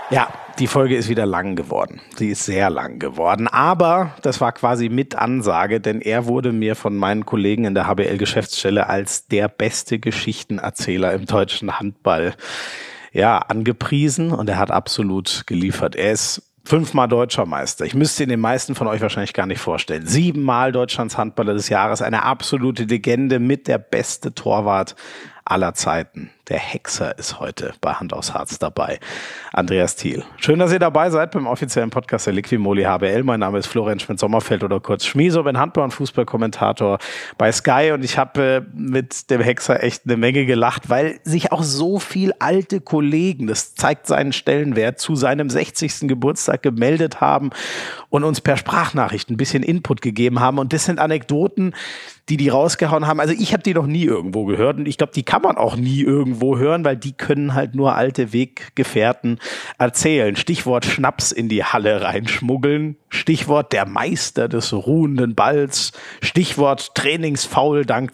Ja, die Folge ist wieder lang geworden. Sie ist sehr lang geworden. Aber das war quasi mit Ansage, denn er wurde mir von meinen Kollegen in der HBL-Geschäftsstelle als der beste Geschichtenerzähler im deutschen Handball angepriesen und er hat absolut geliefert. Er ist 5-mal Deutscher Meister. Ich müsste ihn den meisten von euch wahrscheinlich gar nicht vorstellen. 7-mal Deutschlands Handballer des Jahres. Eine absolute Legende mit der beste Torwart aller Zeiten. Der Hexer ist heute bei Hand aufs Harz dabei. Andreas Thiel. Schön, dass ihr dabei seid beim offiziellen Podcast der Liqui-Moly HBL. Mein Name ist Florian Schmidt-Sommerfeld oder kurz Schmieso, bin Handball- und Fußballkommentator bei Sky und ich habe mit dem Hexer echt eine Menge gelacht, weil sich auch so viel alte Kollegen, das zeigt seinen Stellenwert, zu seinem 60. Geburtstag gemeldet haben und uns per Sprachnachricht ein bisschen Input gegeben haben. Und das sind Anekdoten, die rausgehauen haben. Also ich habe die noch nie irgendwo gehört und ich glaube, die kann man auch nie irgendwo hören, weil die können halt nur alte Weggefährten erzählen. Stichwort Schnaps in die Halle reinschmuggeln, Stichwort der Meister des ruhenden Balls, Stichwort Trainingsfoul dank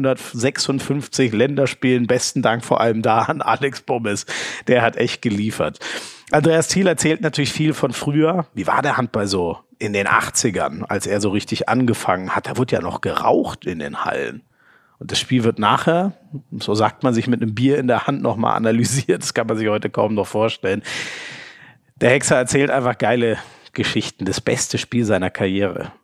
256 Länderspielen, besten Dank vor allem da an Alex Bommes, der hat echt geliefert. Andreas Thiel erzählt natürlich viel von früher. Wie war der Handball so in den 80ern, als er so richtig angefangen hat? Da wurde ja noch geraucht in den Hallen. Und das Spiel wird nachher, so sagt man sich, mit einem Bier in der Hand nochmal analysiert. Das kann man sich heute kaum noch vorstellen. Der Hexer erzählt einfach geile Geschichten. Das beste Spiel seiner Karriere.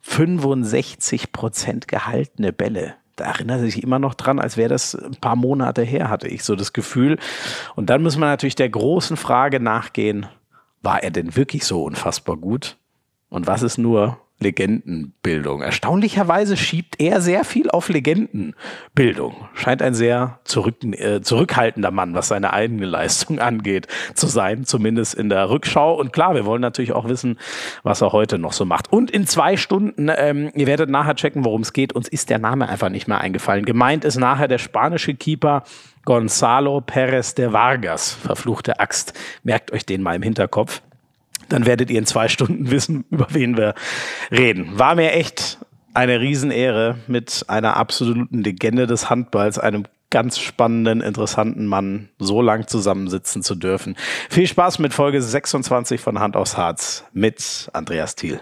65% gehaltene Bälle. Da erinnert er sich immer noch dran, als wäre das ein paar Monate her, hatte ich so das Gefühl. Und dann muss man natürlich der großen Frage nachgehen, war er denn wirklich so unfassbar gut? Und was ist nur Legendenbildung? Erstaunlicherweise schiebt er sehr viel auf Legendenbildung. Scheint ein sehr zurückhaltender Mann, was seine eigene Leistung angeht, zu sein, zumindest in der Rückschau. Und klar, wir wollen natürlich auch wissen, was er heute noch so macht. Und in 2 Stunden, ihr werdet nachher checken, worum es geht, uns ist der Name einfach nicht mehr eingefallen. Gemeint ist nachher der spanische Keeper Gonzalo Pérez de Vargas. Verfluchte Axt, merkt euch den mal im Hinterkopf. Dann werdet ihr in 2 Stunden wissen, über wen wir reden. War mir echt eine Riesenehre, mit einer absoluten Legende des Handballs, einem ganz spannenden, interessanten Mann, so lang zusammensitzen zu dürfen. Viel Spaß mit Folge 26 von Hand aufs Harz mit Andreas Thiel.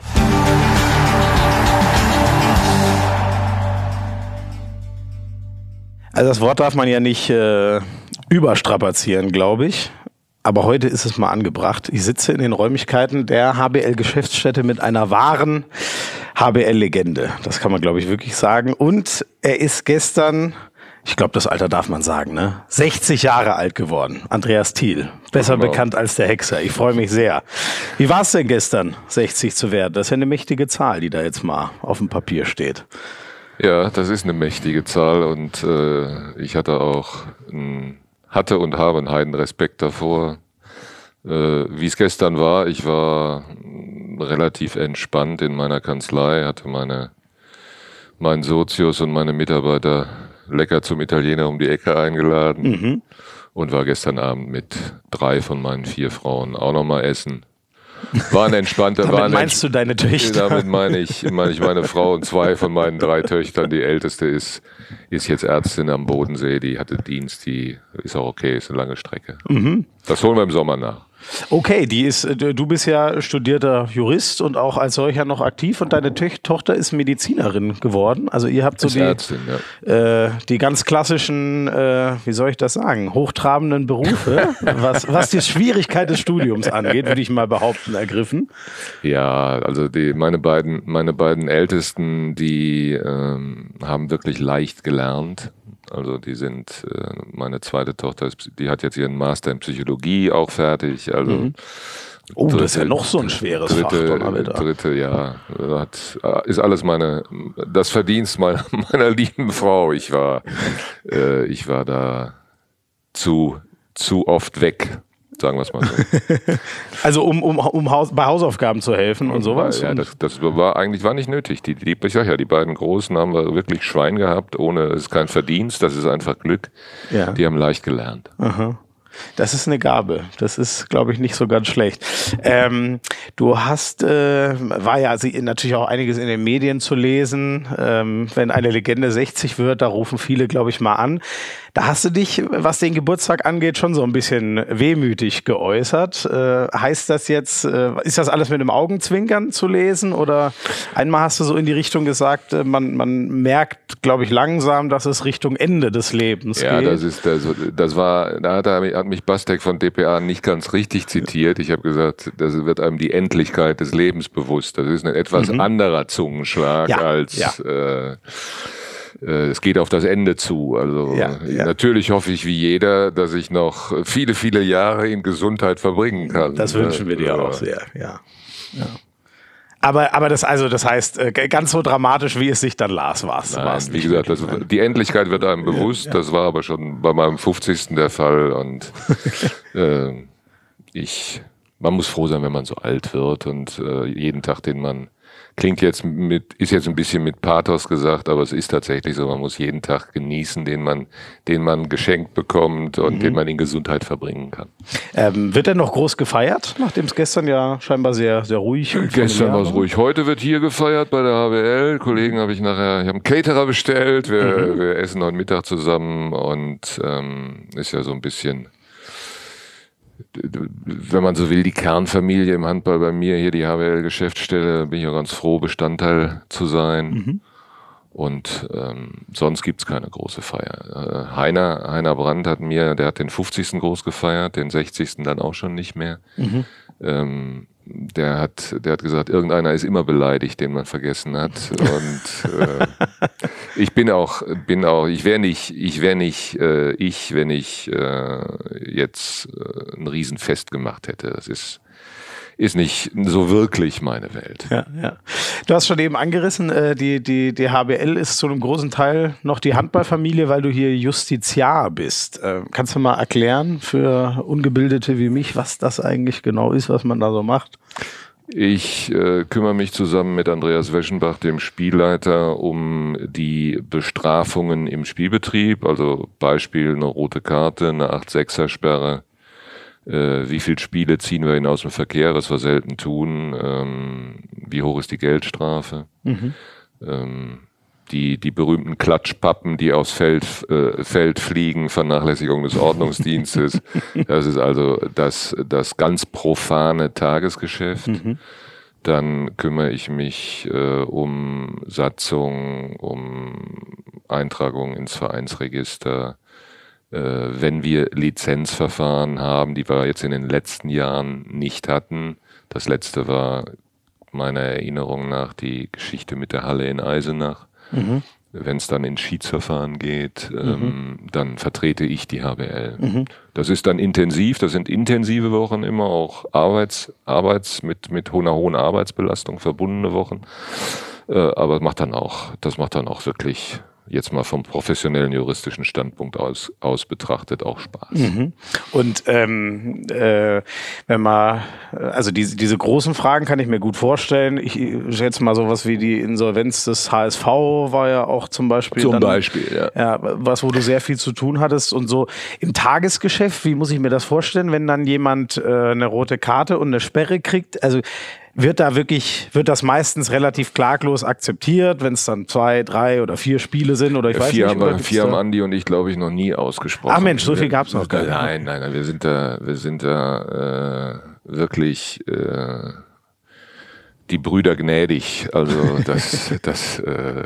Also das Wort darf man ja nicht überstrapazieren, glaube ich. Aber heute ist es mal angebracht. Ich sitze in den Räumlichkeiten der HBL-Geschäftsstätte mit einer wahren HBL-Legende. Das kann man, glaube ich, wirklich sagen. Und er ist gestern, ich glaube, das Alter darf man sagen, ne? 60 Jahre alt geworden. Andreas Thiel, besser bekannt als der Hexer. Ich freue mich sehr. Wie war es denn gestern, 60 zu werden? Das ist ja eine mächtige Zahl, die da jetzt mal auf dem Papier steht. Ja, das ist eine mächtige Zahl und ich hatte und habe einen Heidenrespekt davor. Wie es gestern war, ich war relativ entspannt in meiner Kanzlei, hatte meinen Sozius und meine Mitarbeiter lecker zum Italiener um die Ecke eingeladen und war gestern Abend mit 3 von meinen 4 Frauen auch nochmal essen. War ein entspannter. Damit meinst du deine Töchter? Damit meine ich meine Frau und 2 von meinen 3 Töchtern. Die älteste ist jetzt Ärztin am Bodensee, die hatte Dienst, die ist auch okay, ist eine lange Strecke. Das holen wir im Sommer nach. Okay, du bist ja studierter Jurist und auch als solcher noch aktiv und deine Tochter ist Medizinerin geworden. Also ihr habt so Ärztin, die ganz klassischen, wie soll ich das sagen, hochtrabenden Berufe, was die Schwierigkeit des Studiums angeht, würde ich mal behaupten, ergriffen. Ja, also meine beiden Ältesten, die haben wirklich leicht gelernt. Also die sind, meine zweite Tochter, die hat jetzt ihren Master in Psychologie auch fertig. Also das ist ja noch so ein schweres Fach. Dritte, ja. Ist alles das Verdienst meiner lieben Frau. Ich war da zu oft weg. Sagen wir es mal so. Also bei Hausaufgaben zu helfen und sowas? Ja, das war nicht nötig. Ich sag ja, die beiden Großen haben wir wirklich Schwein gehabt, es ist kein Verdienst, das ist einfach Glück. Ja. Die haben leicht gelernt. Aha. Das ist eine Gabe. Das ist, glaube ich, nicht so ganz schlecht. Du hast, war ja natürlich auch einiges in den Medien zu lesen. Wenn eine Legende 60 wird, da rufen viele, glaube ich, mal an. Da hast du dich, was den Geburtstag angeht, schon so ein bisschen wehmütig geäußert. Heißt das jetzt, ist das alles mit einem Augenzwinkern zu lesen? Oder einmal hast du so in die Richtung gesagt, man merkt, glaube ich, langsam, dass es Richtung Ende des Lebens geht. Ja, da hat mich Bastek von dpa nicht ganz richtig zitiert. Ich habe gesagt, das wird einem die Endlichkeit des Lebens bewusst. Das ist ein etwas anderer Zungenschlag als es geht auf das Ende zu. Also natürlich hoffe ich wie jeder, dass ich noch viele, viele Jahre in Gesundheit verbringen kann. Das wünschen wir dir auch sehr, ja. Aber das heißt, ganz so dramatisch, wie es sich dann las, war es. Wie gesagt, die Endlichkeit wird einem bewusst. Das war aber schon bei meinem 50. der Fall. Und man muss froh sein, wenn man so alt wird. Und jeden Tag, den man ist jetzt ein bisschen mit Pathos gesagt, aber es ist tatsächlich so, man muss jeden Tag genießen, den man geschenkt bekommt und den man in Gesundheit verbringen kann. Wird denn noch groß gefeiert, nachdem es gestern ja scheinbar sehr, sehr ruhig war? Gestern war es ruhig. Heute wird hier gefeiert bei der HBL. Kollegen ich habe einen Caterer bestellt. Wir essen heute Mittag zusammen und ist ja so ein bisschen, wenn man so will, die Kernfamilie im Handball bei mir, hier die HBL-Geschäftsstelle, bin ich auch ganz froh, Bestandteil zu sein. Und sonst gibt's keine große Feier. Heiner Brandt der hat den 50. groß gefeiert, den 60. dann auch schon nicht mehr. Der hat gesagt, irgendeiner ist immer beleidigt, den man vergessen hat. Und ich wäre nicht ich, wenn ich jetzt ein Riesenfest gemacht hätte. Das ist nicht so wirklich meine Welt. Ja. Du hast schon eben angerissen, die HBL ist zu einem großen Teil noch die Handballfamilie, weil du hier Justiziar bist. Kannst du mal erklären für Ungebildete wie mich, was das eigentlich genau ist, was man da so macht? Ich kümmere mich zusammen mit Andreas Weschenbach, dem Spielleiter, um die Bestrafungen im Spielbetrieb. Also Beispiel eine rote Karte, eine 8-6er-Sperre. Wie viele Spiele ziehen wir ihn aus dem Verkehr, was wir selten tun? Wie hoch ist die Geldstrafe? Die berühmten Klatschpappen, die aufs Feld fliegen, Vernachlässigung des Ordnungsdienstes. Das ist also das ganz profane Tagesgeschäft. Dann kümmere ich mich um Satzung, um Eintragung ins Vereinsregister. Wenn wir Lizenzverfahren haben, die wir jetzt in den letzten Jahren nicht hatten. Das letzte war meiner Erinnerung nach die Geschichte mit der Halle in Eisenach. Wenn es dann in Schiedsverfahren geht, dann vertrete ich die HBL. Das ist dann intensiv, das sind intensive Wochen immer, auch mit einer hohen Arbeitsbelastung verbundene Wochen. Aber das macht dann auch wirklich, jetzt mal vom professionellen juristischen Standpunkt aus betrachtet, auch Spaß. Und wenn man, also diese großen Fragen kann ich mir gut vorstellen. Ich schätze mal sowas wie die Insolvenz des HSV war ja auch zum Beispiel. Ja, was, wo du sehr viel zu tun hattest und so. Im Tagesgeschäft, wie muss ich mir das vorstellen, wenn dann jemand eine rote Karte und eine Sperre kriegt? Also wird das meistens relativ klaglos akzeptiert, wenn es dann 2, 3 oder 4 Spiele sind oder ich weiß nicht. 4 haben Andi und ich, glaube ich, noch nie ausgesprochen. Ach Mensch, so viel gab's noch gar nicht. Nein, wir sind da wirklich die Brüder gnädig. Also das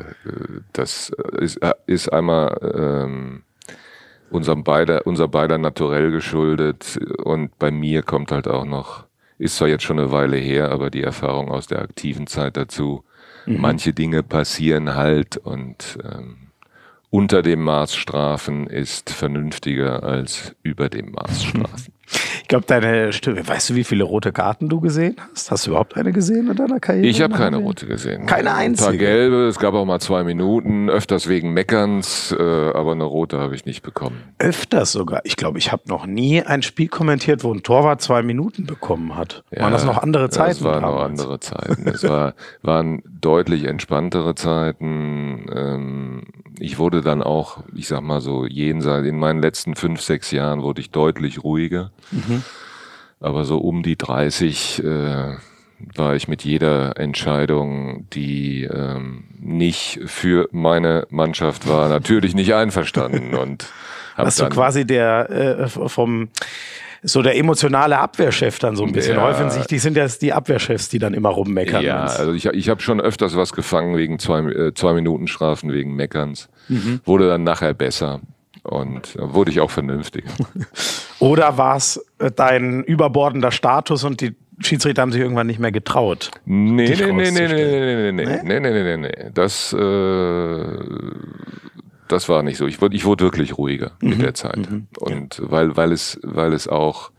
ist einmal unser beider Naturell geschuldet und bei mir kommt halt auch noch, ist zwar jetzt schon eine Weile her, aber die Erfahrung aus der aktiven Zeit dazu. Manche Dinge passieren halt und unter dem Maß strafen ist vernünftiger als über dem Maß strafen. Ich glaube, weißt du, wie viele rote Karten du gesehen hast? Hast du überhaupt eine gesehen in deiner Karriere? Ich habe keine rote gesehen. Keine einzige? Ein paar gelbe, es gab auch mal 2 Minuten, öfters wegen Meckerns, aber eine rote habe ich nicht bekommen. Öfters sogar? Ich glaube, ich habe noch nie ein Spiel kommentiert, wo ein Torwart 2 Minuten bekommen hat. Ja, waren das noch andere Zeiten? Das waren noch andere Zeiten. Es waren deutlich entspanntere Zeiten. ich wurde dann auch, ich sag mal so, jenseits, in meinen letzten 5, 6 Jahren wurde ich deutlich ruhiger. Aber so um die 30 war ich mit jeder Entscheidung, die nicht für meine Mannschaft war, natürlich nicht einverstanden. Und hast du quasi der emotionale Abwehrchef dann so ein bisschen. Offensichtlich sind das die Abwehrchefs, die dann immer rummeckern. Ja, also ich habe schon öfters was gefangen wegen 2 Minuten Strafen, wegen Meckerns. Wurde dann nachher besser. Und wurde ich auch vernünftig. Oder war es dein überbordender Status und die Schiedsrichter haben sich irgendwann nicht mehr getraut? Nee. Das war nicht so. Ich wurde wirklich ruhiger mit der Zeit. Und weil es auch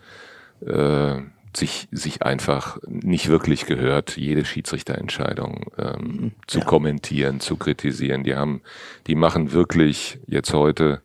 sich einfach nicht wirklich gehört, jede Schiedsrichterentscheidung zu kommentieren, zu kritisieren. Die machen wirklich jetzt heute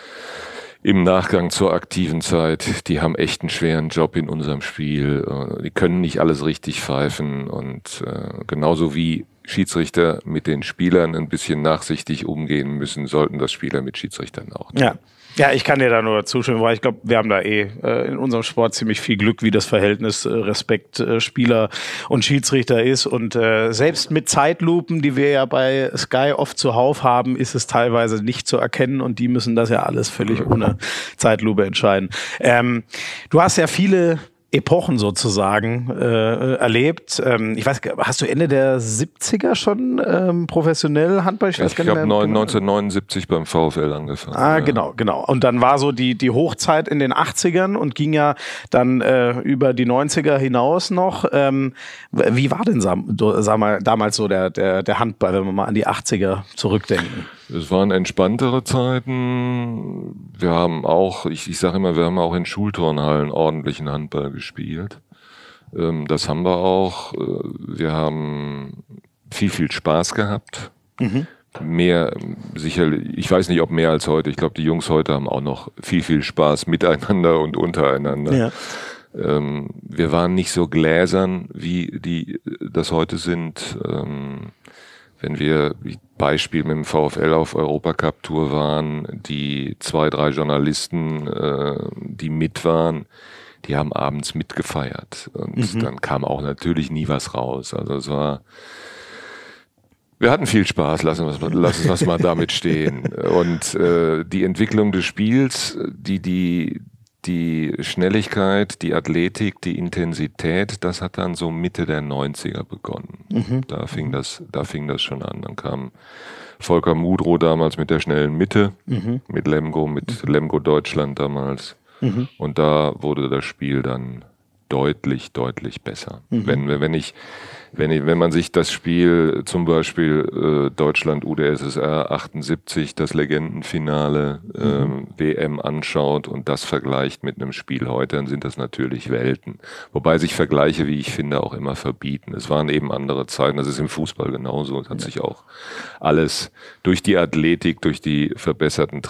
im Nachgang zur aktiven Zeit, die haben echt einen schweren Job in unserem Spiel. Die können nicht alles richtig pfeifen und genauso wie Schiedsrichter mit den Spielern ein bisschen nachsichtig umgehen müssen, sollten das Spieler mit Schiedsrichtern auch tun. Ja, ich kann dir da nur zustimmen, weil ich glaube, wir haben da in unserem Sport ziemlich viel Glück, wie das Verhältnis Respekt Spieler und Schiedsrichter ist. Und selbst mit Zeitlupen, die wir ja bei Sky oft zuhauf haben, ist es teilweise nicht zu erkennen und die müssen das ja alles völlig ohne Zeitlupe entscheiden. Du hast ja viele Epochen sozusagen erlebt. Ich weiß, hast du Ende der 70er schon professionell Handball? Ich habe 1979 beim VfL angefangen. Genau. Und dann war so die Hochzeit in den 80ern und ging ja dann über die 90er hinaus noch. Wie war denn damals so der Handball, wenn wir mal an die 80er zurückdenken? Es waren entspanntere Zeiten. Wir haben auch, ich sage immer, wir haben auch in Schulturnhallen ordentlichen Handball gespielt. Das haben wir auch. Wir haben viel Spaß gehabt. Mehr, sicherlich, ich weiß nicht, ob mehr als heute. Ich glaube, die Jungs heute haben auch noch viel Spaß miteinander und untereinander. Ja. Wir waren nicht so gläsern, wie die das heute sind. Wenn wir, Beispiel mit dem VfL auf Europacup-Tour waren, die 2, 3 Journalisten, die mit waren, die haben abends mitgefeiert. Und dann kam auch natürlich nie was raus. Also wir hatten viel Spaß, lassen wir es mal damit stehen. Und die Entwicklung des Spiels, die Schnelligkeit, die Athletik, die Intensität, das hat dann so Mitte der 90er begonnen. Da fing das schon an. Dann kam Volker Mudrow damals mit der schnellen Mitte, mit Lemgo Deutschland damals. Und da wurde das Spiel dann deutlich besser. Wenn man sich das Spiel, zum Beispiel Deutschland UdSSR 78, das Legendenfinale WM anschaut und das vergleicht mit einem Spiel heute, dann sind das natürlich Welten. Wobei sich Vergleiche, wie ich finde, auch immer verbieten. Es waren eben andere Zeiten, das ist im Fußball genauso. Es hat sich auch alles durch die Athletik, durch die verbesserte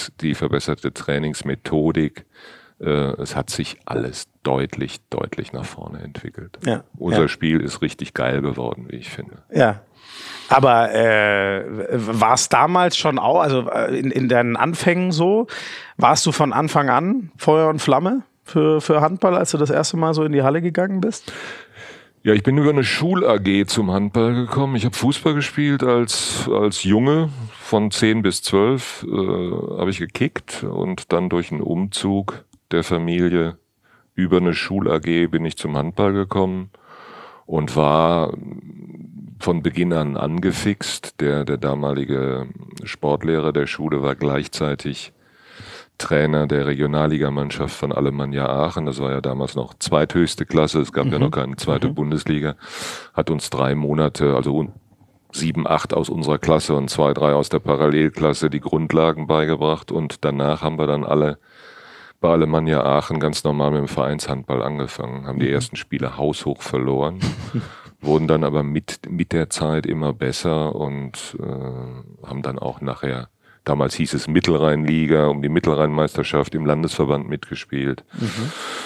Trainingsmethodik, es hat sich alles deutlich nach vorne entwickelt. Ja, Unser Spiel ist richtig geil geworden, wie ich finde. Ja. Aber war es damals schon auch, also in deinen Anfängen so, warst du von Anfang an Feuer und Flamme für Handball, als du das erste Mal so in die Halle gegangen bist? Ja, ich bin über eine Schul-AG zum Handball gekommen. Ich habe Fußball gespielt als Junge. Von 10 bis 12 habe ich gekickt und dann durch einen Umzug der Familie über eine Schul-AG bin ich zum Handball gekommen und war von Beginn an angefixt. Der damalige Sportlehrer der Schule war gleichzeitig Trainer der Regionalligamannschaft von Alemannia Aachen. Das war ja damals noch zweithöchste Klasse. Es gab ja noch keine zweite Bundesliga. Hat uns 3 Monate, also 7, 8 aus unserer Klasse und 2, 3 aus der Parallelklasse die Grundlagen beigebracht. Und danach haben wir dann alle bei Alemannia Aachen ganz normal mit dem Vereinshandball angefangen, haben die ersten Spiele haushoch verloren, wurden dann aber mit der Zeit immer besser und haben dann auch nachher, damals hieß es Mittelrheinliga, um die Mittelrheinmeisterschaft im Landesverband mitgespielt.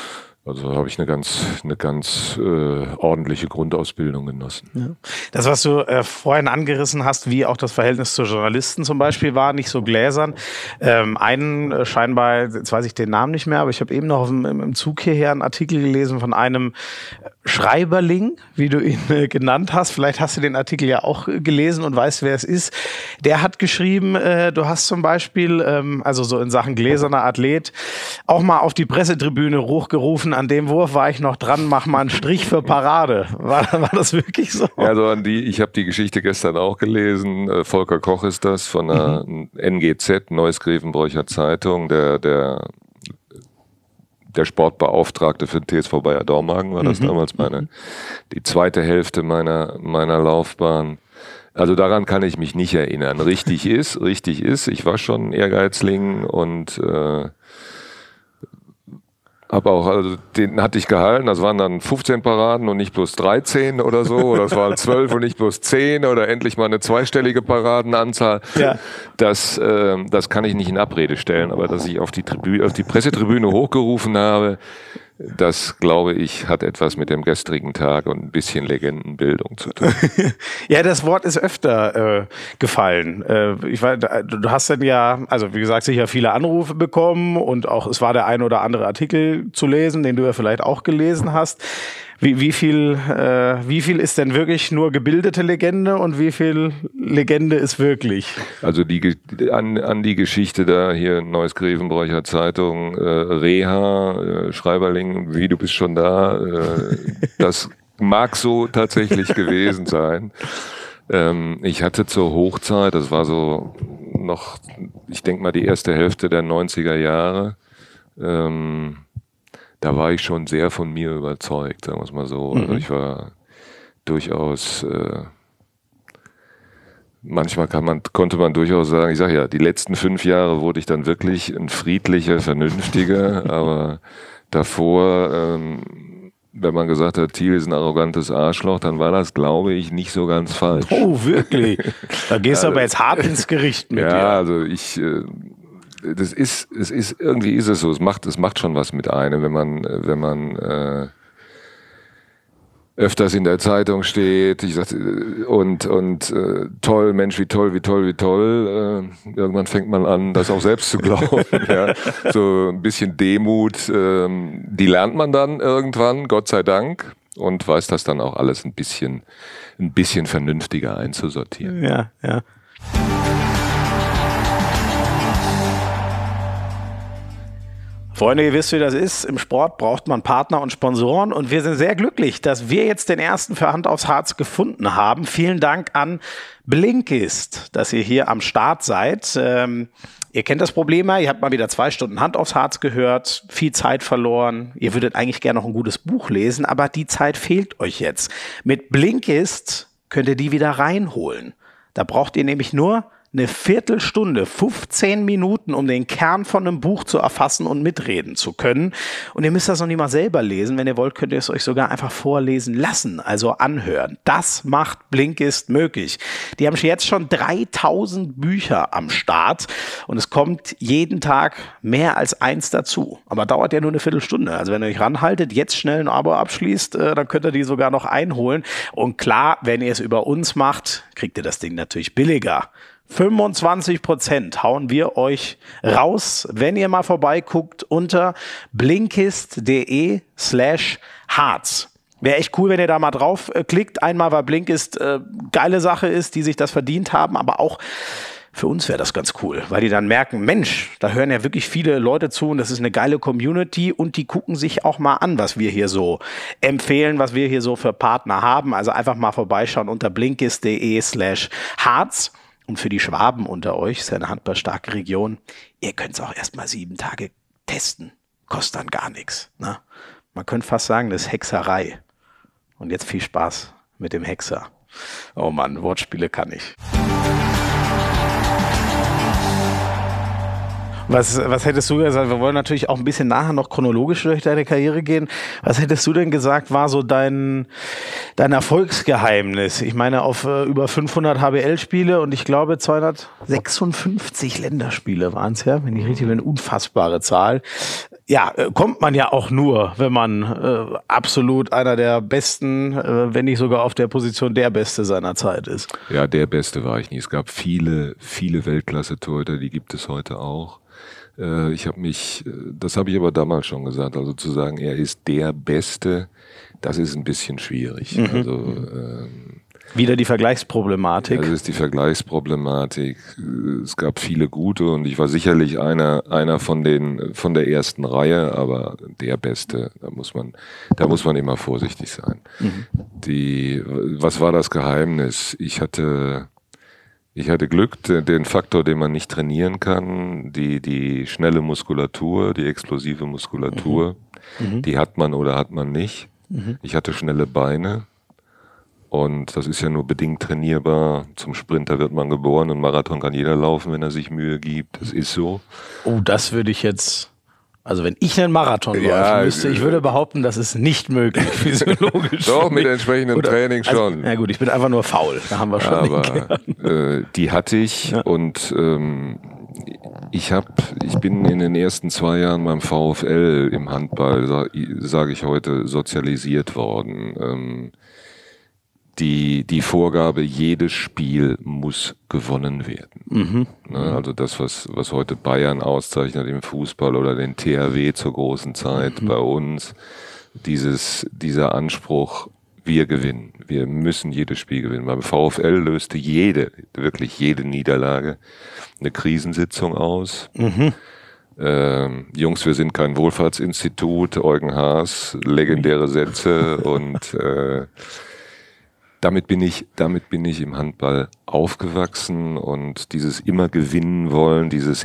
Also habe ich eine ganz ordentliche Grundausbildung genossen. Ja. Das, was du vorhin angerissen hast, wie auch das Verhältnis zu Journalisten zum Beispiel war, nicht so gläsern. Einen scheinbar, jetzt weiß ich den Namen nicht mehr, aber ich habe eben noch im Zug hierher einen Artikel gelesen von einem Schreiberling, wie du ihn genannt hast. Vielleicht hast du den Artikel ja auch gelesen und weißt, wer es ist. Der hat geschrieben, du hast zum Beispiel, also so in Sachen gläserner Athlet, auch mal auf die Pressetribüne hochgerufen, an dem Wurf war ich noch dran, mach mal einen Strich für Parade. War das wirklich so? Ja, also ich habe die Geschichte gestern auch gelesen. Volker Koch ist das von der NGZ, Neues Grevenbroicher Zeitung, der Sportbeauftragte für den TSV Bayer Dormagen war das damals die zweite Hälfte meiner Laufbahn. Also daran kann ich mich nicht erinnern. Richtig ist. Ich war schon ein Ehrgeizling und habe auch, also den hatte ich gehalten, das waren dann 15 Paraden und nicht bloß 13 oder so, oder es waren 12 und nicht bloß 10 oder endlich mal eine zweistellige Paradenanzahl. Ja. Das kann ich nicht in Abrede stellen, aber dass ich auf die Pressetribüne hochgerufen habe, das, glaube ich, hat etwas mit dem gestrigen Tag und ein bisschen Legendenbildung zu tun. Ja, das Wort ist öfter gefallen. Ich weiß, du hast dann ja, also wie gesagt, sicher viele Anrufe bekommen und auch es war der ein oder andere Artikel zu lesen, den du ja vielleicht auch gelesen hast. Wie viel ist denn wirklich nur gebildete Legende und wie viel Legende ist wirklich? Also an die Geschichte da hier Neues Grevenbroicher Zeitung, Reha, Schreiberling, wie du bist schon da, das mag so tatsächlich gewesen sein. Ich hatte zur Hochzeit, das war so noch, ich denke mal die erste Hälfte der 90er Jahre, da war ich schon sehr von mir überzeugt, sagen wir es mal so. Also ich war durchaus, manchmal konnte man durchaus sagen, ich sage ja, die letzten 5 Jahre wurde ich dann wirklich ein friedlicher, vernünftiger, aber davor, wenn man gesagt hat, Thiel ist ein arrogantes Arschloch, dann war das, glaube ich, nicht so ganz falsch. Oh, wirklich? Da gehst du aber jetzt hart ins Gericht mit dir. Ja, also irgendwie ist es so, es macht schon was mit einem, wenn man öfters in der Zeitung steht, und toll, Mensch, wie toll, irgendwann fängt man an, das auch selbst zu glauben, ja. So ein bisschen Demut, die lernt man dann irgendwann, Gott sei Dank, und weiß das dann auch alles ein bisschen vernünftiger einzusortieren. Ja, ja. Freunde, ihr wisst, wie das ist. Im Sport braucht man Partner und Sponsoren und wir sind sehr glücklich, dass wir jetzt den ersten für Hand aufs Harz gefunden haben. Vielen Dank an Blinkist, dass ihr hier am Start seid. Ihr kennt das Problem ja, ihr habt mal wieder 2 Stunden Hand aufs Harz gehört, viel Zeit verloren. Ihr würdet eigentlich gerne noch ein gutes Buch lesen, aber die Zeit fehlt euch jetzt. Mit Blinkist könnt ihr die wieder reinholen. Da braucht ihr nämlich nur eine Viertelstunde, 15 Minuten, um den Kern von einem Buch zu erfassen und mitreden zu können. Und ihr müsst das noch nicht mal selber lesen. Wenn ihr wollt, könnt ihr es euch sogar einfach vorlesen lassen, also anhören. Das macht Blinkist möglich. Die haben jetzt schon 3000 Bücher am Start und es kommt jeden Tag mehr als 1 dazu. Aber dauert ja nur eine Viertelstunde. Also wenn ihr euch ranhaltet, jetzt schnell ein Abo abschließt, dann könnt ihr die sogar noch einholen. Und klar, wenn ihr es über uns macht, kriegt ihr das Ding natürlich billiger. 25% hauen wir euch raus, wenn ihr mal vorbeiguckt unter blinkist.de/Harz. Wäre echt cool, wenn ihr da mal drauf klickt. Einmal, weil Blinkist geile Sache ist, die sich das verdient haben, aber auch für uns wäre das ganz cool, weil die dann merken, Mensch, da hören ja wirklich viele Leute zu und das ist eine geile Community und die gucken sich auch mal an, was wir hier so empfehlen, was wir hier so für Partner haben. Also einfach mal vorbeischauen unter blinkist.de/Harz. Und für die Schwaben unter euch, ist ja eine handballstarke Region, ihr könnt es auch erst mal 7 Tage testen. Kostet dann gar nichts. Ne? Man könnte fast sagen, das ist Hexerei. Und jetzt viel Spaß mit dem Hexer. Oh Mann, Wortspiele kann ich. Was hättest du gesagt? Wir wollen natürlich auch ein bisschen nachher noch chronologisch durch deine Karriere gehen. Was hättest du denn gesagt, war so dein Erfolgsgeheimnis? Ich meine, auf über 500 HBL-Spiele und ich glaube 256 Länderspiele waren es ja, wenn ich richtig bin, eine unfassbare Zahl. Ja, kommt man ja auch nur, wenn man absolut einer der Besten, wenn nicht sogar auf der Position der Beste seiner Zeit ist. Ja, der Beste war ich nie. Es gab viele Weltklasse-Torhüter, die gibt es heute auch. Das habe ich aber damals schon gesagt, also zu sagen, er ist der Beste, das ist ein bisschen schwierig. Also wieder die Vergleichsproblematik. Das ist die Vergleichsproblematik. Es gab viele gute und ich war sicherlich einer von der ersten Reihe, aber der Beste, da muss man immer vorsichtig sein. Was war das Geheimnis? Ich hatte Glück, den Faktor, den man nicht trainieren kann, die schnelle Muskulatur, die explosive Muskulatur, die hat man oder hat man nicht. Ich hatte schnelle Beine. Und das ist ja nur bedingt trainierbar. Zum Sprinter wird man geboren und Marathon kann jeder laufen, wenn er sich Mühe gibt. Das ist so. Oh, das würde ich jetzt, also wenn ich einen Marathon laufen müsste, ich würde behaupten, das ist nicht möglich, physiologisch. Doch, mit entsprechendem Training schon. Na gut, ich bin einfach nur faul, da haben wir schon. Aber die hatte ich und ich bin in den ersten 2 Jahren beim VfL im Handball, sage ich heute, sozialisiert worden. Die Vorgabe, jedes Spiel muss gewonnen werden. Also das, was heute Bayern auszeichnet im Fußball oder den THW zur großen Zeit bei uns, dieser Anspruch, wir gewinnen. Wir müssen jedes Spiel gewinnen. Beim VfL löste wirklich jede Niederlage eine Krisensitzung aus. Jungs, wir sind kein Wohlfahrtsinstitut, Eugen Haas, legendäre Sätze und damit bin ich im Handball aufgewachsen und dieses immer gewinnen wollen, dieses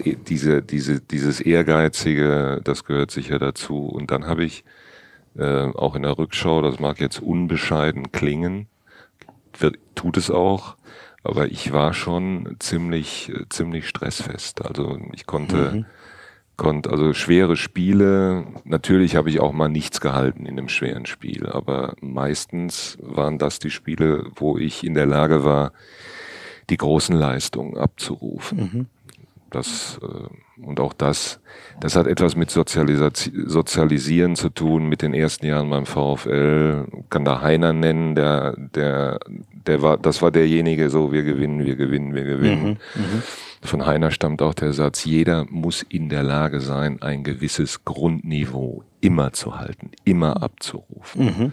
Ehrgeizige, das gehört sicher dazu. Und dann habe ich auch in der Rückschau, das mag jetzt unbescheiden klingen, tut es auch, aber ich war schon ziemlich stressfest. Also ich konnte also schwere Spiele, natürlich habe ich auch mal nichts gehalten in einem schweren Spiel, aber meistens waren das die Spiele, wo ich in der Lage war, die großen Leistungen abzurufen. Das hat etwas mit Sozialisieren zu tun, mit den ersten Jahren beim VfL. Kann da Heiner nennen, das war derjenige, so wir gewinnen. Von Heiner stammt auch der Satz, jeder muss in der Lage sein, ein gewisses Grundniveau immer zu halten, immer abzurufen.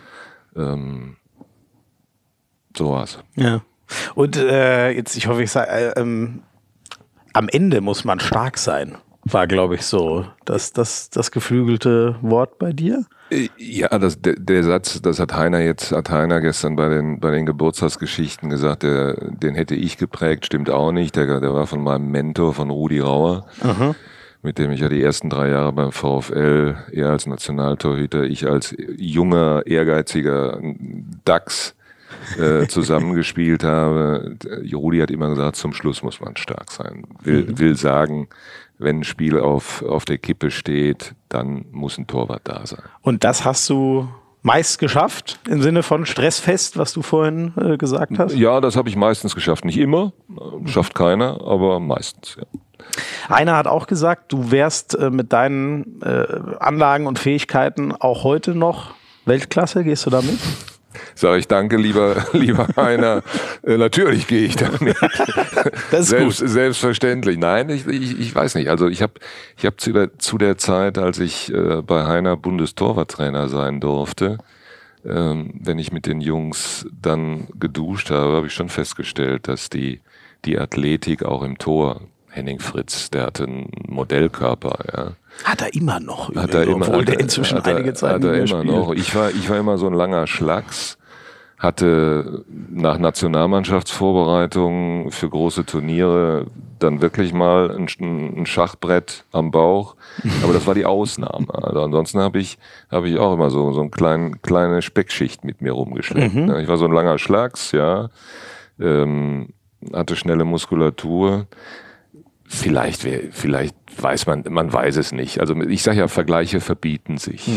So war's. Ja. Und jetzt, ich hoffe, ich sage, am Ende muss man stark sein, war, glaube ich, so das geflügelte Wort bei dir. Ja, der Satz, das hat Heiner gestern bei den Geburtstagsgeschichten gesagt, den hätte ich geprägt, stimmt auch nicht. Der war von meinem Mentor, von Rudi Rauer, mit dem ich ja die ersten 3 Jahre beim VfL, er als Nationaltorhüter, ich als junger, ehrgeiziger Dachs zusammengespielt habe. Rudi hat immer gesagt, zum Schluss muss man stark sein. Will sagen, wenn ein Spiel auf der Kippe steht, dann muss ein Torwart da sein. Und das hast du meist geschafft, im Sinne von stressfest, was du vorhin gesagt hast? Ja, das habe ich meistens geschafft. Nicht immer, schafft keiner, aber meistens, ja. Einer hat auch gesagt, du wärst mit deinen Anlagen und Fähigkeiten auch heute noch Weltklasse. Gehst du damit? Sage ich danke, lieber Heiner. Natürlich gehe ich damit. Das ist gut. Selbstverständlich. Nein, ich weiß nicht. Also ich hab zu der Zeit, als ich bei Heiner Bundestorwarttrainer sein durfte, wenn ich mit den Jungs dann geduscht habe ich schon festgestellt, dass die Athletik auch im Tor, Henning Fritz, der hatte einen Modellkörper, ja. Hat er immer noch, obwohl der inzwischen einige Zeit nicht mehr spielt. Noch. Ich war immer so ein langer Schlacks, hatte nach Nationalmannschaftsvorbereitungen für große Turniere dann wirklich mal ein Schachbrett am Bauch, aber das war die Ausnahme. Also ansonsten habe ich auch immer so eine kleine Speckschicht mit mir rumgeschleppt. Ich war so ein langer Schlacks, ja, hatte schnelle Muskulatur. Vielleicht weiß man weiß es nicht. Also ich sage ja, Vergleiche verbieten sich.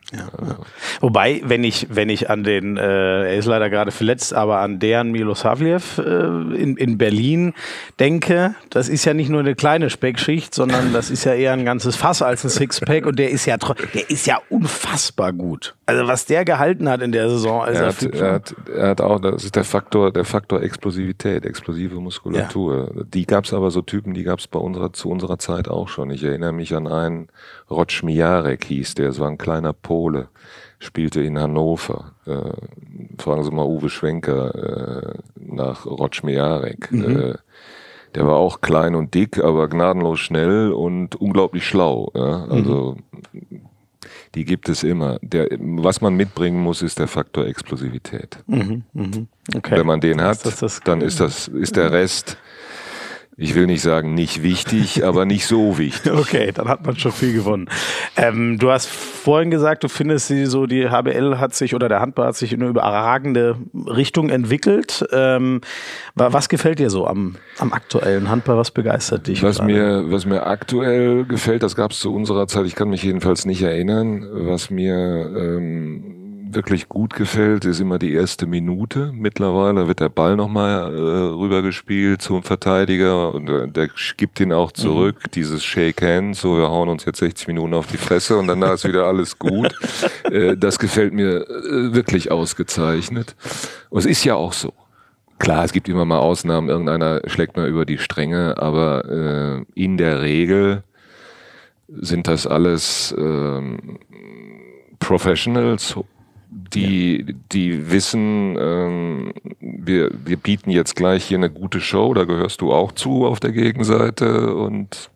Ja. Wobei, wenn ich an den, er ist leider gerade verletzt, aber an Dejan Milosavljev in Berlin denke, das ist ja nicht nur eine kleine Speckschicht, sondern das ist ja eher ein ganzes Fass als ein Sixpack und der ist ja unfassbar gut. Also was der gehalten hat in der Saison. Also er hat auch, das ist der Faktor Explosivität, explosive Muskulatur. Ja. Die gab es aber, so Typen, die gab es zu unserer Zeit auch schon. Ich erinnere mich an einen, Roczmijarek hieß der, es war ein kleiner Pole, spielte in Hannover. Fragen Sie mal Uwe Schwenker nach Roczmijarek. Der war auch klein und dick, aber gnadenlos schnell und unglaublich schlau. Ja? Also die gibt es immer. Was man mitbringen muss, ist der Faktor Explosivität. Okay. Wenn man den hat, dann ist der Rest, ich will nicht sagen nicht wichtig, aber nicht so wichtig. Okay, dann hat man schon viel gewonnen. Du hast vorhin gesagt, du findest die HBL hat sich oder der Handball hat sich in eine überragende Richtung entwickelt. Was gefällt dir so am aktuellen Handball? Was begeistert dich? Was mir aktuell gefällt, das gab es zu unserer Zeit, ich kann mich jedenfalls nicht erinnern, was mir wirklich gut gefällt, ist immer die erste Minute. Mittlerweile wird der Ball nochmal rübergespielt zum Verteidiger und der gibt ihn auch zurück. Dieses Shake Hands, so wir hauen uns jetzt 60 Minuten auf die Fresse und danach ist wieder alles gut. Das gefällt mir wirklich ausgezeichnet. Und es ist ja auch so. Klar, es gibt immer mal Ausnahmen, irgendeiner schlägt mal über die Stränge, aber in der Regel sind das alles Professionals, die wissen, wir bieten jetzt gleich hier eine gute Show, da gehörst du auch zu auf der Gegenseite und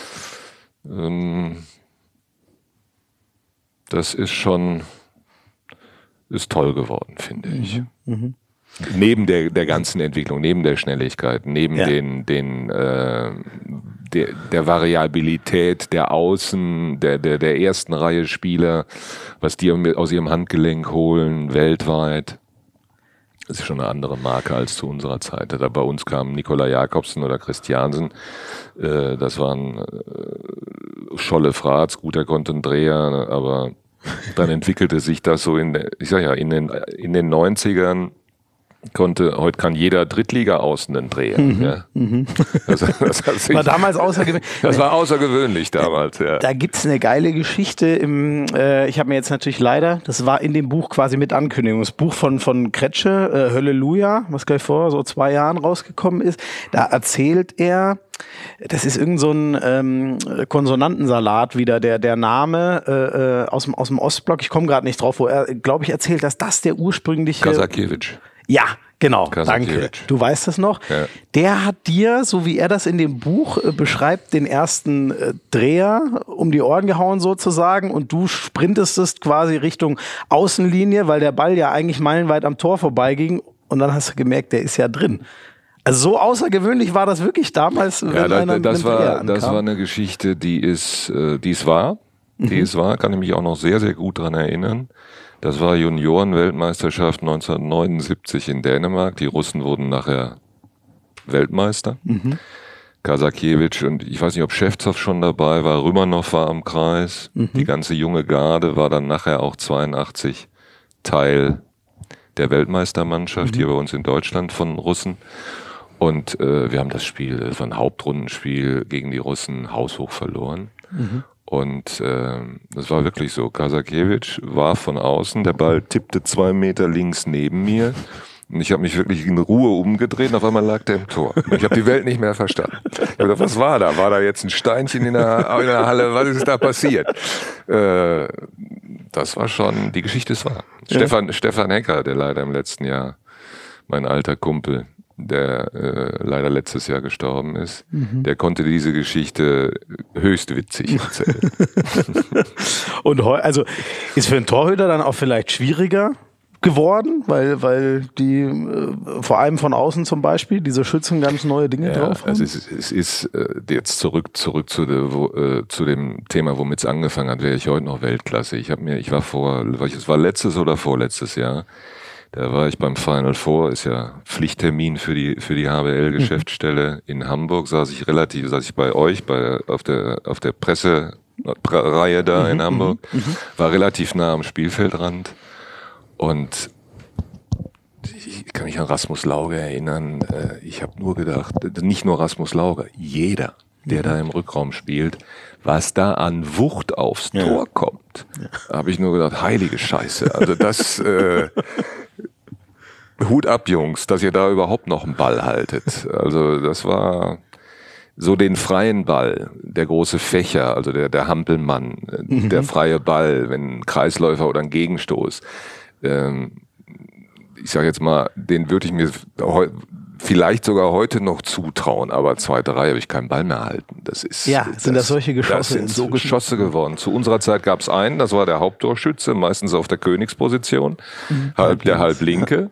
das ist toll geworden, finde ich. Neben der ganzen Entwicklung, neben der Schnelligkeit, neben der Variabilität der Außen, der ersten Reihe Spieler, was die aus ihrem Handgelenk holen, weltweit. Das ist schon eine andere Marke als zu unserer Zeit. Da bei uns kamen Nikola Jakobsen oder Christiansen. Das waren Scholle Fratz, gut, er konnte einen Dreher, aber dann entwickelte sich das so in den 90ern. Heute kann jeder Drittliga-Außen einen drehen. Ja. Das war damals außergewöhnlich. Das war außergewöhnlich damals, ja. Da gibt's eine geile Geschichte ich habe mir jetzt natürlich leider, das war in dem Buch quasi mit Ankündigung, das Buch von Kretsche, Halleluja, was gleich vor so 2 Jahren rausgekommen ist. Da erzählt er, das ist irgend so ein Konsonantensalat wieder, der Name aus dem Ostblock, ich komme gerade nicht drauf, wo er, glaube ich, erzählt, dass das der ursprüngliche... Kasakiewicz. Ja, genau, danke. Du weißt das noch. Ja. Der hat dir, so wie er das in dem Buch beschreibt, den ersten Dreher um die Ohren gehauen sozusagen und du sprintest quasi Richtung Außenlinie, weil der Ball ja eigentlich meilenweit am Tor vorbeiging und dann hast du gemerkt, der ist ja drin. Also so außergewöhnlich war das wirklich damals, wenn einer mit dem Dreher ankam. Das war eine Geschichte, die ist wahr. Die ist wahr, kann ich mich auch noch sehr, sehr gut dran erinnern. Das war Junioren-Weltmeisterschaft 1979 in Dänemark. Die Russen wurden nachher Weltmeister. Kasakiewicz und ich weiß nicht, ob Schewtsov schon dabei war. Rümanov war am Kreis. Die ganze junge Garde war dann nachher auch 82 Teil der Weltmeistermannschaft hier bei uns in Deutschland von Russen. Und wir haben das Spiel, das war ein Hauptrundenspiel gegen die Russen, haushoch verloren. Und das war wirklich so. Kasakiewicz war von außen, der Ball tippte 2 Meter links neben mir. Und ich habe mich wirklich in Ruhe umgedreht und auf einmal lag der im Tor. Und ich habe die Welt nicht mehr verstanden. Ich habe gedacht, was war da? War da jetzt ein Steinchen in der Halle? Was ist da passiert? Das war schon, die Geschichte ist wahr. Ja. Stefan Hecker, der leider im letzten Jahr, mein alter Kumpel, der leider letztes Jahr gestorben ist, der konnte diese Geschichte höchst witzig erzählen. Und also ist für einen Torhüter dann auch vielleicht schwieriger geworden, weil die vor allem von außen zum Beispiel diese Schützen ganz neue Dinge drauf haben? Also es ist jetzt zurück zu dem Thema, womit es angefangen hat, wäre ich heute noch Weltklasse. Es war letztes oder vorletztes Jahr. Da war ich beim Final Four, ist ja Pflichttermin für die HBL-Geschäftsstelle in Hamburg, saß ich bei euch auf der Presse Reihe da in Hamburg. War relativ nah am Spielfeldrand. Und ich kann mich an Rasmus Lauge erinnern. Ich habe nur gedacht, nicht nur Rasmus Lauge, jeder, der da im Rückraum spielt, was da an Wucht aufs Tor kommt, habe ich nur gedacht, heilige Scheiße. Also das Hut ab, Jungs, dass ihr da überhaupt noch einen Ball haltet. Also das war so den freien Ball, der große Fächer, also der Hampelmann, der freie Ball, wenn ein Kreisläufer oder ein Gegenstoß. Ich sage jetzt mal, den würde ich mir vielleicht sogar heute noch zutrauen, aber zweite Reihe habe ich keinen Ball mehr halten. Das ist, sind das solche Geschosse? Das sind so Geschosse geworden. Zu unserer Zeit gab es einen, das war der Haupttorschütze, meistens auf der Königsposition, der Halblinke.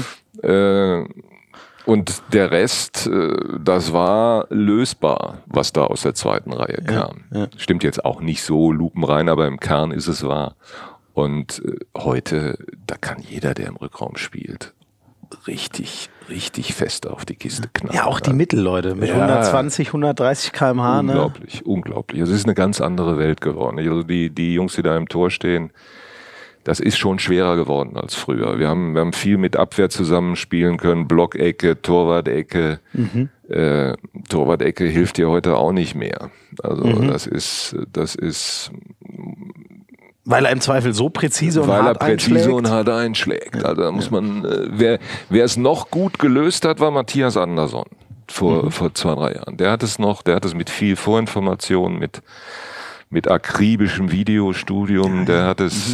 Und der Rest, das war lösbar, was da aus der zweiten Reihe kam. Ja. Stimmt jetzt auch nicht so lupenrein, aber im Kern ist es wahr. Und heute, da kann jeder, der im Rückraum spielt, richtig fest auf die Kiste knallen. Ja, auch die Mittelleute mit 120, 130 km/h. Unglaublich, unglaublich. Also es ist eine ganz andere Welt geworden. Also die Jungs, die da im Tor stehen, das ist schon schwerer geworden als früher. Wir haben viel mit Abwehr zusammenspielen können, Blockecke, Torwart-Ecke. Torwart-Ecke hilft dir heute auch nicht mehr. Also das ist weil er im Zweifel so präzise und hart einschlägt. Weil er präzise und hart einschlägt. Also da muss man, wer es noch gut gelöst hat, war Matthias Andersson vor 2-3 Jahren. Der hat es mit viel Vorinformation, mit akribischem Videostudium, der hat es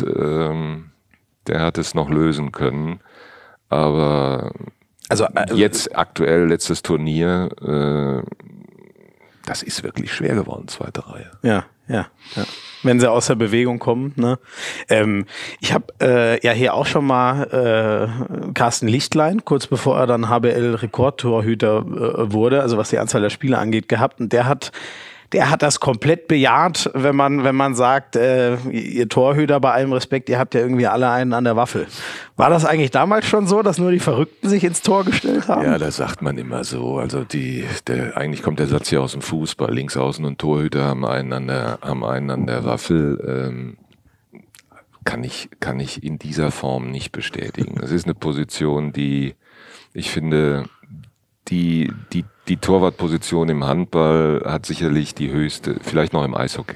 noch lösen können. Aber jetzt aktuell, letztes Turnier, das ist wirklich schwer geworden, zweite Reihe. Ja. Wenn sie aus der Bewegung kommen. Ne? Ich habe hier auch schon mal Carsten Lichtlein, kurz bevor er dann HBL-Rekordtorhüter wurde, also was die Anzahl der Spiele angeht, gehabt. Und der hat das komplett bejaht, wenn man sagt, ihr Torhüter, bei allem Respekt, ihr habt ja irgendwie alle einen an der Waffel. War das eigentlich damals schon so, dass nur die Verrückten sich ins Tor gestellt haben? Ja, das sagt man immer so. Also eigentlich kommt der Satz hier aus dem Fußball. Linksaußen und Torhüter haben einen an der Waffel. Kann ich in dieser Form nicht bestätigen. Das ist eine Position, die ich finde, die Torwartposition im Handball hat sicherlich die höchste, vielleicht noch im Eishockey,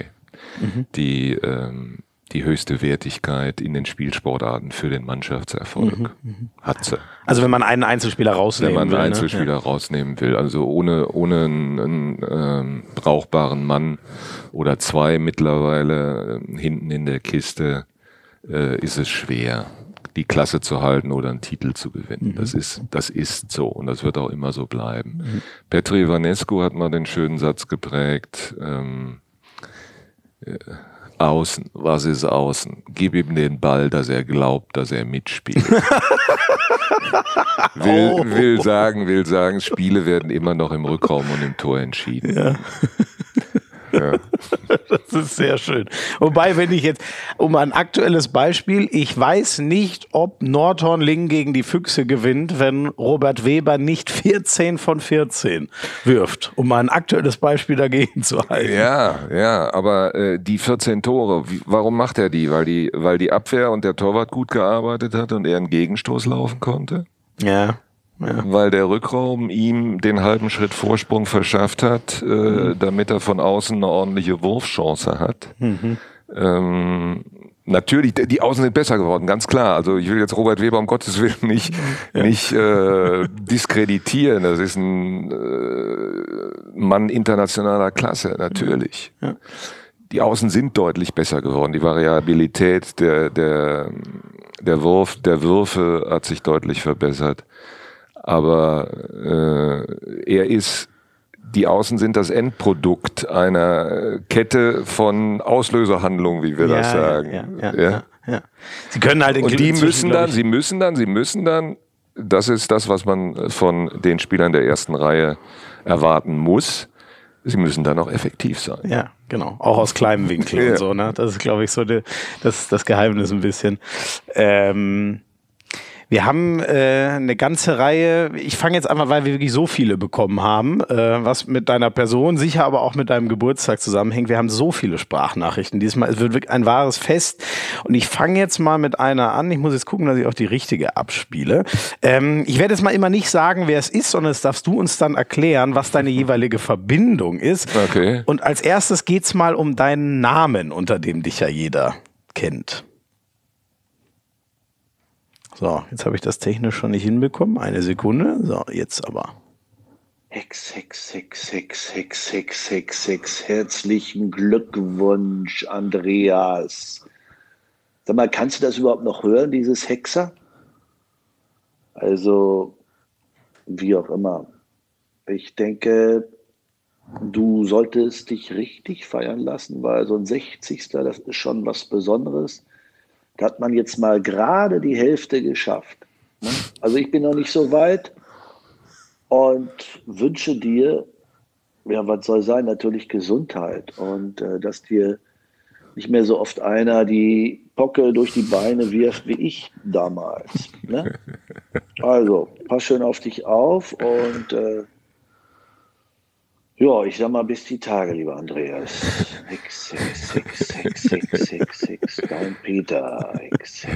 die höchste Wertigkeit in den Spielsportarten für den Mannschaftserfolg. Hat sie. Also wenn man einen Einzelspieler rausnehmen will. Wenn man einen Einzelspieler rausnehmen will, also ohne einen brauchbaren Mann oder zwei mittlerweile hinten in der Kiste, ist es schwer, die Klasse zu halten oder einen Titel zu gewinnen. Das ist so und das wird auch immer so bleiben. Petri Ivanescu hat mal den schönen Satz geprägt, Außen, was ist Außen? Gib ihm den Ball, dass er glaubt, dass er mitspielt. Will sagen, Spiele werden immer noch im Rückraum und im Tor entschieden. Ja. Das ist sehr schön. Wobei, wenn ich jetzt, um ein aktuelles Beispiel, ich weiß nicht, ob Nordhorn-Lingen gegen die Füchse gewinnt, wenn Robert Weber nicht 14 von 14 wirft, um mal ein aktuelles Beispiel dagegen zu halten. Ja, aber die 14 Tore, warum macht er die? Weil die Abwehr und der Torwart gut gearbeitet hat und er einen Gegenstoß laufen konnte? Ja. Weil der Rückraum ihm den halben Schritt Vorsprung verschafft hat, damit er von außen eine ordentliche Wurfchance hat. Natürlich, die Außen sind besser geworden, ganz klar. Also ich will jetzt Robert Weber um Gottes Willen nicht diskreditieren. Das ist ein Mann internationaler Klasse, natürlich. Ja. Die Außen sind deutlich besser geworden. Die Variabilität der Würfe hat sich deutlich verbessert. Aber die Außen sind das Endprodukt einer Kette von Auslöserhandlungen, wie wir das sagen. Ja. Sie können halt und sie müssen dann, das ist das, was man von den Spielern der ersten Reihe erwarten muss, sie müssen dann auch effektiv sein. Ja, genau. Auch aus kleinem Winkel und so, ne? Das ist, glaube ich, so das Geheimnis ein bisschen. Wir haben eine ganze Reihe, ich fange jetzt einfach, weil wir wirklich so viele bekommen haben, was mit deiner Person, sicher aber auch mit deinem Geburtstag zusammenhängt. Wir haben so viele Sprachnachrichten diesmal. Es wird wirklich ein wahres Fest. Und ich fange jetzt mal mit einer an. Ich muss jetzt gucken, dass ich auch die richtige abspiele. Ich werde jetzt mal immer nicht sagen, wer es ist, sondern das darfst du uns dann erklären, was deine jeweilige Verbindung ist. Okay. Und als erstes geht's mal um deinen Namen, unter dem dich ja jeder kennt. So, jetzt habe ich das technisch schon nicht hinbekommen. Eine Sekunde. So, jetzt aber. Hex. Herzlichen Glückwunsch, Andreas. Sag mal, kannst du das überhaupt noch hören, dieses Hexer? Also, wie auch immer. Ich denke, du solltest dich richtig feiern lassen, weil so ein 60. das ist schon was Besonderes. Da hat man jetzt mal gerade die Hälfte geschafft. Also ich bin noch nicht so weit und wünsche dir, ja, was soll sein, natürlich Gesundheit und dass dir nicht mehr so oft einer die Pocke durch die Beine wirft wie ich damals. Ne? Also, pass schön auf dich auf und ja, ich sag mal, bis die Tage, lieber Andreas. Hex. Dein Peter. Hex.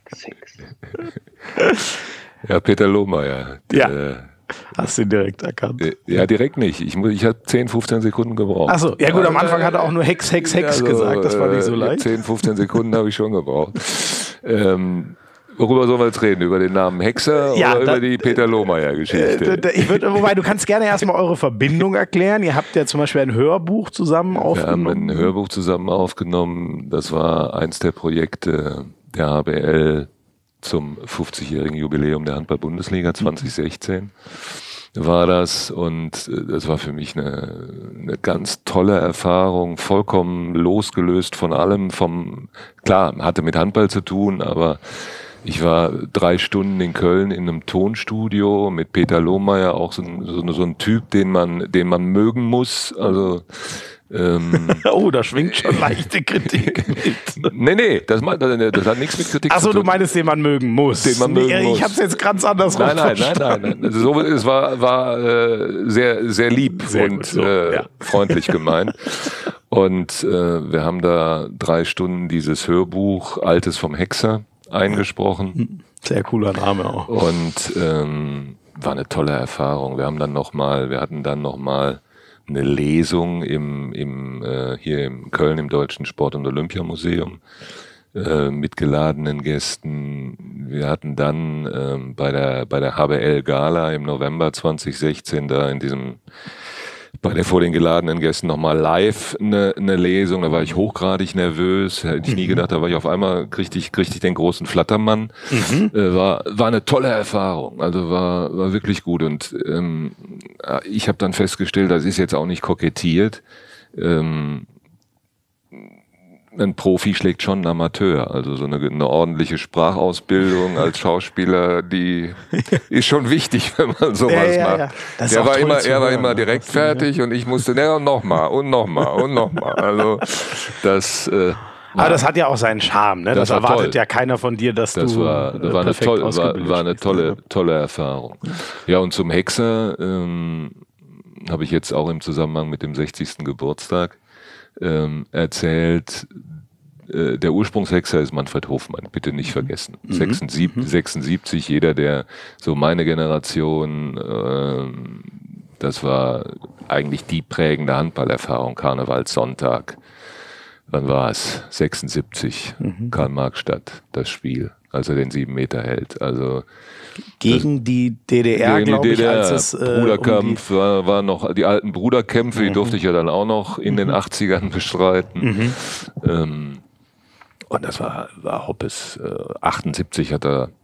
Ja, Peter Lohmeier. Ja. Hast du ihn direkt erkannt? Ja, direkt nicht. Ich habe 10, 15 Sekunden gebraucht. Achso, ja gut, am Anfang hat er auch nur Hex also, gesagt. Das war nicht so leicht. 10, 15 Sekunden habe ich schon gebraucht. Worüber sollen wir jetzt reden? Über den Namen Hexer oder über die Peter Lohmeier-Geschichte? Wobei, du kannst gerne erstmal eure Verbindung erklären. Ihr habt ja zum Beispiel ein Hörbuch zusammen aufgenommen. Wir haben ein Hörbuch zusammen aufgenommen. Das war eins der Projekte der HBL zum 50-jährigen Jubiläum der Handball-Bundesliga 2016. War das, und das war für mich eine ganz tolle Erfahrung, vollkommen losgelöst von allem, klar, hatte mit Handball zu tun, aber ich war 3 Stunden in Köln in einem Tonstudio mit Peter Lohmeier, auch so ein Typ, den man mögen muss. Also oh, da schwingt schon leichte Kritik mit. Nee, das hat nichts mit Kritik zu tun. Achso, du meinst, den man mögen muss. Den man mögen muss. Ich hab's jetzt ganz anders Nein. Also es war sehr, sehr lieb und freundlich gemeint. Und wir haben da 3 Stunden dieses Hörbuch Altes vom Hexer eingesprochen. Sehr cooler Name auch. Und war eine tolle Erfahrung. Wir hatten dann noch mal eine Lesung hier in Köln im Deutschen Sport- und Olympiamuseum mit geladenen Gästen. Wir hatten dann bei der HBL Gala im November 2016 da vor den geladenen Gästen nochmal live eine Lesung. Da war ich hochgradig nervös. Hätte ich nie gedacht, da war ich auf einmal, kriegte ich den großen Flattermann. War eine tolle Erfahrung. Also war wirklich gut. Und ich habe dann festgestellt, das ist jetzt auch nicht kokettiert. Ein Profi schlägt schon einen Amateur. Also so eine ordentliche Sprachausbildung als Schauspieler, die ist schon wichtig, wenn man sowas macht. Ja. Er war immer direkt fertig und ich musste, nochmal. Also das... Aber das hat ja auch seinen Charme, ne? Das erwartet toll. Ja keiner von dir, dass das du war eine tolle Erfahrung. Ja, und zum Hexer habe ich jetzt auch im Zusammenhang mit dem 60. Geburtstag erzählt, der Ursprungshexer ist Manfred Hofmann, bitte nicht vergessen. 76, jeder, der so meine Generation, das war eigentlich die prägende Handballerfahrung, Karnevalssonntag. Wann war es? 76, Karl-Marx-Stadt, das Spiel, als er den 7 Meter hält. Also gegen die DDR, glaube ich, als es Bruderkampf war noch, die alten Bruderkämpfe, die durfte ich ja dann auch noch in den 80ern bestreiten. Und das war Hoppes. 78 hat er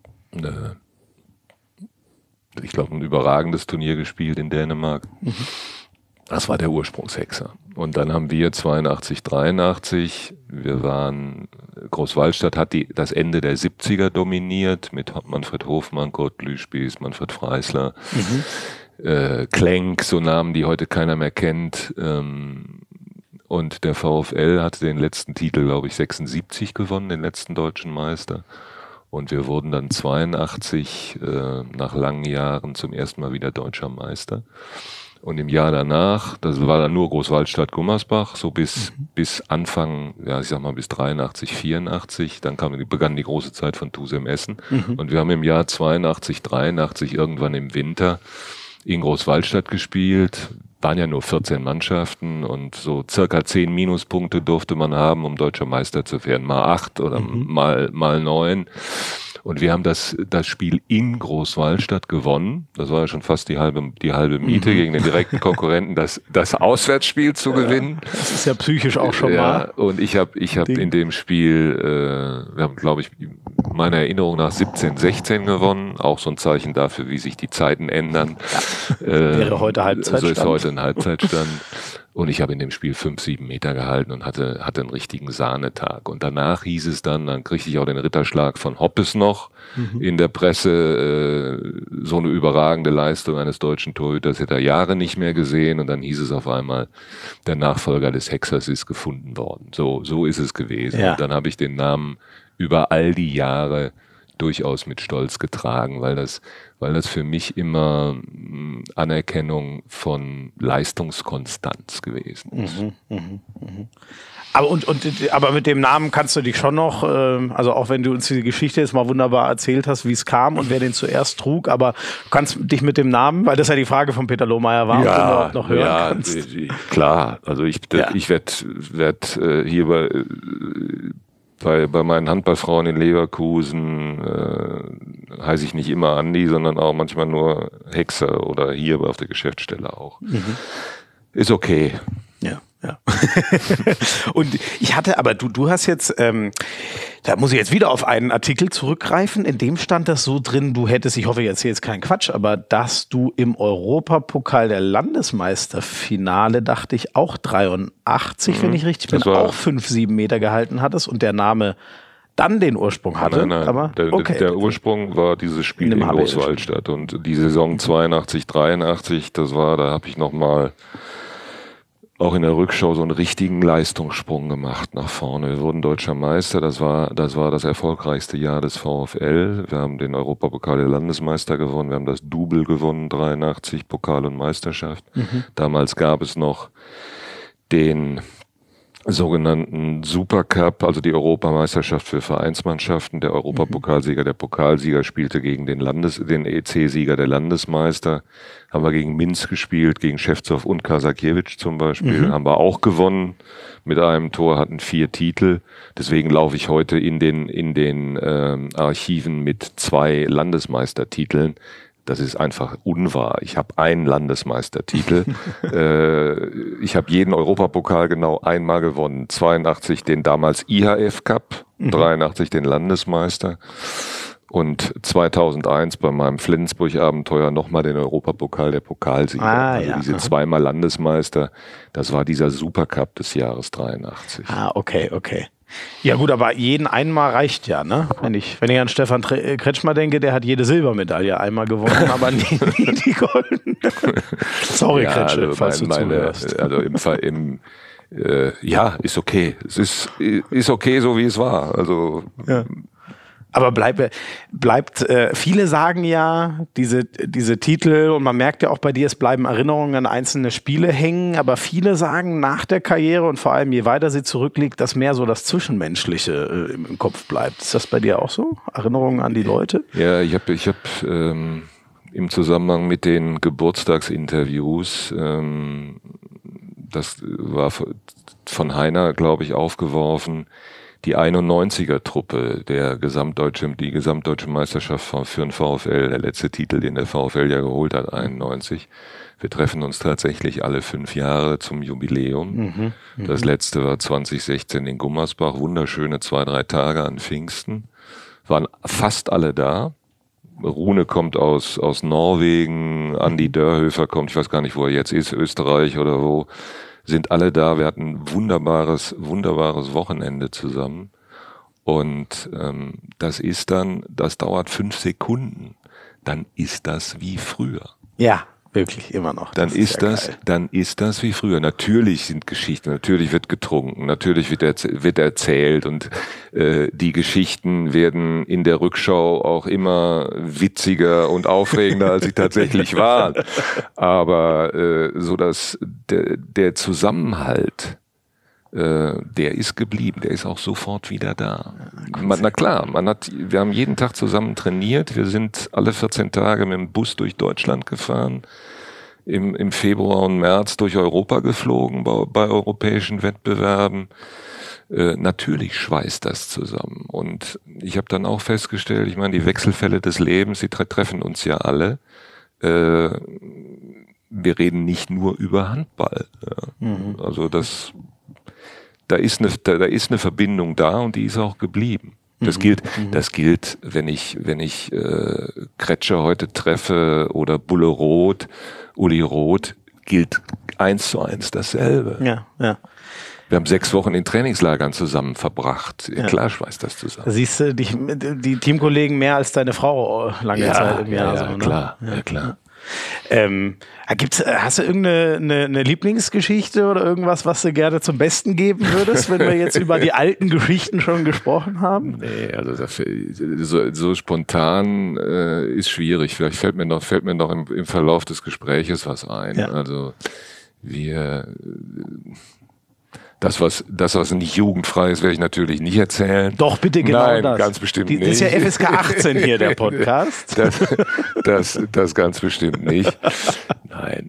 ich glaube, ein überragendes Turnier gespielt in Dänemark. Das war der Ursprungshexer. Und dann haben wir 82, 83, Großwallstadt hat das Ende der 70er dominiert mit Manfred Hofmann, Kurt Lüspies, Manfred Freisler, Klenk, so Namen, die heute keiner mehr kennt. Und der VfL hatte den letzten Titel, glaube ich, 76 gewonnen, den letzten deutschen Meister. Und wir wurden dann 82 nach langen Jahren zum ersten Mal wieder deutscher Meister. Und im Jahr danach, das war dann nur Großwaldstadt-Gummersbach, so bis Anfang, ja ich sag mal bis 83, 84, dann begann die große Zeit von Tusem Essen. Und wir haben im Jahr 82, 83 irgendwann im Winter in Großwaldstadt gespielt. Waren ja nur 14 Mannschaften und so circa 10 Minuspunkte durfte man haben, um deutscher Meister zu werden. Mal 8 oder mal 9. Und wir haben das Spiel in Großwaldstadt gewonnen. Das war ja schon fast die halbe Miete gegen den direkten Konkurrenten, das Auswärtsspiel zu gewinnen. Das ist ja psychisch auch schon mal. Und ich hab in dem Spiel, wir haben, glaube ich, meiner Erinnerung nach 17-16 gewonnen. Auch so ein Zeichen dafür, wie sich die Zeiten ändern. Wäre heute Halbzeitstand. So ist heute ein Halbzeitstand. Und ich habe in dem Spiel 5-7 Meter gehalten und hatte einen richtigen Sahnetag. Und danach hieß es dann kriegte ich auch den Ritterschlag von Hoppes noch in der Presse, so eine überragende Leistung eines deutschen Torhüters hätte er Jahre nicht mehr gesehen. Und dann hieß es auf einmal, der Nachfolger des Hexers ist gefunden worden. So ist es gewesen. Ja. Und dann habe ich den Namen über all die Jahre durchaus mit Stolz getragen, weil das für mich immer Anerkennung von Leistungskonstanz gewesen ist. Aber mit dem Namen kannst du dich schon noch, also auch wenn du uns die Geschichte jetzt mal wunderbar erzählt hast, wie es kam und wer den zuerst trug, aber du kannst dich mit dem Namen, weil das ja die Frage von Peter Lohmeier war, ob du überhaupt noch hören kannst. Klar, also ich werd hier bei meinen Handballfrauen in Leverkusen heiße ich nicht immer Andi, sondern auch manchmal nur Hexer oder hier auf der Geschäftsstelle auch. Ist okay. Ja. Und ich hatte, aber du hast jetzt, da muss ich jetzt wieder auf einen Artikel zurückgreifen, in dem stand das so drin, du hättest, ich hoffe, ich erzähle jetzt keinen Quatsch, aber dass du im Europapokal der Landesmeisterfinale, dachte ich, auch 83, wenn ich richtig bin, auch 5-7 Meter gehalten hattest und der Name dann den Ursprung hatte. Nein. Aber, der Ursprung war dieses Spiel in Großwaldstadt und die Saison 82, 83, da habe ich nochmal auch in der Rückschau so einen richtigen Leistungssprung gemacht nach vorne. Wir wurden deutscher Meister, das war das erfolgreichste Jahr des VfL. Wir haben den Europapokal der Landesmeister gewonnen, wir haben das Double gewonnen, 83, Pokal und Meisterschaft. Damals gab es noch den sogenannten Supercup, also die Europameisterschaft für Vereinsmannschaften. Der Europapokalsieger, der Pokalsieger spielte gegen den EC-Sieger der Landesmeister. Haben wir gegen Minsk gespielt, gegen Schewtsov und Kasakiewicz zum Beispiel. Haben wir auch gewonnen mit einem Tor, hatten 4 Titel. Deswegen laufe ich heute in den Archiven mit 2 Landesmeistertiteln. Das ist einfach unwahr. Ich habe einen Landesmeistertitel. Ich habe jeden Europapokal genau einmal gewonnen. 82 den damals IHF Cup, 83 den Landesmeister und 2001 bei meinem Flensburg-Abenteuer nochmal den Europapokal der Pokalsieger. Diese zweimal Landesmeister, das war dieser Supercup des Jahres 83. Okay. Ja gut, aber jeden einmal reicht ja, ne? Wenn ich an Stefan Kretschmer denke, der hat jede Silbermedaille einmal gewonnen, aber nie die goldene. Sorry, Kretsche, falls du zuhörst. Also ist okay. Es ist okay, so wie es war. Also ja. Aber bleibt viele sagen ja, diese Titel, und man merkt ja auch bei dir, es bleiben Erinnerungen an einzelne Spiele hängen, aber viele sagen nach der Karriere und vor allem je weiter sie zurückliegt, dass mehr so das Zwischenmenschliche im Kopf bleibt. Ist das bei dir auch so? Erinnerungen an die Leute? Ja, ich hab im Zusammenhang mit den Geburtstagsinterviews, das war von Heiner, glaube ich, aufgeworfen, die 91er-Truppe, die gesamtdeutsche Meisterschaft für den VfL, der letzte Titel, den der VfL ja geholt hat, 91. Wir treffen uns tatsächlich alle 5 Jahre zum Jubiläum. Das letzte war 2016 in Gummersbach, wunderschöne 2-3 Tage an Pfingsten. Waren fast alle da. Rune kommt aus Norwegen, Andi Dörhöfer kommt, ich weiß gar nicht, wo er jetzt ist, Österreich oder wo. Sind alle da. Wir hatten ein wunderbares Wochenende zusammen. Und das dauert 5 Sekunden. Dann ist das wie früher. Ja, Wirklich, immer noch. Dann ist das wie früher. Natürlich sind Geschichten, natürlich wird getrunken, natürlich wird erzählt und die Geschichten werden in der Rückschau auch immer witziger und aufregender, als sie tatsächlich waren. Aber so dass der Zusammenhalt, der ist geblieben, der ist auch sofort wieder da. Na klar, wir haben jeden Tag zusammen trainiert, wir sind alle 14 Tage mit dem Bus durch Deutschland gefahren, im Februar und März durch Europa geflogen bei europäischen Wettbewerben. Natürlich schweißt das zusammen. Und ich habe dann auch festgestellt, ich meine, die Wechselfälle des Lebens, die treffen uns ja alle. Wir reden nicht nur über Handball. Ja. Also da ist eine Verbindung da und die ist auch geblieben. Das gilt, wenn ich Kretscher heute treffe oder Bulle Roth, Uli Roth, gilt 1:1 dasselbe. Ja. Wir haben 6 Wochen in Trainingslagern zusammen verbracht. Ja. Klar schweißt das zusammen. Siehst du die Teamkollegen mehr als deine Frau lange Zeit im Jahr? Ja, so, ne? Klar. Ja, klar. Hast du irgendeine Lieblingsgeschichte oder irgendwas, was du gerne zum Besten geben würdest, wenn wir jetzt über die alten Geschichten schon gesprochen haben? Nee, also so spontan ist schwierig. Vielleicht fällt mir noch im Verlauf des Gespräches was ein. Ja. Also das, was nicht jugendfrei ist, werde ich natürlich nicht erzählen. Doch, bitte genau. Nein, das. Ganz bestimmt nicht. Das ist ja FSK 18 hier, der Podcast. Das ganz bestimmt nicht. Nein,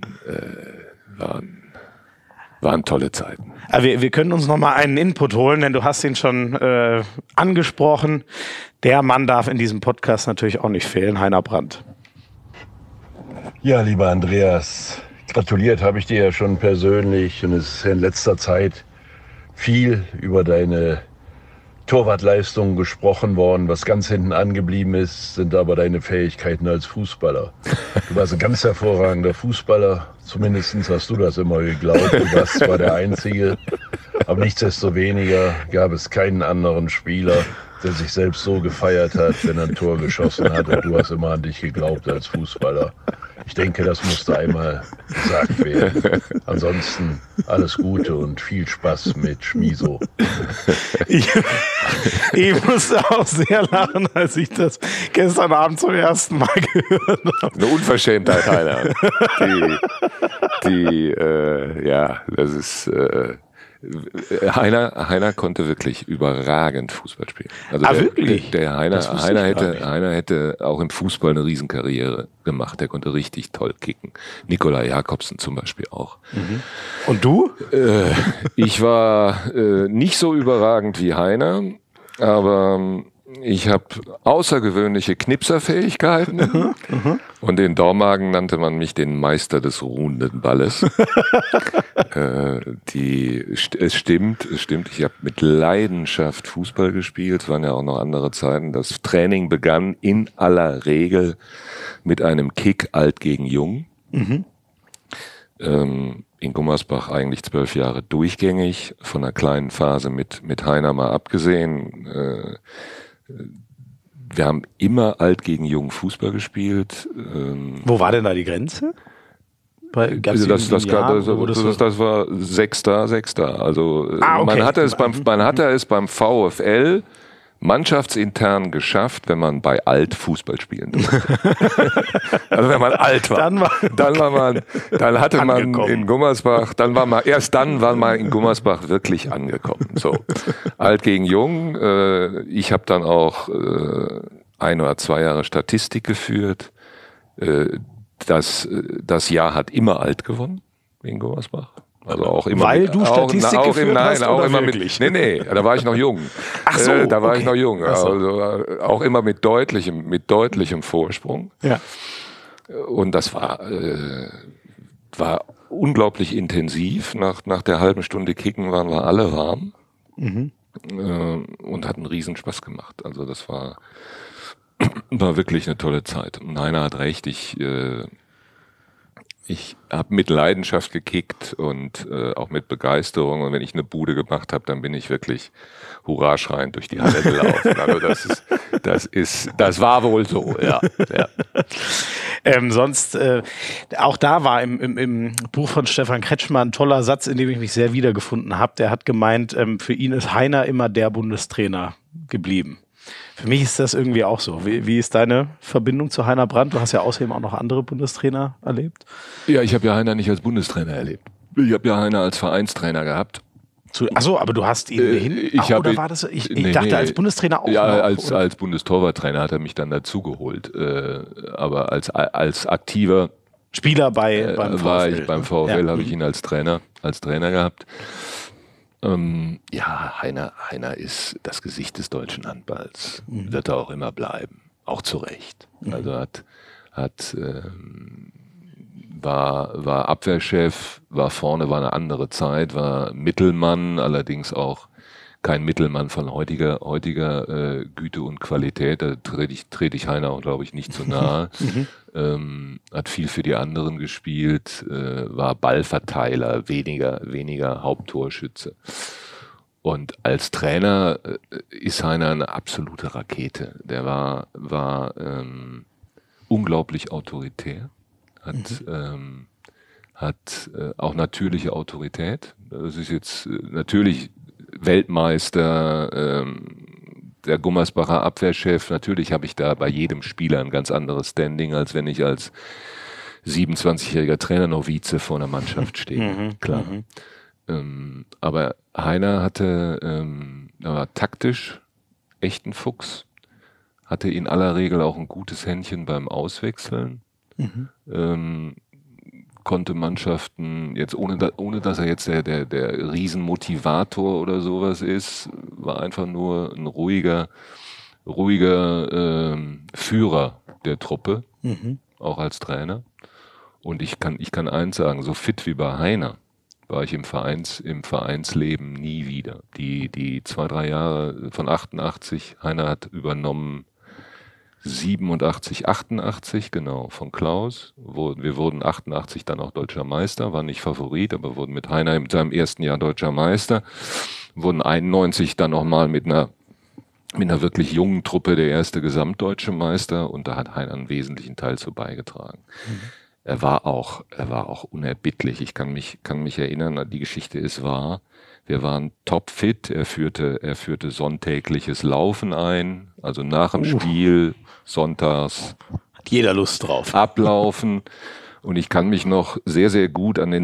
waren tolle Zeiten. Aber wir können uns noch mal einen Input holen, denn du hast ihn schon angesprochen. Der Mann darf in diesem Podcast natürlich auch nicht fehlen, Heiner Brandt. Ja, lieber Andreas, gratuliert habe ich dir ja schon persönlich und es ist in letzter Zeit viel über deine Torwartleistung gesprochen worden. Was ganz hinten angeblieben ist, sind aber deine Fähigkeiten als Fußballer. Du warst ein ganz hervorragender Fußballer, zumindest hast du das immer geglaubt. Du warst zwar der Einzige, aber nichtsdestoweniger gab es keinen anderen Spieler, der sich selbst so gefeiert hat, wenn er ein Tor geschossen hat. Und du hast immer an dich geglaubt als Fußballer. Ich denke, das musste einmal gesagt werden. Ansonsten alles Gute und viel Spaß mit Schmiso. Ich musste auch sehr lachen, als ich das gestern Abend zum ersten Mal gehört habe. Eine Unverschämtheit, Heiner. Das ist... Heiner konnte wirklich überragend Fußball spielen. Also wirklich? Der Heiner hätte auch im Fußball eine Riesenkarriere gemacht. Der konnte richtig toll kicken. Nikolai Jakobsen zum Beispiel auch. Mhm. Und du? Ich war nicht so überragend wie Heiner, aber ich habe außergewöhnliche Knipserfähigkeiten und in Dormagen nannte man mich den Meister des ruhenden Balles. Es stimmt, ich habe mit Leidenschaft Fußball gespielt, es waren ja auch noch andere Zeiten. Das Training begann in aller Regel mit einem Kick alt gegen jung. In Gummersbach eigentlich 12 Jahre durchgängig, von einer kleinen Phase mit Heiner mal abgesehen. Wir haben immer alt gegen jung Fußball gespielt. Wo war denn da die Grenze? Das war Sechster. Also okay. Man hatte es beim VfL mannschaftsintern geschafft, wenn man bei alt Fußball spielen durfte. Also wenn man alt war. Dann hatte man in Gummersbach, erst dann war man in Gummersbach wirklich angekommen. So. Alt gegen jung. Ich habe dann auch 1 oder 2 Jahre Statistik geführt. Das Jahr hat immer alt gewonnen in Gummersbach. Also auch immer weil du Statistik geführt hast, auch oder immer wirklich? Nee, da war ich noch jung. Ach so, da war ich noch jung. Also auch immer mit deutlichem Vorsprung. Ja. Und das war unglaublich intensiv. Nach der halben Stunde Kicken waren wir alle warm und hat einen Riesenspaß gemacht. Also das war wirklich eine tolle Zeit. Und Heiner hat recht, ich habe mit Leidenschaft gekickt und auch mit Begeisterung. Und wenn ich eine Bude gemacht habe, dann bin ich wirklich hurra schreiend durch die Halle gelaufen. Also das war wohl so, ja. Sonst, auch da war im Buch von Stefan Kretschmer ein toller Satz, in dem ich mich sehr wiedergefunden habe. Der hat gemeint, für ihn ist Heiner immer der Bundestrainer geblieben. Für mich ist das irgendwie auch so. Wie ist deine Verbindung zu Heiner Brandt? Du hast ja außerdem auch noch andere Bundestrainer erlebt. Ja, ich habe ja Heiner nicht als Bundestrainer erlebt. Ich habe ja Heiner als Vereinstrainer gehabt. Achso, aber du hast ihn oder war das? Ich dachte, als Bundestrainer auch. Ja, als Bundestorwarttrainer hat er mich dann dazugeholt. Aber als aktiver Spieler beim VfL. War ich beim VfL, habe ich ihn als Trainer gehabt. Ja, Heiner ist das Gesicht des deutschen Handballs. Wird er auch immer bleiben. Auch zu Recht. Also war Abwehrchef, war vorne, war eine andere Zeit, war Mittelmann, allerdings auch kein Mittelmann von heutiger Güte und Qualität. Da trete ich Heiner auch, glaube ich, nicht zu nahe. Hat viel für die anderen gespielt, war Ballverteiler, weniger Haupttorschütze. Und als Trainer ist Heiner eine absolute Rakete. Der war unglaublich autoritär. Hat auch natürliche Autorität. Das ist jetzt natürlich Weltmeister, der Gummersbacher Abwehrchef. Natürlich habe ich da bei jedem Spieler ein ganz anderes Standing, als wenn ich als 27-jähriger Trainer noch Vize vor einer Mannschaft stehe. Klar. Aber Heiner war taktisch echt ein Fuchs. Hatte in aller Regel auch ein gutes Händchen beim Auswechseln. Konnte Mannschaften jetzt, ohne dass er jetzt der Riesenmotivator oder sowas ist, war einfach nur ein ruhiger Führer der Truppe, auch als Trainer. Und ich kann eins sagen, so fit wie bei Heiner war ich im Vereinsleben nie wieder. Die 2-3 Jahre von 88, Heiner hat übernommen 87, 88, genau, von Klaus. Wir wurden 88 dann auch Deutscher Meister, war nicht Favorit, aber wurden mit Heiner in seinem ersten Jahr Deutscher Meister. Wurden 91 dann nochmal mit einer wirklich jungen Truppe der erste Gesamtdeutsche Meister und da hat Heiner einen wesentlichen Teil zu beigetragen. Er war auch unerbittlich. Ich kann mich erinnern, die Geschichte ist wahr. Wir waren topfit. Er führte sonntägliches Laufen ein, also nach dem Spiel, sonntags. Hat jeder Lust drauf. Ablaufen. Und ich kann mich noch sehr, sehr gut an den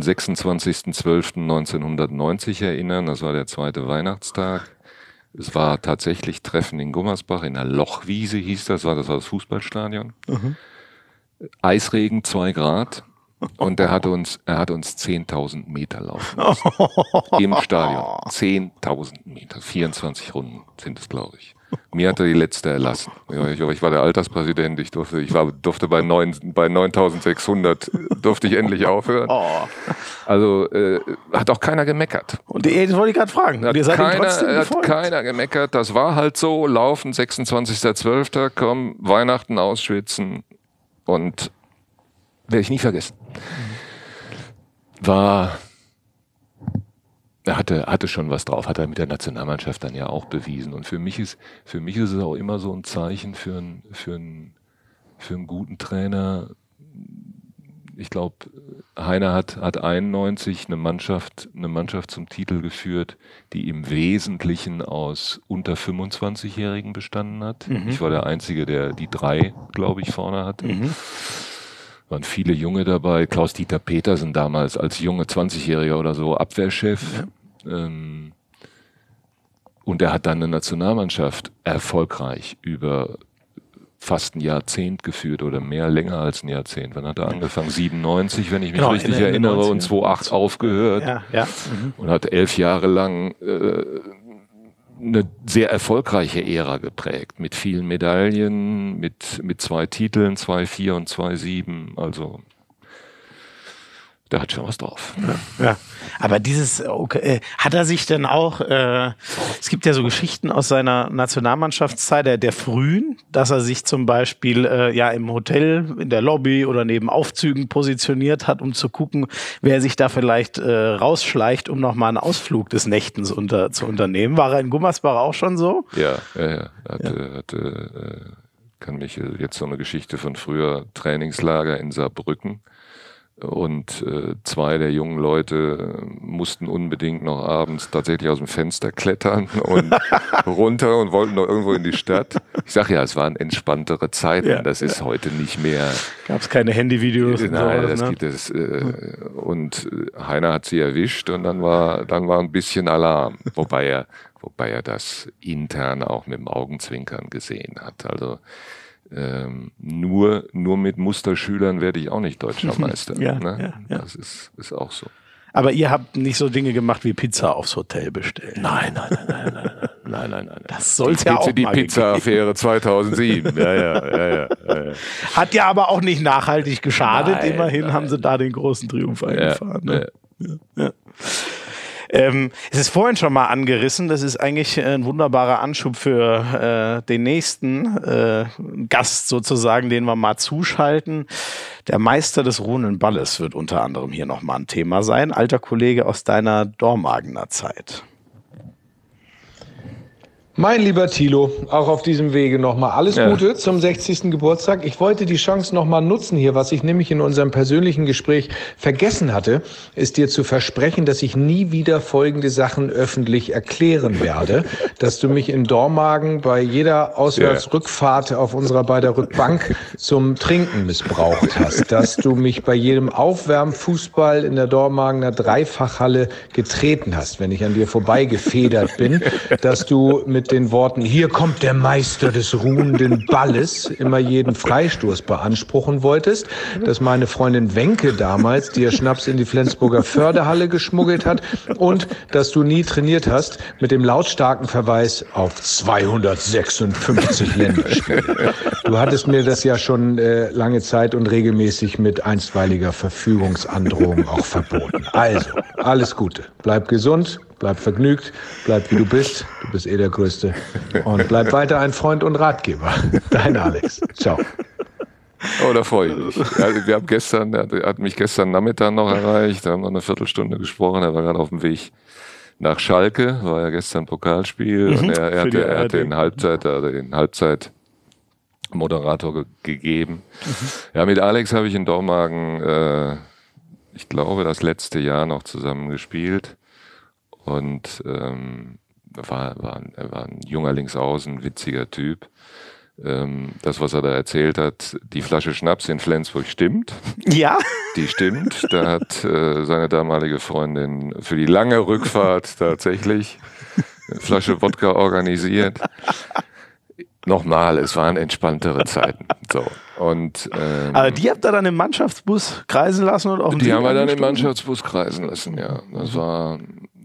26.12.1990 erinnern. Das war der zweite Weihnachtstag. Es war tatsächlich Treffen in Gummersbach, in der Lochwiese hieß das war das Fußballstadion. Eisregen, 2 Grad. Und er hat uns 10.000 Meter laufen lassen. Im Stadion. 10.000 Meter. 24 Runden sind es, glaube ich. Mir hat er die letzte erlassen. Ich war der Alterspräsident. Ich durfte bei 9.600 durfte ich endlich aufhören. Also hat auch keiner gemeckert. Und das wollte ich gerade fragen. Hat keiner gemeckert. Das war halt so. Laufen, 26.12. Komm, Weihnachten ausschwitzen. Und werde ich nie vergessen. Er hatte schon was drauf, hat er mit der Nationalmannschaft dann ja auch bewiesen. Und für mich ist es auch immer so ein Zeichen für einen guten Trainer. Ich glaube, Heiner hat 91 eine Mannschaft zum Titel geführt, die im Wesentlichen aus unter 25-Jährigen bestanden hat. Ich war der Einzige, der die 3, glaube ich, vorne hatte. Waren viele Junge dabei. Klaus-Dieter Petersen damals als junge 20-Jähriger oder so Abwehrchef. Und er hat dann eine Nationalmannschaft erfolgreich über fast ein Jahrzehnt geführt oder länger als ein Jahrzehnt. Wann hat er angefangen? 97, wenn ich mich richtig erinnere, und 2008 aufgehört. Und hat 11 Jahre lang eine sehr erfolgreiche Ära geprägt, mit vielen Medaillen, mit 2 Titeln, 2,4 und 2,7, also der hat schon was drauf. Ja. Aber hat er sich denn auch, es gibt ja so Geschichten aus seiner Nationalmannschaftszeit, der frühen, dass er sich zum Beispiel im Hotel, in der Lobby oder neben Aufzügen positioniert hat, um zu gucken, wer sich da vielleicht rausschleicht, um nochmal einen Ausflug des Nächtens zu unternehmen. War er in Gummersbach auch schon so? Ja. kann mich jetzt so eine Geschichte von früher, Trainingslager in Saarbrücken. Und 2 der jungen Leute mussten unbedingt noch abends tatsächlich aus dem Fenster klettern und runter und wollten noch irgendwo in die Stadt. Ich sage ja, es waren entspanntere Zeiten. Ja, das ist heute nicht mehr. Gab es keine Handyvideos? Nein, das gibt es. Und Heiner hat sie erwischt und dann war ein bisschen Alarm. Wobei er das intern auch mit dem Augenzwinkern gesehen hat. Also nur mit Musterschülern werde ich auch nicht Deutscher Meister. Ne? Ja. Das ist auch so. Aber ihr habt nicht so Dinge gemacht wie Pizza aufs Hotel bestellen. Nein. Das soll's ja auch mal die Pizza-Affäre 2007. Ja. Hat ja aber auch nicht nachhaltig geschadet. Nein, immerhin haben sie da den großen Triumph eingefahren. Ne? Ja. Es ist vorhin schon mal angerissen, das ist eigentlich ein wunderbarer Anschub für den nächsten Gast sozusagen, den wir mal zuschalten. Der Meister des ruhenden Balles wird unter anderem hier nochmal ein Thema sein. Alter Kollege aus deiner Dormagener Zeit. Mein lieber Thilo, auch auf diesem Wege nochmal alles Gute zum 60. Geburtstag. Ich wollte die Chance nochmal nutzen hier, was ich nämlich in unserem persönlichen Gespräch vergessen hatte, ist dir zu versprechen, dass ich nie wieder folgende Sachen öffentlich erklären werde. Dass du mich in Dormagen bei jeder Auswärtsrückfahrt auf unserer beider Rückbank zum Trinken missbraucht hast. Dass du mich bei jedem Aufwärmfußball in der Dormagener Dreifachhalle getreten hast, wenn ich an dir vorbeigefedert bin. Dass du mit den Worten, hier kommt der Meister des ruhenden Balles, immer jeden Freistoß beanspruchen wolltest, dass meine Freundin Wenke damals dir Schnaps in die Flensburger Förderhalle geschmuggelt hat und dass du nie trainiert hast mit dem lautstarken Verweis auf 256 Länderspiele. Du hattest mir das ja schon lange Zeit und regelmäßig mit einstweiliger Verfügungsandrohung auch verboten. Also, alles Gute. Bleib gesund. Bleib vergnügt, bleib wie du bist der Größte und bleib weiter ein Freund und Ratgeber. Dein Alex. Ciao. Oh, da freue ich mich. Also er hat mich gestern Nachmittag noch erreicht, da haben wir eine Viertelstunde gesprochen, er war gerade auf dem Weg nach Schalke, war ja gestern Pokalspiel und er hat den Halbzeitmoderator gegeben. Ja, mit Alex habe ich in Dormagen, ich glaube, das letzte Jahr noch zusammen gespielt. Und er war ein junger Linksaußen, witziger Typ. Das, was er da erzählt hat, die Flasche Schnaps in Flensburg stimmt. Ja. Die stimmt. Da hat seine damalige Freundin für die lange Rückfahrt tatsächlich eine Flasche Wodka organisiert. Nochmal, es waren entspanntere Zeiten. So. Und, aber die habt ihr dann im Mannschaftsbus kreisen lassen? Und auf die haben wir dann im Mannschaftsbus kreisen lassen, ja. Das war...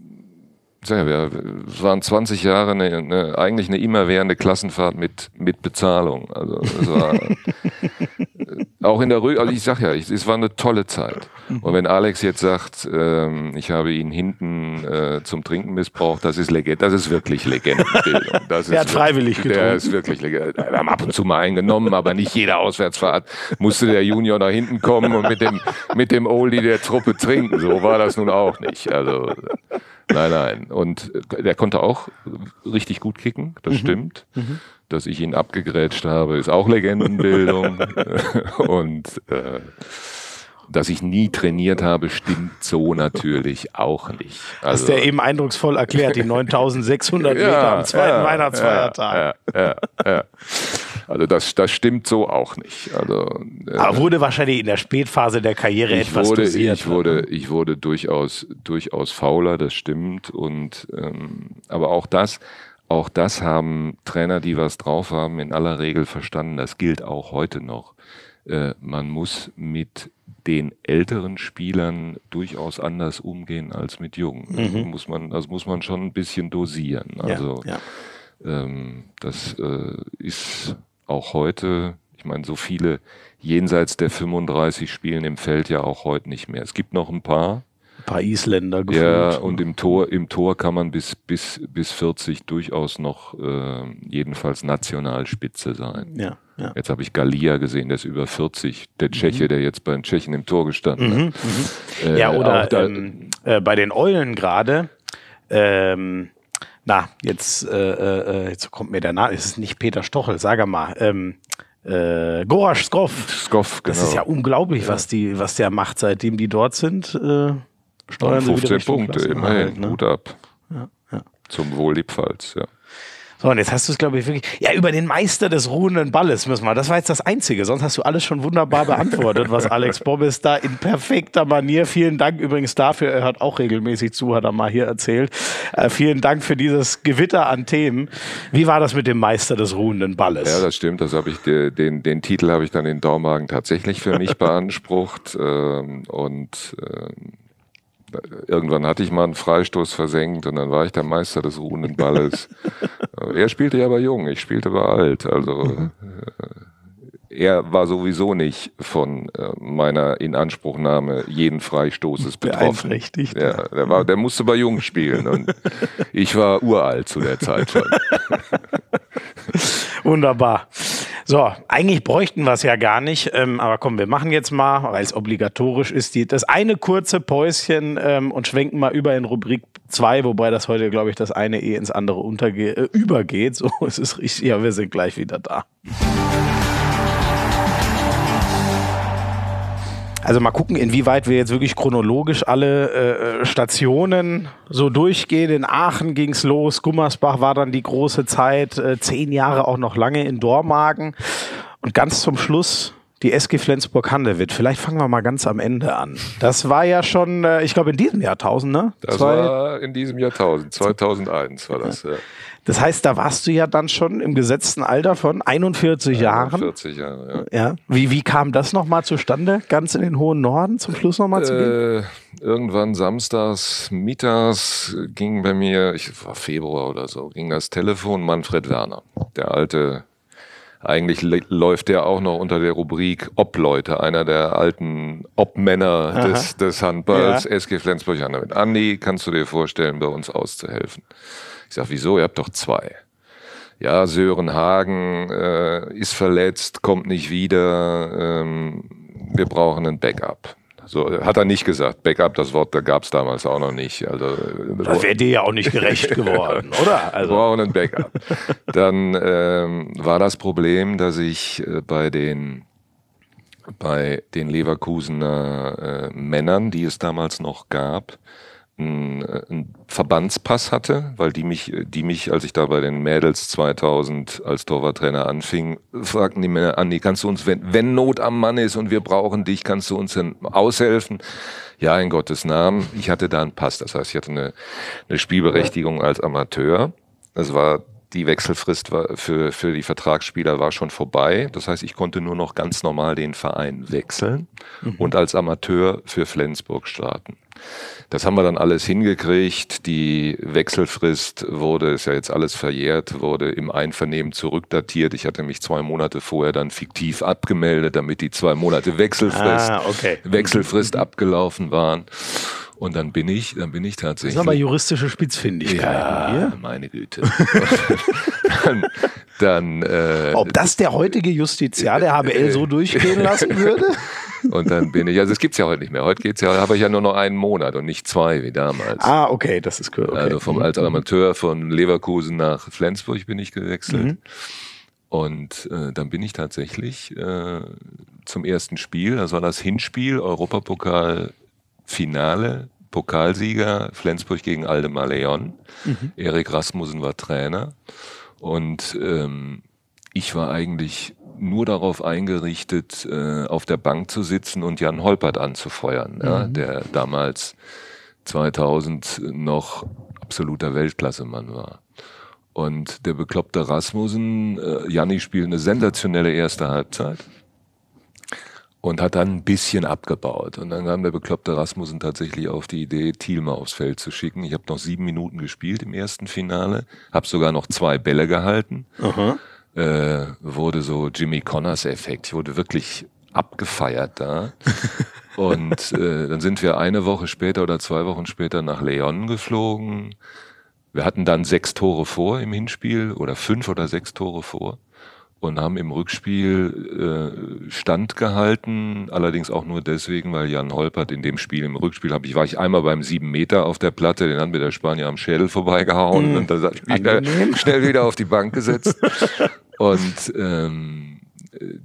Es waren 20 Jahre eigentlich eine immerwährende Klassenfahrt mit Bezahlung. Also es war auch in der also ich sag ja, es war eine tolle Zeit. Und wenn Alex jetzt sagt, ich habe ihn hinten zum Trinken missbraucht, das ist wirklich Legendenbildung. Er hat freiwillig getrunken. Der ist wirklich Legende. Wir haben ab und zu mal eingenommen, aber nicht jede Auswärtsfahrt musste der Junior nach hinten kommen und mit dem Oldie der Truppe trinken. So war das nun auch nicht. Also Nein. Und der konnte auch richtig gut kicken, das stimmt. Dass ich ihn abgegrätscht habe, ist auch Legendenbildung. Und dass ich nie trainiert habe, stimmt so natürlich auch nicht. Also, hast du ja eben eindrucksvoll erklärt, die 9.600 Meter am zweiten Weihnachtsfeiertag. Ja. Also das stimmt so auch nicht. Also, aber wurde wahrscheinlich in der Spätphase der Karriere etwas dosiert. Ich wurde durchaus fauler, das stimmt. Und aber auch das haben Trainer, die was drauf haben, in aller Regel verstanden. Das gilt auch heute noch. Man muss mit den älteren Spielern durchaus anders umgehen als mit jungen. Das muss man schon ein bisschen dosieren. Also das ist auch heute, ich meine, so viele jenseits der 35 spielen im Feld ja auch heute nicht mehr. Es gibt noch ein paar Isländer gefühlt. Ja, und im Tor kann man bis 40 durchaus noch jedenfalls Nationalspitze sein. Ja. Jetzt habe ich Galia gesehen, der ist über 40, der Tscheche, der jetzt bei den Tschechen im Tor gestanden hat. Ja, oder bei den Eulen gerade, jetzt kommt mir der Name, es ist nicht Peter Stochel, sag mal, Goraš Skov. Genau. Das ist ja unglaublich, was der macht, seitdem die dort sind. Steuern 15 Punkte, immerhin, ne? Hut ab. Ja. Zum Wohl die Pfalz, ja. So, und jetzt hast du es, glaube ich, wirklich. Ja, über den Meister des ruhenden Balles müssen wir. Das war jetzt das Einzige. Sonst hast du alles schon wunderbar beantwortet, was Alex Bobbes da in perfekter Manier. Vielen Dank übrigens dafür. Er hört auch regelmäßig zu, hat er mal hier erzählt. Vielen Dank für dieses Gewitter an Themen. Wie war das mit dem Meister des ruhenden Balles? Ja, das stimmt. Das habe ich den Titel habe ich dann in Dormagen tatsächlich für mich beansprucht. Irgendwann hatte ich mal einen Freistoß versenkt und dann war ich der Meister des ruhenden Balles. Er spielte ja aber jung, ich spielte aber alt. Also er war sowieso nicht von meiner Inanspruchnahme jeden Freistoßes betroffen. Beeinträchtigt. Ja, der musste bei jung spielen und ich war uralt zu der Zeit schon. Wunderbar. So, eigentlich bräuchten wir es ja gar nicht, aber komm, wir machen jetzt mal, weil es obligatorisch ist, das eine kurze Päuschen und schwenken mal über in Rubrik 2, wobei das heute, glaube ich, das eine ins andere übergeht. So, es ist richtig, ja, wir sind gleich wieder da. Also mal gucken, inwieweit wir jetzt wirklich chronologisch alle Stationen so durchgehen. In Aachen ging es los, Gummersbach war dann die große Zeit, 10 Jahre auch noch lange in Dormagen und ganz zum Schluss die SG Flensburg-Handewitt. Vielleicht fangen wir mal ganz am Ende an. Das war ja schon, ich glaube in diesem Jahrtausend, ne? Das war in diesem Jahrtausend, 2001 war das, ja. Das heißt, da warst du ja dann schon im gesetzten Alter von 41 Jahren. 41 Jahre, ja. Ja. Wie kam das nochmal zustande, ganz in den hohen Norden zum Schluss nochmal zu gehen? Irgendwann samstags, mittags ging bei mir, war Februar oder so, ging das Telefon, Manfred Werner, der alte, eigentlich läuft der auch noch unter der Rubrik Obleute, einer der alten Obmänner des Handballs, ja. SG Flensburg-Handewitt. Andi, kannst du dir vorstellen, bei uns auszuhelfen? Ich sag, wieso? Ihr habt doch 2. Ja, Sören Hagen ist verletzt, kommt nicht wieder. Wir brauchen ein Backup. So hat er nicht gesagt. Backup, das Wort, da gab es damals auch noch nicht. Also, das wäre dir ja auch nicht gerecht geworden, oder? Also. Wir brauchen ein Backup. Dann war das Problem, dass ich bei den Leverkusener Männern, die es damals noch gab, einen Verbandspass hatte, weil die mich, als ich da bei den Mädels 2000 als Torwarttrainer anfing, fragten die Männer, Andi, kannst du uns, wenn Not am Mann ist und wir brauchen dich, kannst du uns denn aushelfen? Ja, in Gottes Namen. Ich hatte da einen Pass, das heißt, ich hatte eine Spielberechtigung als Amateur. Das war die Wechselfrist für die Vertragsspieler war schon vorbei. Das heißt, ich konnte nur noch ganz normal den Verein wechseln und als Amateur für Flensburg starten. Das haben wir dann alles hingekriegt. Die Wechselfrist ist ja jetzt alles verjährt, wurde im Einvernehmen zurückdatiert. Ich hatte mich 2 Monate vorher dann fiktiv abgemeldet, damit die 2 Monate Wechselfrist abgelaufen waren. Und dann bin ich tatsächlich. Das ist aber juristische Spitzfindigkeit. Ja, hier. Meine Güte. Ob das der heutige Justiziar der HBL so durchgehen lassen würde? Und dann bin ich, also es gibt's ja heute nicht mehr. Heute habe ich ja nur noch 1 Monat und nicht 2 wie damals. Ah, okay, das ist cool. Okay. Also als Amateur von Leverkusen nach Flensburg bin ich gewechselt. Und dann bin ich tatsächlich zum ersten Spiel, das war das Hinspiel, Europapokal-Finale, Pokalsieger, Flensburg gegen Aldemar Leon. Erik Rasmussen war Trainer. Und ich war eigentlich nur darauf eingerichtet, auf der Bank zu sitzen und Jan Holpert anzufeuern, ja, der damals 2000 noch absoluter Weltklassemann war. Und der bekloppte Rasmussen, Janni spielt eine sensationelle erste Halbzeit und hat dann ein bisschen abgebaut. Und dann kam der bekloppte Rasmussen tatsächlich auf die Idee, Thielmer aufs Feld zu schicken. Ich habe noch 7 Minuten gespielt im ersten Finale, habe sogar noch 2 Bälle gehalten. Wurde so Jimmy Connors-Effekt. Ich wurde wirklich abgefeiert da. Und dann sind wir 1 Woche später oder 2 Wochen später nach Leon geflogen. Wir hatten dann 6 Tore vor im Hinspiel oder 5 oder 6 Tore vor und haben im Rückspiel Stand gehalten, allerdings auch nur deswegen, weil Jan Holpert in dem Spiel, im Rückspiel war ich einmal beim 7 Meter auf der Platte, den hat mir der Spanier am Schädel vorbeigehauen und dann habe ich mich schnell wieder auf die Bank gesetzt. Und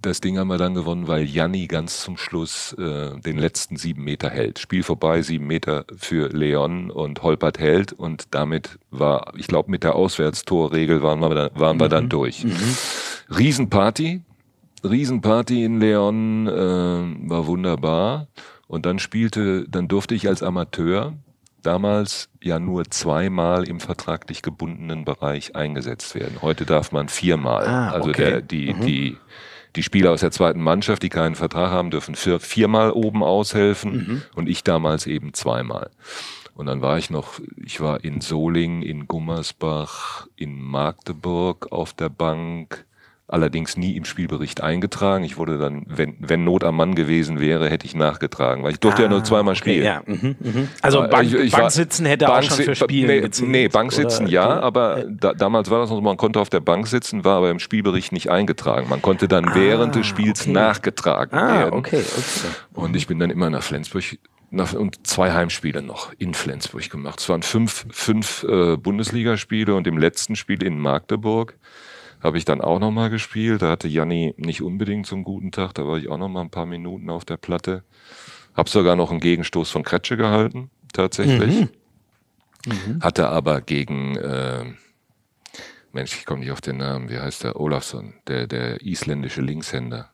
das Ding haben wir dann gewonnen, weil Janni ganz zum Schluss den letzten 7 Meter hält. Spiel vorbei, 7 Meter für Leon und Holpert hält und damit war, ich glaube, mit der Auswärtstorregel waren wir dann durch. Riesenparty in Leon, war wunderbar. Und dann durfte ich als Amateur damals ja nur 2-mal im vertraglich gebundenen Bereich eingesetzt werden. Heute darf man 4-mal. Also die Spieler aus der zweiten Mannschaft, die keinen Vertrag haben, dürfen 4-mal oben aushelfen und ich damals eben 2-mal. Und dann war ich war in Solingen, in Gummersbach, in Magdeburg auf der Bank, allerdings nie im Spielbericht eingetragen. Ich wurde dann, wenn Not am Mann gewesen wäre, hätte ich nachgetragen, weil ich durfte ja nur 2-mal spielen. Ja. Also Banksitzen hätte auch schon für Spielen gezählt. Nee, Banksitzen ja, aber damals war das noch so, man konnte auf der Bank sitzen, war aber im Spielbericht nicht eingetragen. Man konnte dann während des Spiels nachgetragen werden. Okay. Und ich bin dann immer nach Flensburg und 2 Heimspiele noch in Flensburg gemacht. Es waren 5 Bundesligaspiele und im letzten Spiel in Magdeburg habe ich dann auch nochmal gespielt. Da hatte Janni nicht unbedingt so einen guten Tag. Da war ich auch nochmal ein paar Minuten auf der Platte. Habe sogar noch einen Gegenstoß von Kretsche gehalten, tatsächlich. Hatte aber gegen, ich komme nicht auf den Namen, wie heißt der? Olafsson, der isländische Linkshänder.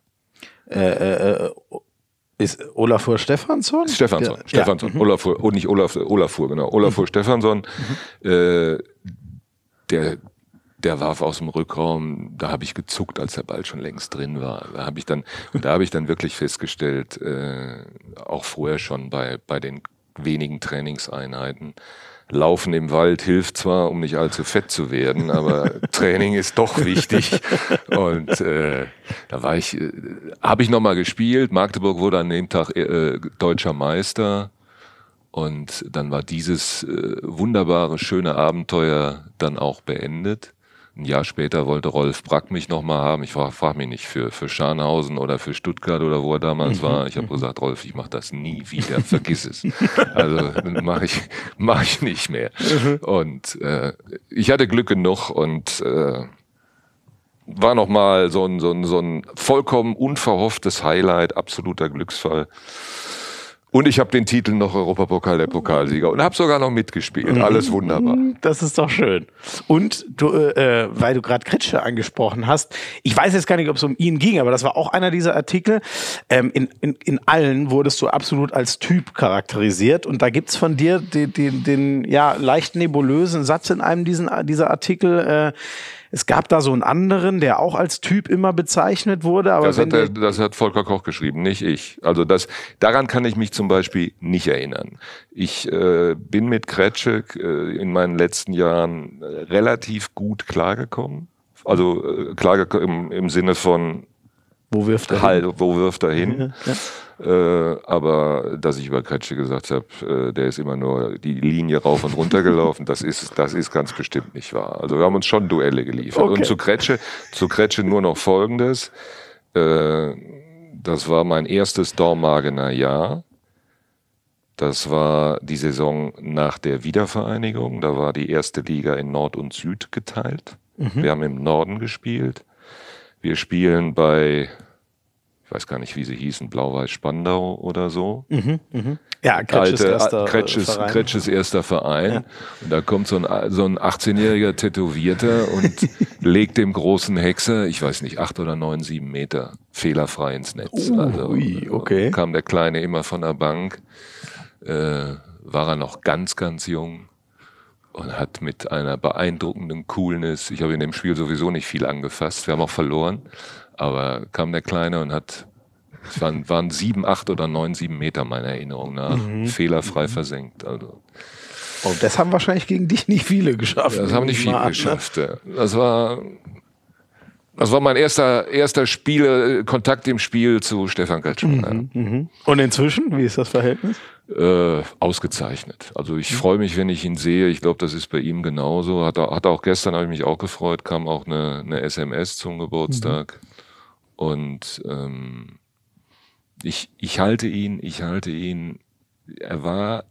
Ist Olafur Stefansson? Stefansson. Olafur, nicht Olafur, genau. Olafur Stefansson, der warf aus dem Rückraum, da habe ich gezuckt, als der Ball schon längst drin war. Da habe ich dann wirklich festgestellt, auch vorher schon bei den wenigen Trainingseinheiten, Laufen im Wald hilft zwar, um nicht allzu fett zu werden, aber Training ist doch wichtig. Und habe ich nochmal gespielt. Magdeburg wurde an dem Tag deutscher Meister. Und dann war dieses wunderbare, schöne Abenteuer dann auch beendet. Ein Jahr später wollte Rolf Brack mich nochmal haben. Ich frag mich nicht, für Scharnhausen oder für Stuttgart oder wo er damals war. Ich habe gesagt, Rolf, ich mache das nie wieder, vergiss es. Also mach ich nicht mehr. Und ich hatte Glück genug und war nochmal so ein vollkommen unverhofftes Highlight, absoluter Glücksfall. Und ich habe den Titel noch Europapokal der Pokalsieger und habe sogar noch mitgespielt. Alles wunderbar. Das ist doch schön. Und du, weil du gerade Kretsche angesprochen hast, ich weiß jetzt gar nicht, ob es um ihn ging, aber das war auch einer dieser Artikel. In allen wurdest du absolut als Typ charakterisiert und da gibt's von dir den leicht nebulösen Satz in einem dieser Artikel. Es gab da so einen anderen, der auch als Typ immer bezeichnet wurde. Aber das hat Volker Koch geschrieben, nicht ich. Also daran kann ich mich zum Beispiel nicht erinnern. Ich bin mit Kretsche in meinen letzten Jahren relativ gut klargekommen. Also klargekommen im Sinne von wo wirft er hin? Ja. Aber dass ich über Kretsche gesagt habe, der ist immer nur die Linie rauf und runter gelaufen, das ist ganz bestimmt nicht wahr. Also wir haben uns schon Duelle geliefert. Okay. Und zu Kretsche nur noch Folgendes. Das war mein erstes Dormagener Jahr. Das war die Saison nach der Wiedervereinigung. Da war die erste Liga in Nord und Süd geteilt. Wir haben im Norden gespielt. Wir spielen bei, ich weiß gar nicht, wie sie hießen, Blau-Weiß Spandau oder so. Ja, Kretsches erster Verein. Ja. Und da kommt so ein 18-jähriger Tätowierter und legt dem großen Hexer, ich weiß nicht, 8 oder 9, 7 Meter fehlerfrei ins Netz. Okay. Kam der Kleine immer von der Bank, war er noch ganz, ganz jung. Und hat mit einer beeindruckenden Coolness, ich habe in dem Spiel sowieso nicht viel angefasst, wir haben auch verloren, aber kam der Kleine und es waren 7, 8 oder 9, 7 Meter meiner Erinnerung nach, fehlerfrei versenkt. Also. Und das haben wahrscheinlich gegen dich nicht viele geschafft. Das haben nicht viele geschafft. Ja. Das war mein erster Kontakt im Spiel zu Stefan Kretschmann. Und inzwischen, wie ist das Verhältnis? Ausgezeichnet. Also ich freue mich, wenn ich ihn sehe. Ich glaube, das ist bei ihm genauso. Hat auch gestern, habe ich mich auch gefreut, kam auch eine SMS zum Geburtstag. Und ich halte ihn, er war,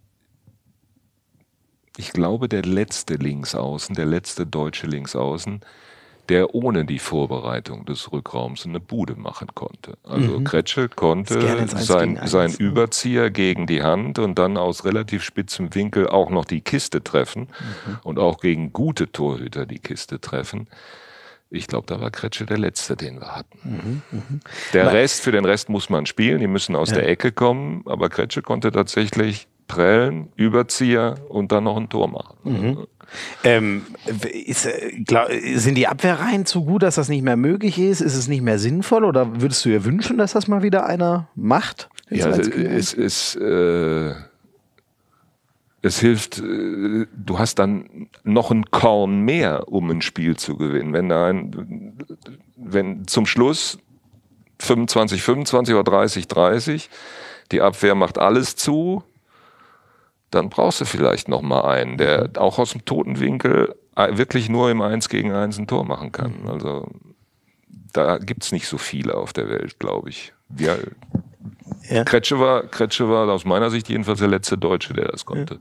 ich glaube, der letzte Linksaußen, der letzte deutsche Linksaußen, der ohne die Vorbereitung des Rückraums eine Bude machen konnte. Also Kretsche konnte sein Überzieher gegen die Hand und dann aus relativ spitzem Winkel auch noch die Kiste treffen und auch gegen gute Torhüter die Kiste treffen. Ich glaube, da war Kretsche der Letzte, den wir hatten. Für den Rest muss man spielen, die müssen aus der Ecke kommen, aber Kretsche konnte tatsächlich prellen, Überzieher und dann noch ein Tor machen. Sind die Abwehrreihen zu gut, dass das nicht mehr möglich ist? Ist es nicht mehr sinnvoll oder würdest du dir wünschen, dass das mal wieder einer macht? Ja, es hilft, du hast dann noch ein Korn mehr, um ein Spiel zu gewinnen. Wenn zum Schluss 25 oder 30, die Abwehr macht alles zu, dann brauchst du vielleicht noch mal einen, der auch aus dem toten Winkel wirklich nur im 1 gegen 1 ein Tor machen kann. Also da gibt's nicht so viele auf der Welt, glaube ich. Kretsche war aus meiner Sicht jedenfalls der letzte Deutsche, der das konnte.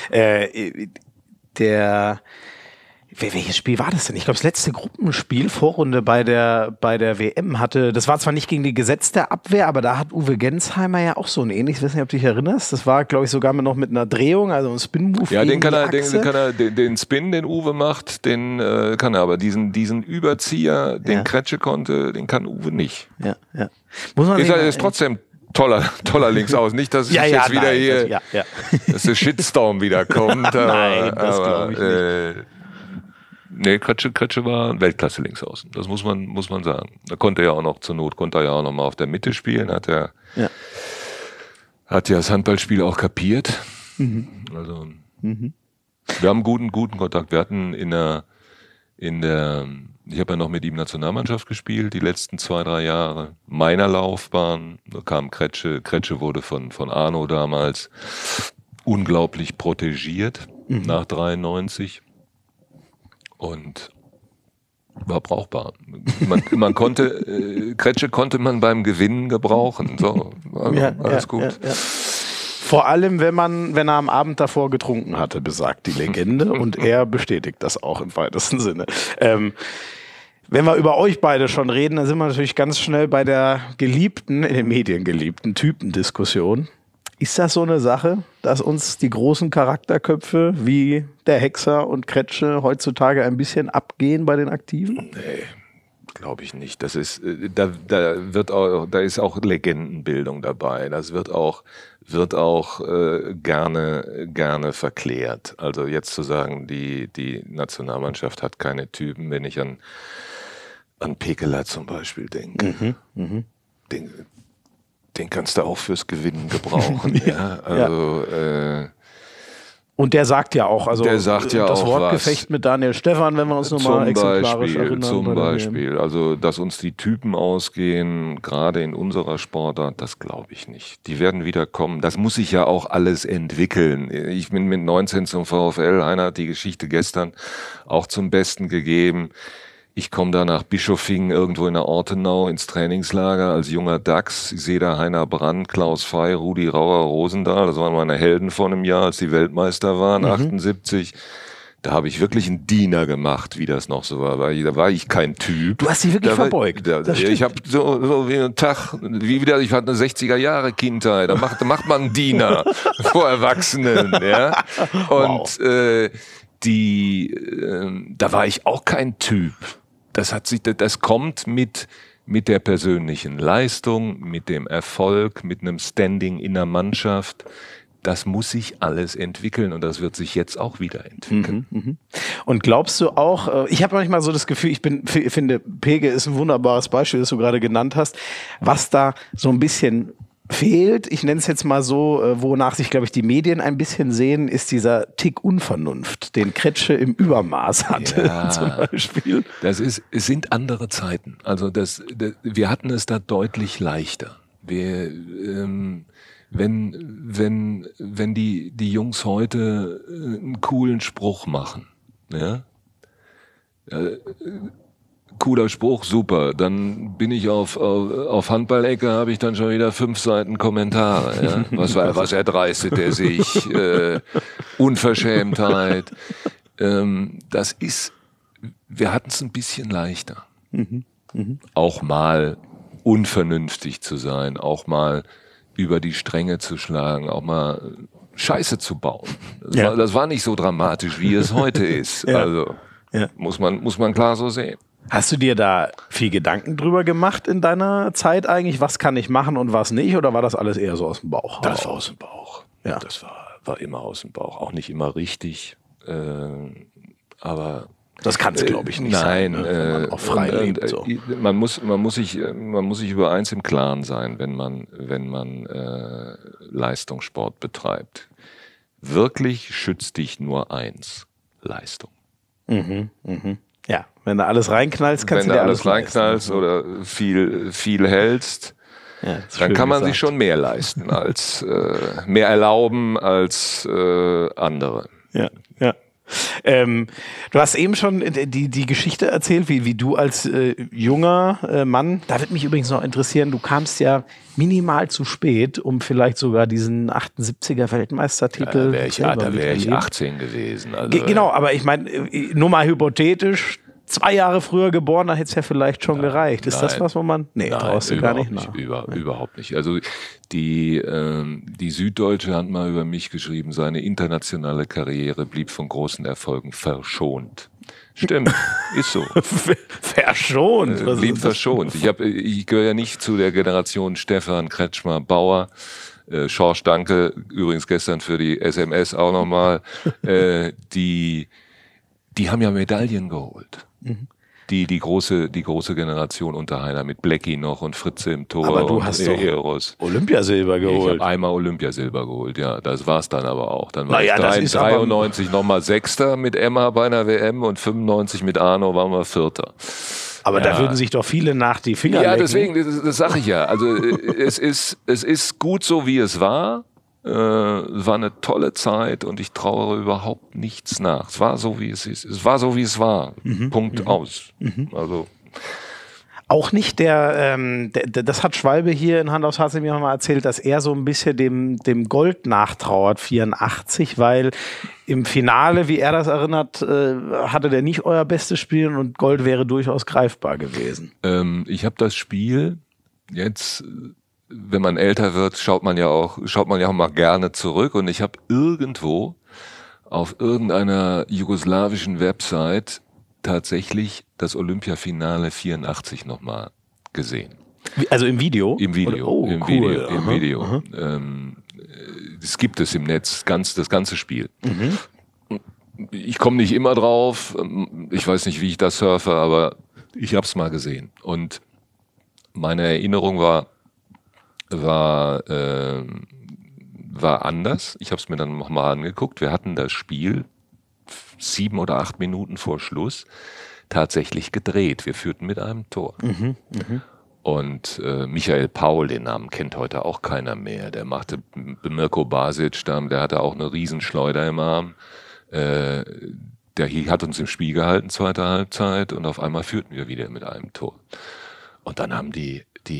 Welches Spiel war das denn? Ich glaube, das letzte Gruppenspiel, Vorrunde bei der WM das war zwar nicht gegen die gesetzte Abwehr, aber da hat Uwe Gensheimer ja auch so ein ähnliches, ich weiß nicht, ob du dich erinnerst, das war, glaube ich, sogar noch mit einer Drehung, also einem Spin-Move. Ja, den Spin, den Uwe macht, den kann er, aber diesen Überzieher, den Kretsche konnte, den kann Uwe nicht. Ja. Muss man ist trotzdem toller Linksaußen. Nicht, dass dass der Shitstorm wieder kommt. Nein, das glaube ich nicht. Nee, Kretsche war ein Weltklasse Linksaußen. Das muss man sagen. Da konnte er ja auch noch zur Not, noch mal auf der Mitte spielen. Hat ja das Handballspiel auch kapiert. Also, wir haben guten Kontakt. Wir hatten ich habe ja noch mit ihm Nationalmannschaft gespielt, die letzten 2-3 Jahre meiner Laufbahn. Da kam Kretsche wurde von Arno damals unglaublich protegiert nach 93 und war brauchbar. Kretsche konnte man beim Gewinnen gebrauchen. So, alles gut. Ja. Vor allem, wenn er am Abend davor getrunken hatte, besagt die Legende. Und er bestätigt das auch im weitesten Sinne. Wenn wir über euch beide schon reden, dann sind wir natürlich ganz schnell bei der in den Medien geliebten Typendiskussion. Ist das so eine Sache, dass uns die großen Charakterköpfe wie der Hexer und Kretsche heutzutage ein bisschen abgehen bei den Aktiven? Nee. Glaube ich nicht. Das ist, da ist auch Legendenbildung dabei. Das wird auch gerne verklärt. Also jetzt zu sagen, die Nationalmannschaft hat keine Typen, wenn ich an Pekeler zum Beispiel denke. Den kannst du auch fürs Gewinnen gebrauchen. Und der sagt ja auch, also das Wortgefecht was. mit Daniel Stephan, wenn wir uns nochmal exemplarisch erinnern. Zum Beispiel, also dass uns die Typen ausgehen, gerade in unserer Sportart, das glaube ich nicht. Die werden wieder kommen. Das muss sich ja auch alles entwickeln. Ich bin mit 19 zum VfL, Heiner hat die Geschichte gestern auch zum Besten gegeben. Ich komme da nach Bischofingen irgendwo in der Ortenau ins Trainingslager als junger Dachs. Ich sehe da Heiner Brandt, Klaus Fey, Rudi Rauer, Rosendahl. Das waren meine Helden vor einem Jahr, als die Weltmeister waren, 78. Da habe ich wirklich einen Diener gemacht, wie das noch so war. Da war ich kein Typ. Du hast dich wirklich verbeugt. Ich habe so wie einen Tag, ich hatte eine 60er-Jahre-Kindheit. Da macht man einen Diener vor Erwachsenen. Ja? Und da war ich auch kein Typ. Das kommt mit der persönlichen Leistung, mit dem Erfolg, mit einem Standing in der Mannschaft. Das muss sich alles entwickeln und das wird sich jetzt auch wieder entwickeln. Und glaubst du auch, ich habe manchmal so das Gefühl, ich finde, Pege ist ein wunderbares Beispiel, das du gerade genannt hast, was da so ein bisschen fehlt, ich nenne es jetzt mal so, wonach sich, glaube ich, die Medien ein bisschen sehen, ist dieser Tick Unvernunft, den Kretsche im Übermaß hatte, zum Beispiel. Es sind andere Zeiten. Also wir hatten es da deutlich leichter. Wenn die Jungs heute einen coolen Spruch machen, ja, cooler Spruch, super. Dann bin ich auf Handballecke, habe ich dann schon wieder 5 Seiten Kommentare. Ja? Was erdreistet er sich? Unverschämtheit. wir hatten es ein bisschen leichter. Auch mal unvernünftig zu sein, auch mal über die Stränge zu schlagen, auch mal Scheiße zu bauen. Das war nicht so dramatisch, wie es heute ist. Also muss man klar so sehen. Hast du dir da viel Gedanken drüber gemacht in deiner Zeit eigentlich? Was kann ich machen und was nicht? Oder war das alles eher so aus dem Bauch? Das war aus dem Bauch. Ja. Das war immer aus dem Bauch. Auch nicht immer richtig. Aber das kann es, glaube ich, nicht sein. Nein, wenn man auch frei lebt. So. Man muss sich über eins im Klaren sein, wenn man Leistungssport betreibt. Wirklich schützt dich nur eins: Leistung. Ja, wenn du alles reinknallst, kannst du dir alles reinknallst oder viel hältst, dann kann man sich schon mehr leisten als mehr erlauben als andere. Ja. Du hast eben schon die Geschichte erzählt, wie du als junger Mann, da wird mich übrigens noch interessieren, du kamst ja minimal zu spät, um vielleicht sogar diesen 78er Weltmeistertitel. Da wäre ich 18 gewesen. Also, genau, aber ich meine, nur mal hypothetisch, 2 Jahre früher geboren, da hätte es ja vielleicht schon gereicht. Ist das was, wo man... Nee, traust du gar nicht nach. Überhaupt nicht. Also die Süddeutsche hat mal über mich geschrieben, seine internationale Karriere blieb von großen Erfolgen verschont. Stimmt, ist so. Verschont? Blieb verschont. Ich gehöre ja nicht zu der Generation Stefan, Kretschmer, Bauer. Schorsch, danke übrigens gestern für die SMS auch nochmal. Die haben ja Medaillen geholt. Die große Generation unter Heiner mit Blecki noch und Fritze im Tor. Aber du hast doch Olympiasilber geholt. Ich habe einmal Olympiasilber geholt, ja. Das war's dann aber auch. Dann war ich 93 nochmal Sechster mit Emma bei einer WM und 95 mit Arno waren wir Vierter. Aber da würden sich doch viele nach die Finger lecken. Ja, deswegen, das sage ich ja. Also es ist gut so, wie es war. Es war eine tolle Zeit und ich trauere überhaupt nichts nach. Es war so, wie es ist. Es war so, wie es war. Punkt aus. Also auch nicht das hat Schwalbe hier in Hand aufs Herz mir mal erzählt, dass er so ein bisschen dem Gold nachtrauert, 84, weil im Finale, wie er das erinnert, hatte der nicht euer bestes Spiel und Gold wäre durchaus greifbar gewesen. Ich habe das Spiel jetzt... Wenn man älter wird, schaut man ja auch mal gerne zurück. Und ich habe irgendwo auf irgendeiner jugoslawischen Website tatsächlich das Olympiafinale 84 nochmal gesehen. Also im Video? Im Video. Im Video. Das gibt es im Netz, das ganze Spiel. Ich komme nicht immer drauf. Ich weiß nicht, wie ich das surfe, aber ich habe es mal gesehen. Und meine Erinnerung war anders. Ich habe es mir dann nochmal angeguckt. Wir hatten das Spiel 7 oder 8 Minuten vor Schluss tatsächlich gedreht. Wir führten mit einem Tor. Und Michael Paul, den Namen kennt heute auch keiner mehr. Der machte Mirko Basic, der hatte auch eine Riesenschleuder im Arm. Der hat uns im Spiel gehalten, zweite Halbzeit, und auf einmal führten wir wieder mit einem Tor. Und dann haben die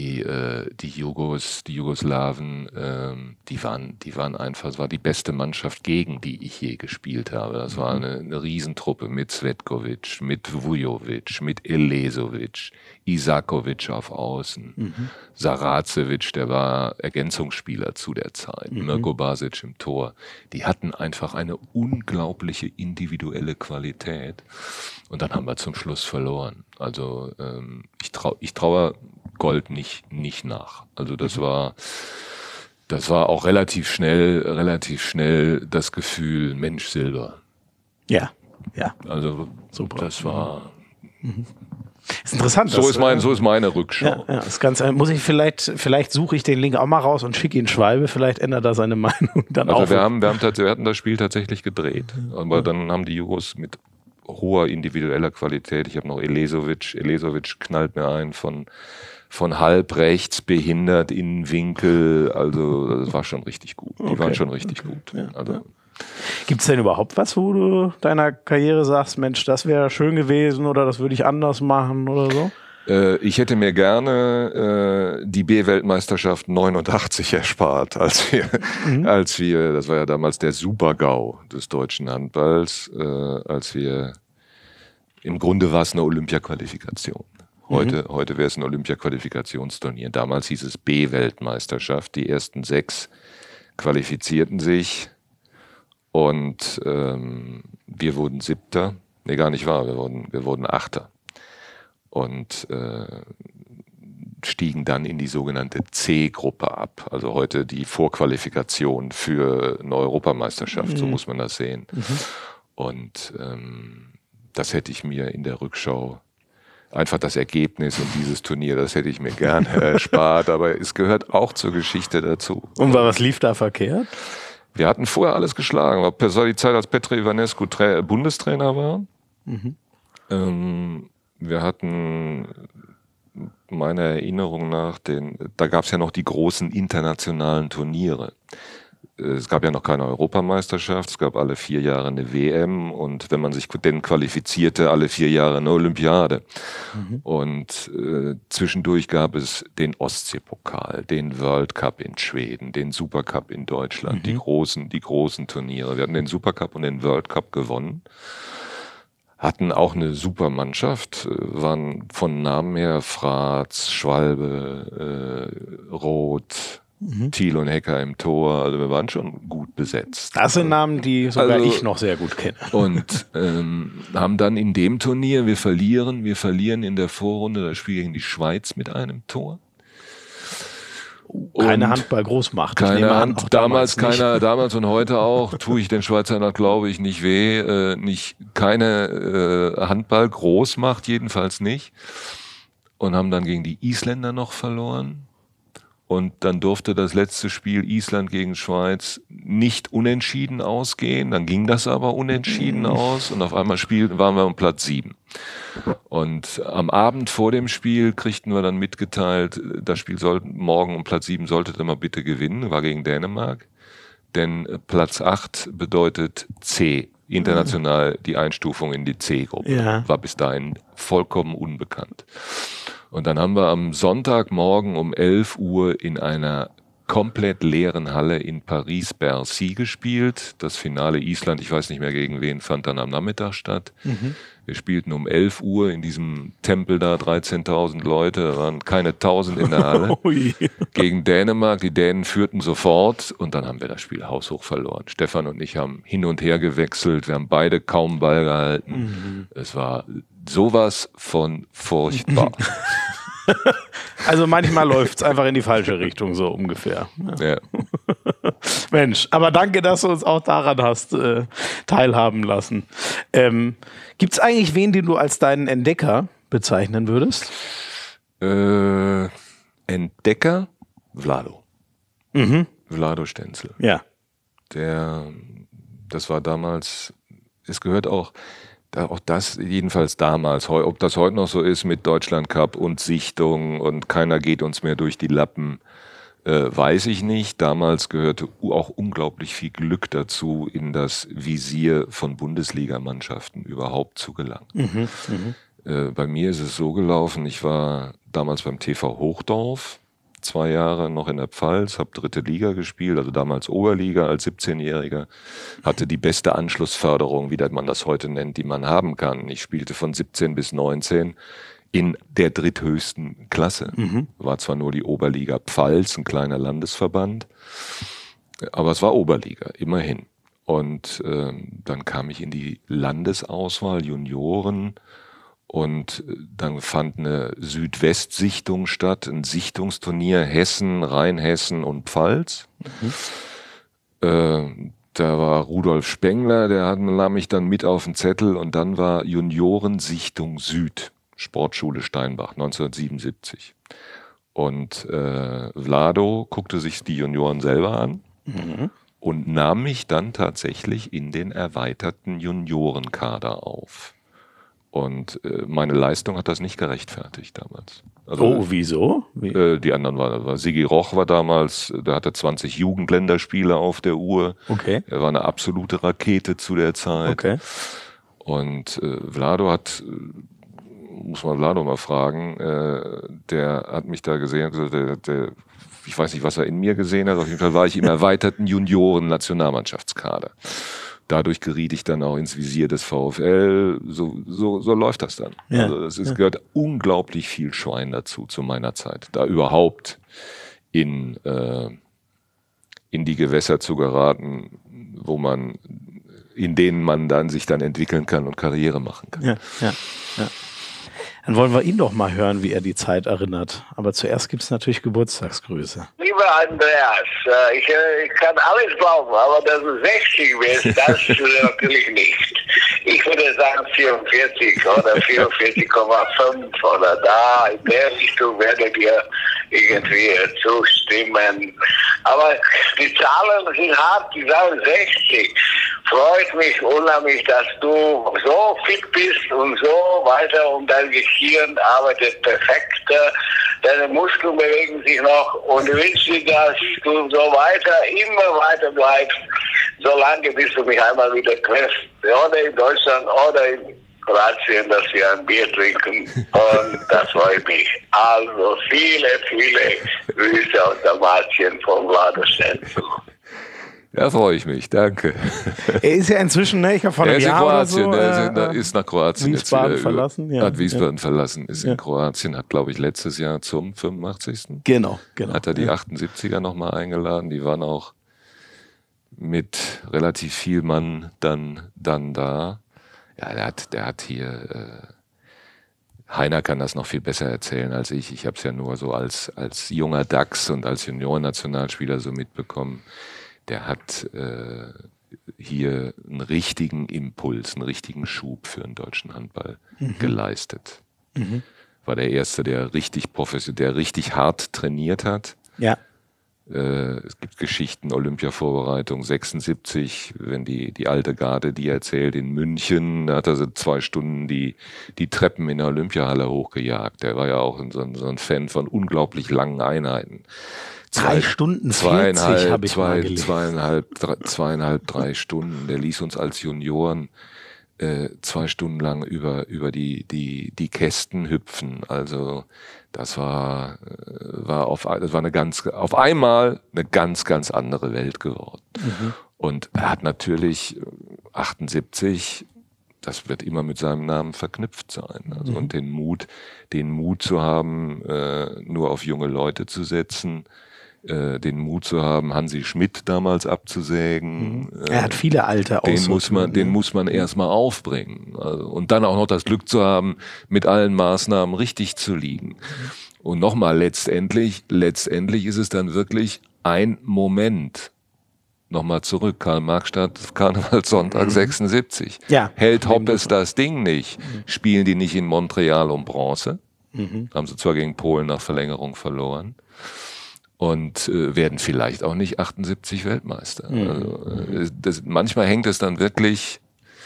Jugoslawen, die waren einfach, es war die beste Mannschaft, gegen die ich je gespielt habe. Das war eine Riesentruppe mit Svetkovic, mit Vujovic, mit Elezovic, Isakovic auf Außen, Saracevic, der war Ergänzungsspieler zu der Zeit, Mirko Basic im Tor. Die hatten einfach eine unglaubliche individuelle Qualität. Und dann haben wir zum Schluss verloren. Also ich traue Gold nicht nach. Also das war auch relativ schnell das Gefühl, Mensch, Silber. Ja. Also super. Das war ist interessant. So ist meine Rückschau. Ja, das Ganze muss ich vielleicht suche ich den Link auch mal raus und schicke ihn Schwalbe, vielleicht ändert er seine Meinung dann auch. Wir hatten das Spiel tatsächlich gedreht, aber dann haben die Jugos mit hoher individueller Qualität, ich habe noch Elezovic knallt mir ein von halb rechts behindert in den Winkel, also das war schon richtig gut. Die waren schon richtig gut. Ja, also. Gibt es denn überhaupt was, wo du deiner Karriere sagst, Mensch, das wäre schön gewesen oder das würde ich anders machen oder so? Ich hätte mir gerne die B-Weltmeisterschaft 89 erspart, als wir, das war ja damals der Super-GAU des deutschen Handballs, als wir im Grunde war es eine Olympia-Qualifikation. Heute wäre es ein Olympia-Qualifikationsturnier. Damals hieß es B-Weltmeisterschaft. Die ersten 6 qualifizierten sich und wir wurden 7. Nee, gar nicht wahr. Wir wurden 8. Und stiegen dann in die sogenannte C-Gruppe ab. Also heute die Vorqualifikation für eine Europameisterschaft, so muss man das sehen. Und das hätte ich mir in der Rückschau, einfach das Ergebnis und dieses Turnier, das hätte ich mir gerne erspart, aber es gehört auch zur Geschichte dazu. Und was lief da verkehrt? Wir hatten vorher alles geschlagen. Das war die Zeit, als Petr Ivanescu Bundestrainer war. Wir hatten meiner Erinnerung nach, da gab es ja noch die großen internationalen Turniere. Es gab ja noch keine Europameisterschaft, es gab alle 4 Jahre eine WM und wenn man sich denn qualifizierte, alle 4 Jahre eine Olympiade. Und zwischendurch gab es den Ostseepokal, den World Cup in Schweden, den Supercup in Deutschland, die großen Turniere. Wir hatten den Supercup und den World Cup gewonnen. Hatten auch eine super Mannschaft, waren von Namen her Fratz, Schwalbe, Roth, Thiel und Hecker im Tor. Also wir waren schon gut besetzt. Das sind Namen, die sogar ich noch sehr gut kenne. Und haben dann in dem Turnier, wir verlieren in der Vorrunde das Spiel gegen die Schweiz mit einem Tor. Keine Handball-Großmacht. Damals und heute auch, tue ich den Schweizern, glaube ich, nicht weh. Keine Handball-Großmacht, jedenfalls nicht. Und haben dann gegen die Isländer noch verloren. Und dann durfte das letzte Spiel Island gegen Schweiz nicht unentschieden ausgehen. Dann ging das aber unentschieden aus. Und auf einmal waren wir um Platz 7. Und am Abend vor dem Spiel kriegten wir dann mitgeteilt, das Spiel morgen um Platz 7 solltet ihr mal bitte gewinnen, war gegen Dänemark. Denn Platz 8 bedeutet C, international die Einstufung in die C-Gruppe. Ja. War bis dahin vollkommen unbekannt. Und dann haben wir am Sonntagmorgen um 11 Uhr in einer komplett leeren Halle in Paris-Bercy gespielt. Das Finale Island, ich weiß nicht mehr gegen wen, fand dann am Nachmittag statt. Wir spielten um 11 Uhr in diesem Tempel da, 13.000 Leute, waren keine 1.000 in der Halle. Gegen Dänemark, die Dänen führten sofort und dann haben wir das Spiel haushoch verloren. Stefan und ich haben hin und her gewechselt, wir haben beide kaum Ball gehalten. Es war sowas von furchtbar. Also manchmal läuft es einfach in die falsche Richtung, so ungefähr. Ja. Mensch, aber danke, dass du uns auch daran hast teilhaben lassen. Gibt es eigentlich wen, den du als deinen Entdecker bezeichnen würdest? Entdecker? Vlado. Vlado Stenzel. Ja. Das war damals, es gehört auch das, jedenfalls damals, ob das heute noch so ist mit Deutschland Cup und Sichtung und keiner geht uns mehr durch die Lappen, weiß ich nicht. Damals gehörte auch unglaublich viel Glück dazu, in das Visier von Bundesligamannschaften überhaupt zu gelangen. Bei mir ist es so gelaufen, ich war damals beim TV Hochdorf, 2 Jahre noch in der Pfalz, habe 3. Liga gespielt, also damals Oberliga als 17-Jähriger, hatte die beste Anschlussförderung, wie man das heute nennt, die man haben kann. Ich spielte von 17 bis 19 in der dritthöchsten Klasse. War zwar nur die Oberliga Pfalz, ein kleiner Landesverband, aber es war Oberliga, immerhin. Und dann kam ich in die Landesauswahl Junioren. Und dann fand eine Südwestsichtung statt, ein Sichtungsturnier Hessen, Rheinhessen und Pfalz. Da war Rudolf Spengler, der nahm mich dann mit auf den Zettel und dann war Juniorensichtung Süd, Sportschule Steinbach, 1977. Und Vlado guckte sich die Junioren selber an und nahm mich dann tatsächlich in den erweiterten Juniorenkader auf. Und meine Leistung hat das nicht gerechtfertigt damals. Also, wieso? Die anderen waren, Sigi Roch war damals, der hatte 20 Jugendländerspiele auf der Uhr. Okay. Er war eine absolute Rakete zu der Zeit. Okay. Und Vlado muss man Vlado mal fragen, der hat mich da gesehen und gesagt, ich weiß nicht, was er in mir gesehen hat, auf jeden Fall war ich im erweiterten Junioren-Nationalmannschaftskader. dadurch geriet ich dann auch ins Visier des VfL. So läuft das dann. Ja. Also gehört unglaublich viel Schwein dazu zu meiner Zeit, da überhaupt in die Gewässer zu geraten, in denen man dann sich dann entwickeln kann und Karriere machen kann. Ja. Dann wollen wir ihn doch mal hören, wie er die Zeit erinnert. Aber zuerst gibt es natürlich Geburtstagsgrüße. Lieber Andreas, ich kann alles glauben, aber dass du 60 bist, das natürlich nicht. Ich würde sagen 44 oder 44,5 oder da, in der Richtung werdet ihr irgendwie zustimmen. Aber die Zahlen sind hart, die sagen 60. Freut mich unheimlich, dass du so fit bist und so weiter und dein Gehirn arbeitet perfekt. Deine Muskeln bewegen sich noch und ich wünsche dir, dass du so immer weiter bleibst, solange bis du mich einmal wieder triffst. Oder in Deutschland oder in Kroatien, dass wir ein Bier trinken und das freut mich. Also viele Grüße aus Dalmatien von Vlado Stenzel. Ja, freue ich mich, danke. Er ist ja inzwischen, ich habe vor einem Jahr oder so, ist nach Kroatien Wiesbaden jetzt verlassen. Hat Wiesbaden verlassen, ist in Kroatien, hat glaube ich letztes Jahr zum 85. Genau. Hat er die 78er nochmal eingeladen, die waren auch mit relativ viel Mann dann da. Ja, der hat hier, Heiner kann das noch viel besser erzählen als ich. Ich habe es ja nur so als junger Dachs und als Juniorennationalspieler so mitbekommen. Der hat hier einen richtigen Impuls, einen richtigen Schub für den deutschen Handball geleistet. War der Erste, der richtig professionell, der richtig hart trainiert hat. Ja. Es gibt Geschichten, Olympia-Vorbereitung 76, wenn die alte Garde, die erzählt, in München, da hat er so 2 Stunden die Treppen in der Olympiahalle hochgejagt. Der war ja auch so ein Fan von unglaublich langen Einheiten. 3 Stunden 40 habe ich mal gelesen. Zweieinhalb, 3 Stunden. Der ließ uns als Junioren 2 Stunden lang über die Kästen hüpfen. Also das war auf einmal eine ganz andere Welt geworden. Und er hat natürlich 78, das wird immer mit seinem Namen verknüpft sein. Also und den Mut zu haben, nur auf junge Leute zu setzen, den Mut zu haben, Hansi Schmidt damals abzusägen. Er hat viele alte Ausrüstungen. Den muss man erstmal aufbringen. Also, und dann auch noch das Glück zu haben, mit allen Maßnahmen richtig zu liegen. Und nochmal, letztendlich ist es dann wirklich ein Moment. Nochmal zurück, Karl-Marx-Stadt, Karnevalssonntag 76. Ja. Hält Hoppes das Ding nicht? Spielen die nicht in Montreal um Bronze? Haben sie zwar gegen Polen nach Verlängerung verloren. Und werden vielleicht auch nicht 78 Weltmeister. Also, manchmal hängt es dann wirklich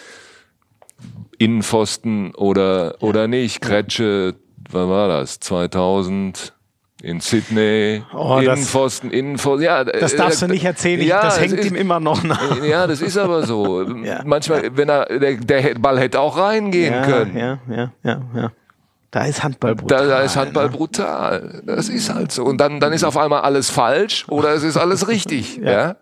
Innenpfosten oder nicht. Kretsche, wann war das? 2000 in Sydney. Innenpfosten. Ja, das darfst du nicht erzählen. Das hängt ihm immer noch nach. Ja, das ist aber so. Manchmal, wenn der Ball hätte auch reingehen können. Ja. Da ist Handball brutal. Da ist Handball brutal. Das ist halt so. Und dann ist auf einmal alles falsch oder es ist alles richtig. Ja.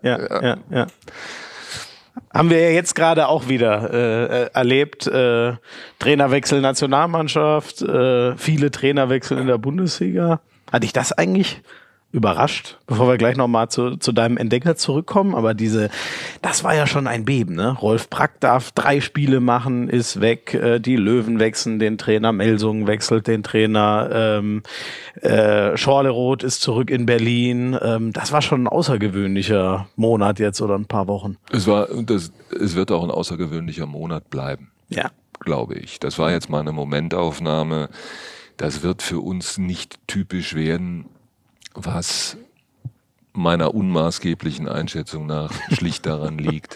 Haben wir ja jetzt gerade auch wieder erlebt. Trainerwechsel Nationalmannschaft, viele Trainerwechsel in der Bundesliga. Hat dich das eigentlich überrascht, bevor wir gleich nochmal zu deinem Entdecker zurückkommen, aber das war ja schon ein Beben, ne? Rolf Brack darf 3 Spiele machen, ist weg, die Löwen wechseln den Trainer, Melsungen wechselt den Trainer, Schorleroth ist zurück in Berlin, das war schon ein außergewöhnlicher Monat jetzt oder ein paar Wochen. Es wird auch ein außergewöhnlicher Monat bleiben, glaube ich. Das war jetzt mal eine Momentaufnahme, das wird für uns nicht typisch werden, was meiner unmaßgeblichen Einschätzung nach schlicht daran liegt,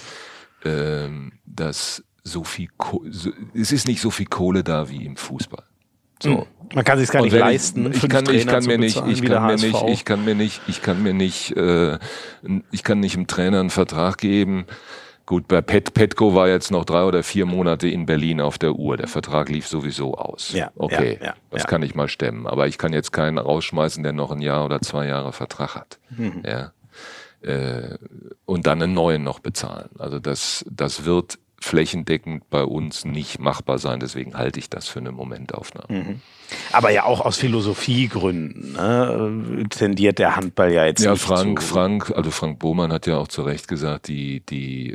dass es ist nicht so viel Kohle da wie im Fußball. So. Man kann sich gar nicht leisten. Ich kann nicht einem Trainer einen Vertrag geben. Gut, bei Petko war jetzt noch 3 oder 4 Monate in Berlin auf der Uhr. Der Vertrag lief sowieso aus. Das kann ich mal stemmen. Aber ich kann jetzt keinen rausschmeißen, der noch 1 Jahr oder 2 Jahre Vertrag hat. Ja. und dann einen neuen noch bezahlen. Also das wird flächendeckend bei uns nicht machbar sein, deswegen halte ich das für eine Momentaufnahme. Mhm. Aber ja auch aus Philosophiegründen, ne? Tendiert der Handball ja jetzt nicht Frank Bohmann hat ja auch zu Recht gesagt, die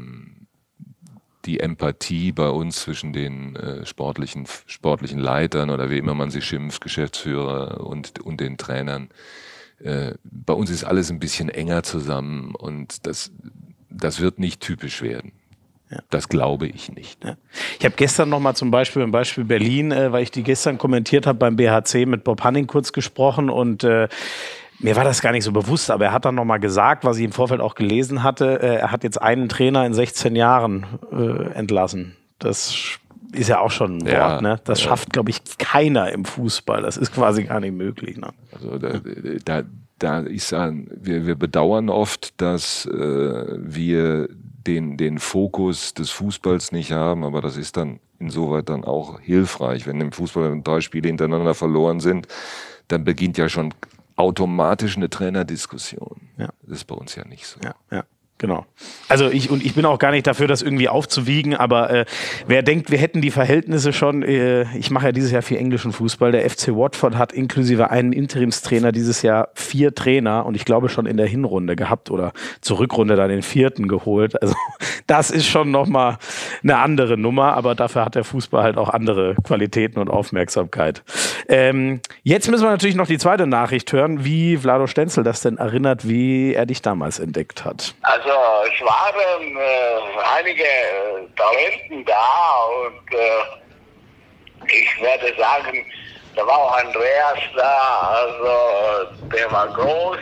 Empathie bei uns zwischen den sportlichen Leitern oder wie immer man sie schimpft, Geschäftsführer und den Trainern, bei uns ist alles ein bisschen enger zusammen und das wird nicht typisch werden. Ja. Das glaube ich nicht. Ja. Ich habe gestern nochmal im Beispiel Berlin, weil ich die gestern kommentiert habe beim BHC mit Bob Hanning kurz gesprochen und mir war das gar nicht so bewusst, aber er hat dann nochmal gesagt, was ich im Vorfeld auch gelesen hatte, er hat jetzt einen Trainer in 16 Jahren entlassen. Das ist ja auch schon ein Wort, ne? Das schafft, glaube ich, keiner im Fußball. Das ist quasi gar nicht möglich. Ne? Also da ist wir bedauern oft, dass wir den Fokus des Fußballs nicht haben, aber das ist dann insoweit dann auch hilfreich. Wenn im Fußball 3 Spiele hintereinander verloren sind, dann beginnt ja schon automatisch eine Trainerdiskussion. Ja. Das ist bei uns ja nicht so. Ja. Genau. Also ich bin auch gar nicht dafür, das irgendwie aufzuwiegen, aber wer denkt, wir hätten die Verhältnisse schon, ich mache ja dieses Jahr viel englischen Fußball, der FC Watford hat inklusive einen Interimstrainer dieses Jahr 4 Trainer und ich glaube schon in der Hinrunde gehabt oder zur Rückrunde dann den 4. geholt. Also das ist schon nochmal eine andere Nummer, aber dafür hat der Fußball halt auch andere Qualitäten und Aufmerksamkeit. Jetzt müssen wir natürlich noch die zweite Nachricht hören, wie Vlado Stenzel das denn erinnert, wie er dich damals entdeckt hat. Also es waren einige Talenten da und ich werde sagen, da war auch Andreas da, also der war groß,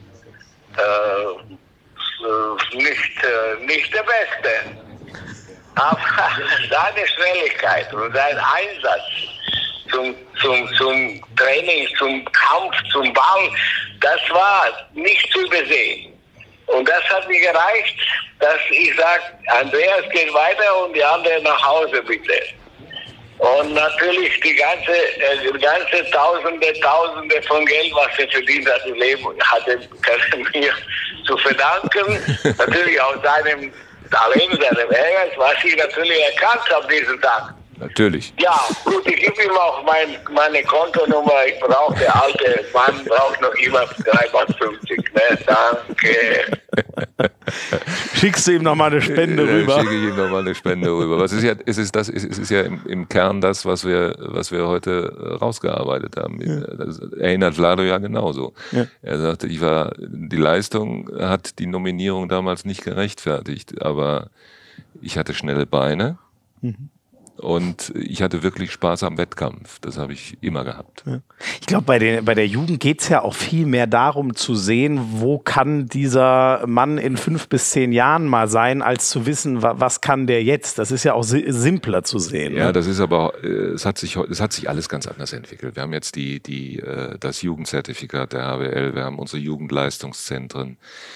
nicht der Beste, aber seine Schnelligkeit und sein Einsatz zum Training, zum Kampf, zum Ball, das war nicht zu übersehen. Und das hat mir gereicht, dass ich sage, Andreas geht weiter und die anderen nach Hause bitte. Und natürlich die ganze Tausende von Geld, was er verdient hat im Leben, hatte mir zu verdanken. Natürlich auch seinem Talent, seinem Ehrgeiz, was ich natürlich erkannt habe diesen Tag. Natürlich. Ja, gut, ich gebe ihm auch meine Kontonummer. Ich brauche, der alte Mann braucht noch immer 3,50 Mark. Ne? Danke. Schickst du ihm nochmal eine Spende rüber? Schicke ich ihm nochmal eine Spende rüber. Es ist ja im Kern das, was wir heute rausgearbeitet haben. Das erinnert Vlado ja genauso. Ja. Er sagte, die Leistung hat die Nominierung damals nicht gerechtfertigt, aber ich hatte schnelle Beine. Mhm. Und ich hatte wirklich Spaß am Wettkampf. Das habe ich immer gehabt. Ja. Ich glaube, bei der Jugend geht es ja auch viel mehr darum zu sehen, wo kann dieser Mann in 5 bis 10 Jahren mal sein, als zu wissen, was kann der jetzt. Das ist ja auch simpler zu sehen. Ja, ne? Das ist aber, es hat sich alles ganz anders entwickelt. Wir haben jetzt das Jugendzertifikat der HBL, wir haben unsere Jugendleistungszentren.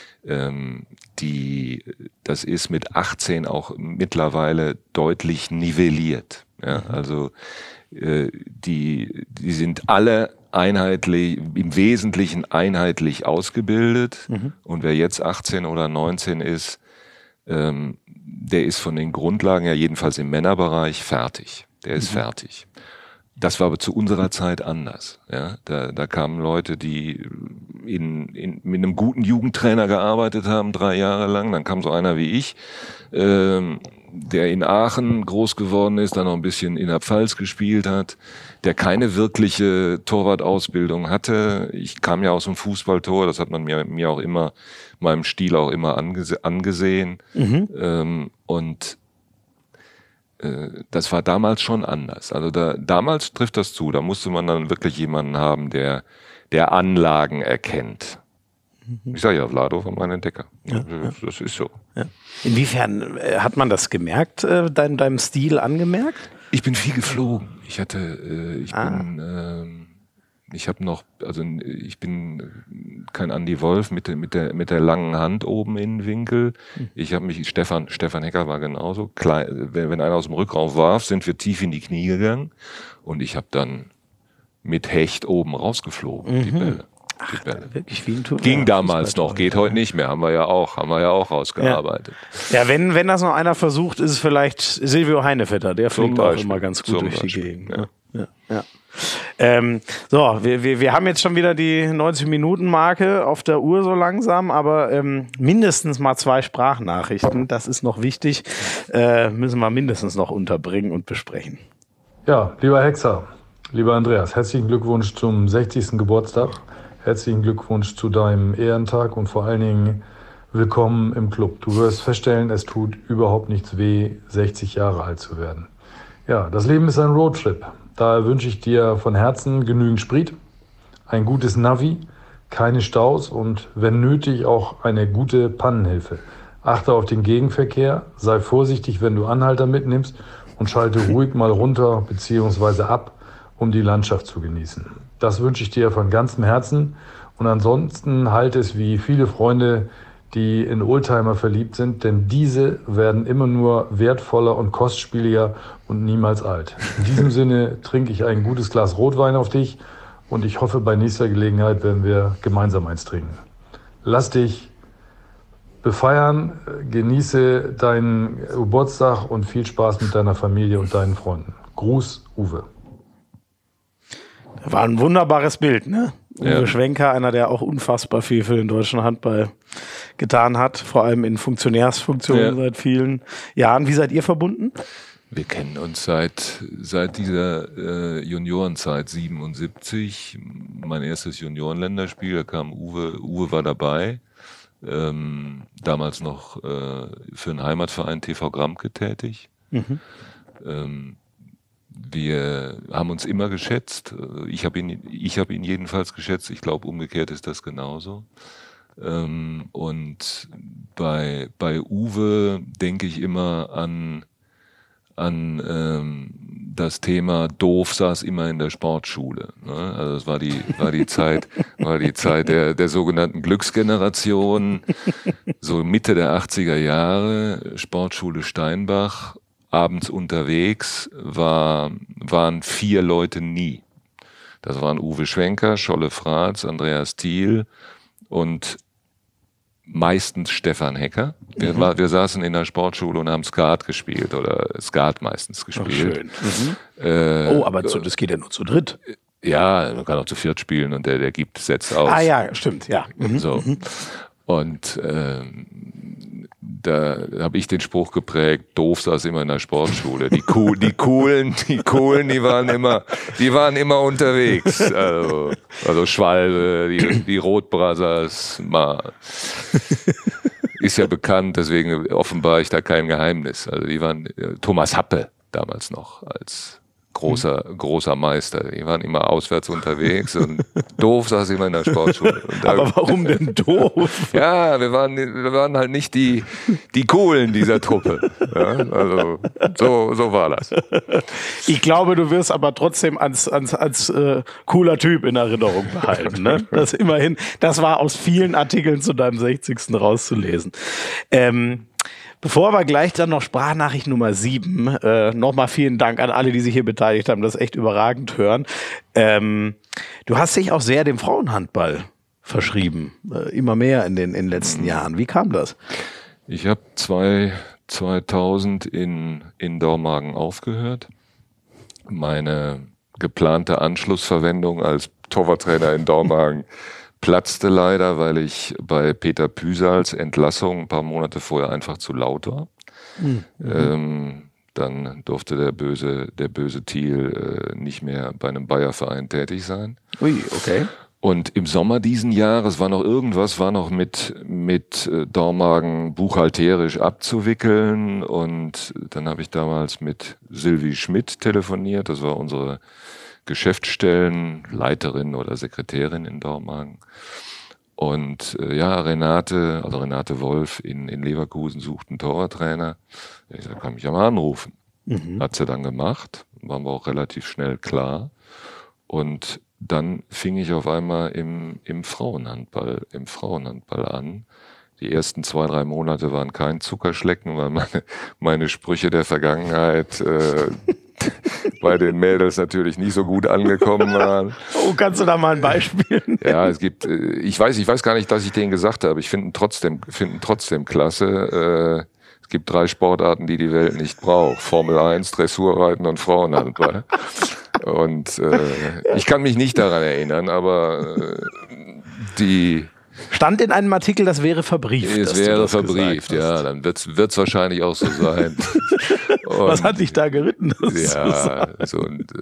Das ist mit 18 auch mittlerweile deutlich nivelliert. Ja, also die sind alle einheitlich, im Wesentlichen einheitlich ausgebildet. Mhm. Und wer jetzt 18 oder 19 ist, der ist von den Grundlagen ja jedenfalls im Männerbereich fertig. Der ist fertig. Das war aber zu unserer Zeit anders. Ja, da kamen Leute, die mit einem guten Jugendtrainer gearbeitet haben, 3 Jahre lang. Dann kam so einer wie ich, der in Aachen groß geworden ist, dann noch ein bisschen in der Pfalz gespielt hat, der keine wirkliche Torwartausbildung hatte. Ich kam ja aus dem Fußballtor, das hat man mir auch immer, meinem Stil auch immer angesehen. Mhm. Und das war damals schon anders. Also damals trifft das zu. Da musste man dann wirklich jemanden haben, der Anlagen erkennt. Ich sage ja, Vlado war mein Entdecker. Ja, das ist so. Ja. Inwiefern hat man das gemerkt, deinem Stil angemerkt? Ich bin viel geflogen. Ich bin kein Andy Wolf mit der langen Hand oben in den Winkel. Ich habe mich, Stefan Hecker war genauso. Wenn einer aus dem Rückraum warf, sind wir tief in die Knie gegangen und ich habe dann mit Hecht oben rausgeflogen, die Bälle. die Bälle. Wirklich wie ein Turnier. Ging damals noch, geht heute nicht mehr, haben wir ja auch rausgearbeitet. Ja, wenn das noch einer versucht, ist es vielleicht Silvio Heinevetter, der fliegt auch immer ganz gut durch die Gegend. Ja. So, wir haben jetzt schon wieder die 90-Minuten-Marke auf der Uhr so langsam, aber mindestens mal 2 Sprachnachrichten, das ist noch wichtig, müssen wir mindestens noch unterbringen und besprechen. Ja, lieber Hexer, lieber Andreas, herzlichen Glückwunsch zum 60. Geburtstag, herzlichen Glückwunsch zu deinem Ehrentag und vor allen Dingen willkommen im Club. Du wirst feststellen, es tut überhaupt nichts weh, 60 Jahre alt zu werden. Ja, das Leben ist ein Roadtrip. Daher wünsche ich dir von Herzen genügend Sprit, ein gutes Navi, keine Staus und wenn nötig auch eine gute Pannenhilfe. Achte auf den Gegenverkehr, sei vorsichtig, wenn du Anhalter mitnimmst und schalte ruhig mal runter bzw. ab, um die Landschaft zu genießen. Das wünsche ich dir von ganzem Herzen und ansonsten halte es wie viele Freunde, die in Oldtimer verliebt sind, denn diese werden immer nur wertvoller und kostspieliger und niemals alt. In diesem Sinne trinke ich ein gutes Glas Rotwein auf dich und ich hoffe, bei nächster Gelegenheit werden wir gemeinsam eins trinken. Lass dich befeiern, genieße deinen Geburtstag und viel Spaß mit deiner Familie und deinen Freunden. Gruß, Uwe. War ein wunderbares Bild, ne? Uwe Schwenker, einer, der auch unfassbar viel für den deutschen Handball getan hat, vor allem in Funktionärsfunktionen seit vielen Jahren. Wie seid ihr verbunden? Wir kennen uns seit dieser Juniorenzeit 77. Mein erstes Juniorenländerspiel, da kam Uwe war dabei. Damals noch für den Heimatverein TV Gramke tätig. Wir haben uns immer geschätzt. Ich habe ihn jedenfalls geschätzt. Ich glaube, umgekehrt ist das genauso. Und bei Uwe denke ich immer an das Thema doof saß immer in der Sportschule. Ne? Also es war die Zeit der sogenannten Glücksgeneration, so Mitte der 80er Jahre, Sportschule Steinbach, abends unterwegs, waren 4 Leute nie. Das waren Uwe Schwenker, Scholle Fratz, Andreas Thiel und meistens Stefan Hecker. Wir saßen in der Sportschule und haben Skat gespielt oder Skat meistens gespielt. Ach, schön. Aber das geht ja nur zu dritt. Ja, man kann auch zu 4 spielen und der setzt aus. Ah ja, stimmt, ja. So. Und da habe ich den Spruch geprägt, doof saß immer in der Sportschule. Die Coolen, die waren immer unterwegs. Also Schwalbe, die Roth-Brothers, ist ja bekannt, deswegen offenbar ich da kein Geheimnis. Also die waren Thomas Happe damals noch als großer Meister. Die waren immer auswärts unterwegs und doof saß immer in der Sportschule. Aber warum denn doof? Ja, wir waren halt nicht die Coolen dieser Truppe. Ja, also so war das. Ich glaube, du wirst aber trotzdem als cooler Typ in Erinnerung behalten. Ne? Das war aus vielen Artikeln zu deinem 60. rauszulesen. Bevor wir gleich dann noch Sprachnachricht Nummer 7, nochmal vielen Dank an alle, die sich hier beteiligt haben, das echt überragend hören. Du hast dich auch sehr dem Frauenhandball verschrieben, immer mehr in den letzten Jahren. Wie kam das? Ich habe 2000 in Dormagen aufgehört. Meine geplante Anschlussverwendung als Torwarttrainer in Dormagen platzte leider, weil ich bei Peter Püsals Entlassung ein paar Monate vorher einfach zu laut war. Dann durfte der böse Thiel nicht mehr bei einem Bayer-Verein tätig sein. Ui, okay. Und im Sommer diesen Jahres war noch mit Dormagen buchhalterisch abzuwickeln. Und dann habe ich damals mit Sylvie Schmidt telefoniert. Das war unsere Geschäftsstellenleiterin oder Sekretärin in Dormagen. Und Renate Wolf in Leverkusen sucht einen Torwarttrainer. Ich sagte, kann mich ja mal anrufen. Hat sie dann gemacht. Waren wir auch relativ schnell klar. Und dann fing ich auf einmal im Frauenhandball an. Die ersten 2-3 Monate waren kein Zuckerschlecken, weil meine Sprüche der Vergangenheit bei den Mädels natürlich nicht so gut angekommen waren. Oh, kannst du da mal ein Beispiel nennen? Ja, es gibt, ich weiß gar nicht, dass ich denen gesagt habe, ich finde ihn trotzdem klasse. Es gibt 3 Sportarten, die die Welt nicht braucht. Formel 1, Dressurreiten und Frauenhandball. Und ich kann mich nicht daran erinnern, aber die... Stand in einem Artikel, das wäre verbrieft. Es wäre verbrieft, ja. Dann wird's wahrscheinlich auch so sein. Was hat dich da geritten? Ja, so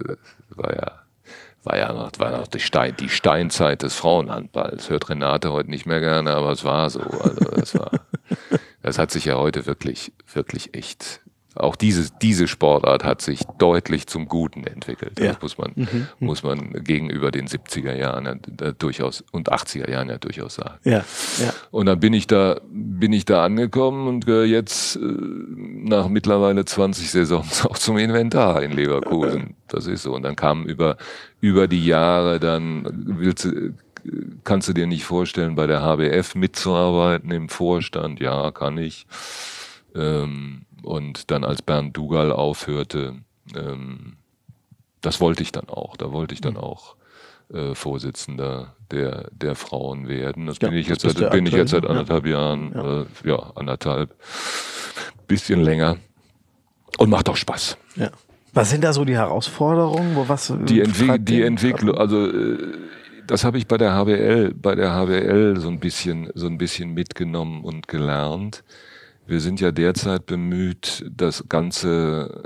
war ja noch die Steinzeit des Frauenhandballs. Hört Renate heute nicht mehr gerne, aber es war so. Also das hat sich ja heute wirklich, wirklich echt. Auch diese Sportart hat sich deutlich zum Guten entwickelt. Ja. Das muss man gegenüber den 70er Jahren durchaus und 80er Jahren ja durchaus sagen. Ja. Und dann bin ich da angekommen und gehöre jetzt nach mittlerweile 20 Saisons auch zum Inventar in Leverkusen. Das ist so. Und dann kamen über die Jahre kannst du dir nicht vorstellen, bei der HBF mitzuarbeiten im Vorstand? Ja, kann ich. Und dann als Bernd Dugal aufhörte, das wollte ich dann auch. Da wollte ich dann auch Vorsitzender der Frauen werden. Das bin ich jetzt seit 1,5 Jahren, anderthalb, bisschen länger und macht auch Spaß. Ja. Was sind da so die Herausforderungen? Die Entwicklung, also das habe ich bei der HBL so ein bisschen mitgenommen und gelernt. Wir sind ja derzeit bemüht, das Ganze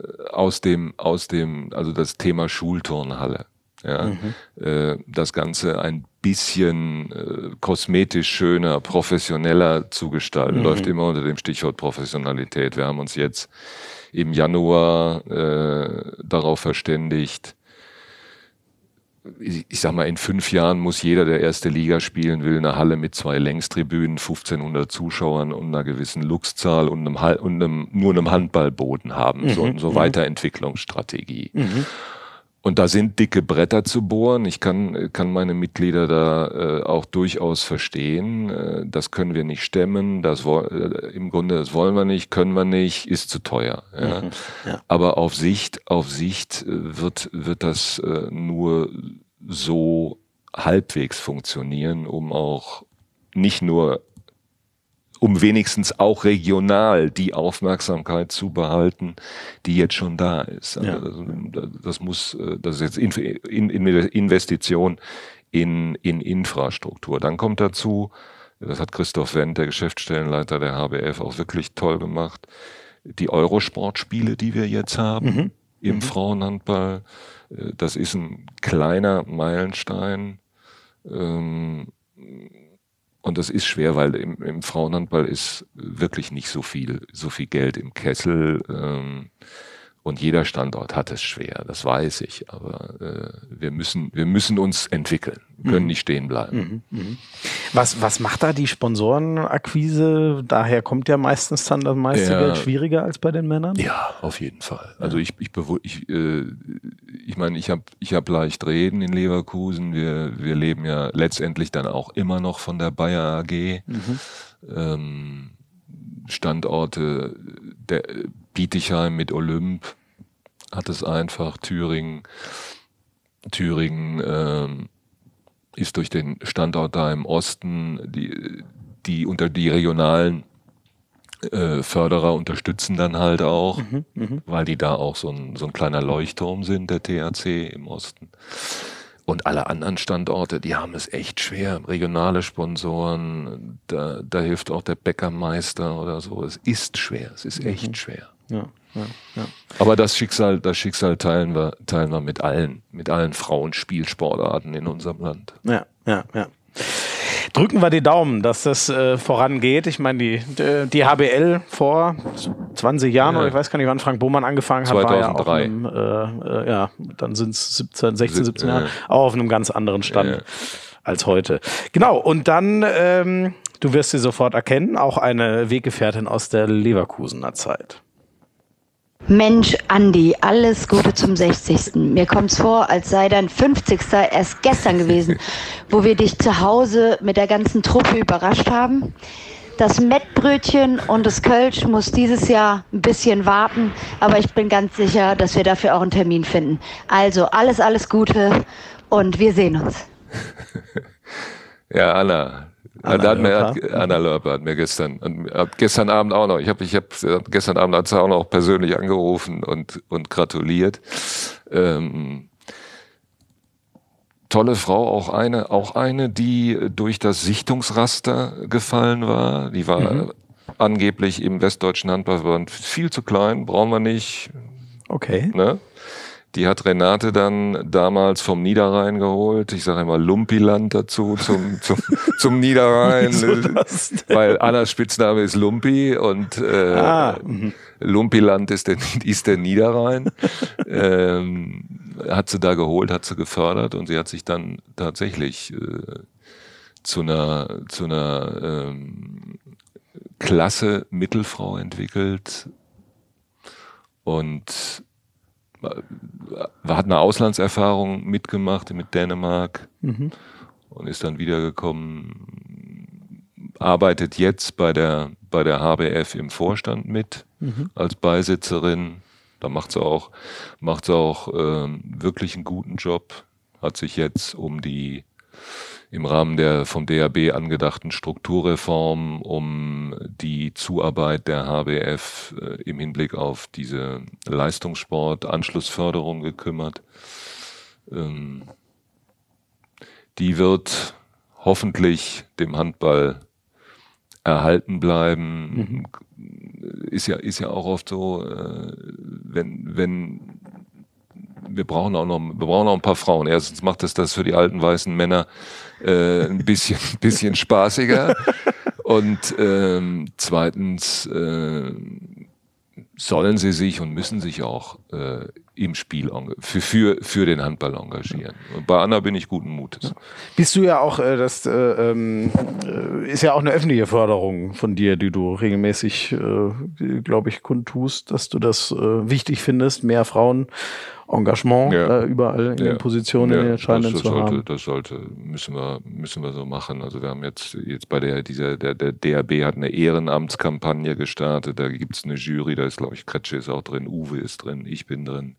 also das Thema Schulturnhalle, das Ganze ein bisschen kosmetisch schöner, professioneller zu gestalten. Läuft immer unter dem Stichwort Professionalität. Wir haben uns jetzt im Januar darauf verständigt, ich sag mal, in 5 Jahren muss jeder, der 1. Liga spielen will, eine Halle mit 2 Längstribünen, 1500 Zuschauern und einer gewissen Luxzahl und nur einem Handballboden haben. So Weiterentwicklungsstrategie. Und da sind dicke Bretter zu bohren. Ich kann meine Mitglieder da auch durchaus verstehen. Das können wir nicht stemmen. Im Grunde, das wollen wir nicht, können wir nicht, ist zu teuer. Ja. Aber auf Sicht wird das nur so halbwegs funktionieren, um wenigstens auch regional die Aufmerksamkeit zu behalten, die jetzt schon da ist. Ja. Das ist jetzt Investition in Infrastruktur. Dann kommt dazu, das hat Christoph Wendt, der Geschäftsstellenleiter der HBF, auch wirklich toll gemacht, die Eurosport-Spiele, die wir jetzt haben im Frauenhandball. Das ist ein kleiner Meilenstein. Und das ist schwer, weil im Frauenhandball ist wirklich nicht so viel Geld im Kessel. Und jeder Standort hat es schwer, das weiß ich. Aber wir müssen uns entwickeln, können nicht stehen bleiben. Was macht da die Sponsorenakquise? Daher kommt ja meistens dann das meiste Geld schwieriger als bei den Männern? Ja, auf jeden Fall. Also ich meine, ich hab leicht reden in Leverkusen. Wir leben ja letztendlich dann auch immer noch von der Bayer AG. Standorte, der Bietigheim mit Olymp hat es einfach. Thüringen ist durch den Standort da im Osten, die unter die regionalen Förderer unterstützen dann halt auch, weil die da auch so ein kleiner Leuchtturm sind, der THC im Osten. Und alle anderen Standorte, die haben es echt schwer. Regionale Sponsoren, da hilft auch der Bäckermeister oder so. Es ist schwer, es ist echt schwer. Ja. Aber das Schicksal teilen wir mit allen Frauenspielsportarten in unserem Land. Ja. Drücken wir die Daumen, dass das vorangeht. Ich meine, die HBL vor 20 Jahren, oder ich weiß gar nicht, wann Frank Bohmann angefangen hat, 2003. War ja auch dann sind es 16, 17 Jahre, auch auf einem ganz anderen Stand als heute. Genau, und dann, du wirst sie sofort erkennen, auch eine Weggefährtin aus der Leverkusener Zeit. Mensch, Andi, alles Gute zum 60. Mir kommt's vor, als sei dein 50. erst gestern gewesen, wo wir dich zu Hause mit der ganzen Truppe überrascht haben. Das Mettbrötchen und das Kölsch muss dieses Jahr ein bisschen warten, aber ich bin ganz sicher, dass wir dafür auch einen Termin finden. Also alles Gute und wir sehen uns. Ja, Anna Lörper hat mir gestern Abend auch noch, gestern Abend hat sie auch noch persönlich angerufen und gratuliert. Tolle Frau, auch eine, die durch das Sichtungsraster gefallen war. Die war angeblich im Westdeutschen Handballverband viel zu klein, brauchen wir nicht. Okay. Ne? Die hat Renate dann damals vom Niederrhein geholt. Ich sage immer Lumpiland dazu zum Niederrhein, weil Annas Spitzname ist Lumpi und Lumpiland ist der Niederrhein. Hat sie da geholt, hat sie gefördert und sie hat sich dann tatsächlich zu einer klasse Mittelfrau entwickelt und hat eine Auslandserfahrung mitgemacht mit Dänemark und ist dann wiedergekommen, arbeitet jetzt bei der HBF im Vorstand mit als Beisitzerin. Da macht sie auch wirklich einen guten Job, hat sich jetzt im Rahmen der vom DHB angedachten Strukturreform um die Zuarbeit der HBF im Hinblick auf diese Leistungssport-Anschlussförderung gekümmert. Die wird hoffentlich dem Handball erhalten bleiben. Ist ja auch oft so, wenn wir brauchen auch ein paar Frauen. Erstens macht es das für die alten weißen Männer ein bisschen spaßiger. Und zweitens sollen sie sich und müssen sich auch im Spiel für den Handball engagieren. Und bei Anna bin ich guten Mutes. Bist du ja auch, das ist ja auch eine öffentliche Förderung von dir, die du regelmäßig, glaube ich, kundtust, dass du das wichtig findest, mehr Frauenengagement überall in den Positionen, in den entscheidenden zu haben. Müssen wir so machen. Also wir haben jetzt bei der DHB hat eine Ehrenamtskampagne gestartet, da gibt es eine Jury, da ist, glaube ich, Kretsche ist auch drin, Uwe ist drin, ich bin drin,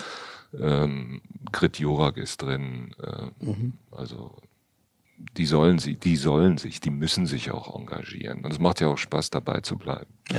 Grit Jorak ist drin, also die müssen sich auch engagieren. Und es macht ja auch Spaß, dabei zu bleiben. Ja.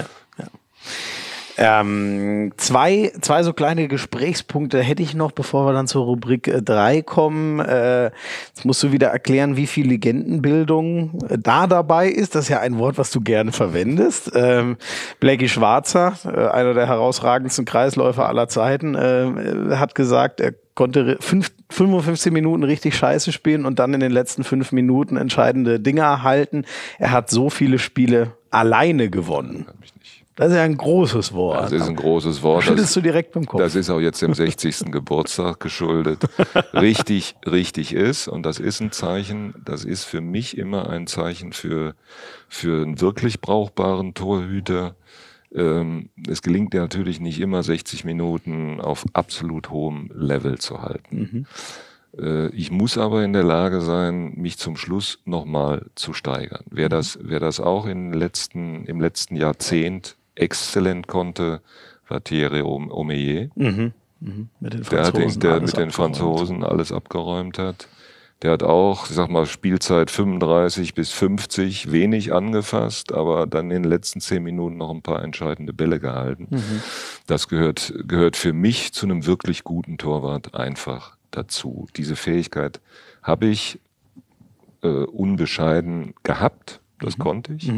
Zwei so kleine Gesprächspunkte hätte ich noch, bevor wir dann zur Rubrik 3 kommen. Jetzt musst du wieder erklären, wie viel Legendenbildung da dabei ist. Das ist ja ein Wort, was du gerne verwendest. Blackie Schwarzer, einer der herausragendsten Kreisläufer aller Zeiten, hat gesagt, er konnte 55 Minuten richtig scheiße spielen und dann in den letzten 5 Minuten entscheidende Dinge erhalten. Er hat so viele Spiele alleine gewonnen. Das ist ja ein großes Wort. Das ist ein großes Wort. Schüttelst du direkt beim Kopf. Das ist auch jetzt dem 60. Geburtstag geschuldet. Richtig ist. Und das ist ein Zeichen, das ist für mich immer ein Zeichen für einen wirklich brauchbaren Torhüter. Es gelingt dir natürlich nicht immer, 60 Minuten auf absolut hohem Level zu halten. Ich muss aber in der Lage sein, mich zum Schluss nochmal zu steigern. Wer das auch im letzten Jahrzehnt exzellent konnte, war Thierry Omeyer. Mit den Franzosen alles abgeräumt hat. Der hat auch, ich sag mal, Spielzeit 35 bis 50 wenig angefasst, aber dann in den letzten 10 Minuten noch ein paar entscheidende Bälle gehalten. Das gehört für mich zu einem wirklich guten Torwart einfach dazu. Diese Fähigkeit habe ich unbescheiden gehabt, das konnte ich.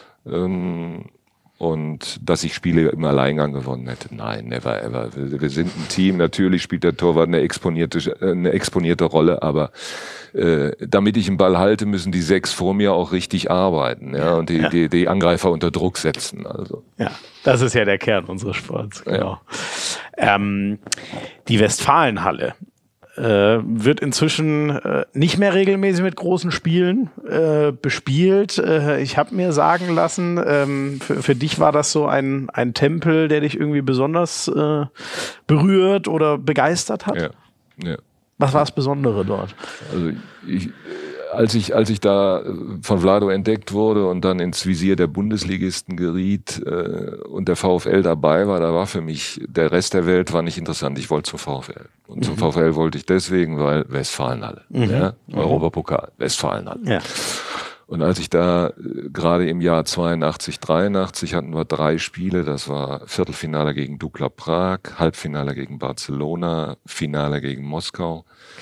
Und dass ich Spiele im Alleingang gewonnen hätte, nein, never ever. Wir sind ein Team, natürlich spielt der Torwart eine exponierte Rolle, aber damit ich einen Ball halte, müssen die 6 vor mir auch richtig arbeiten, und die Angreifer unter Druck setzen. Also. Ja, das ist ja der Kern unseres Sports, genau. Ja. Die Westfalenhalle wird inzwischen nicht mehr regelmäßig mit großen Spielen bespielt. Ich habe mir sagen lassen, für dich war das so ein Tempel, der dich irgendwie besonders berührt oder begeistert hat? Ja. Was war das Besondere dort? Also als ich da von Vlado entdeckt wurde und dann ins Visier der Bundesligisten geriet und der VfL dabei war, da war für mich, der Rest der Welt war nicht interessant. Ich wollte zum VfL. Und zum VfL wollte ich deswegen, weil Westfalenhalle, Europapokal, Westfalenhalle. Ja. Und als ich da gerade im Jahr 82, 83 hatten wir 3 Spiele, das war Viertelfinale gegen Dukla Prag, Halbfinale gegen Barcelona, Finale gegen Moskau.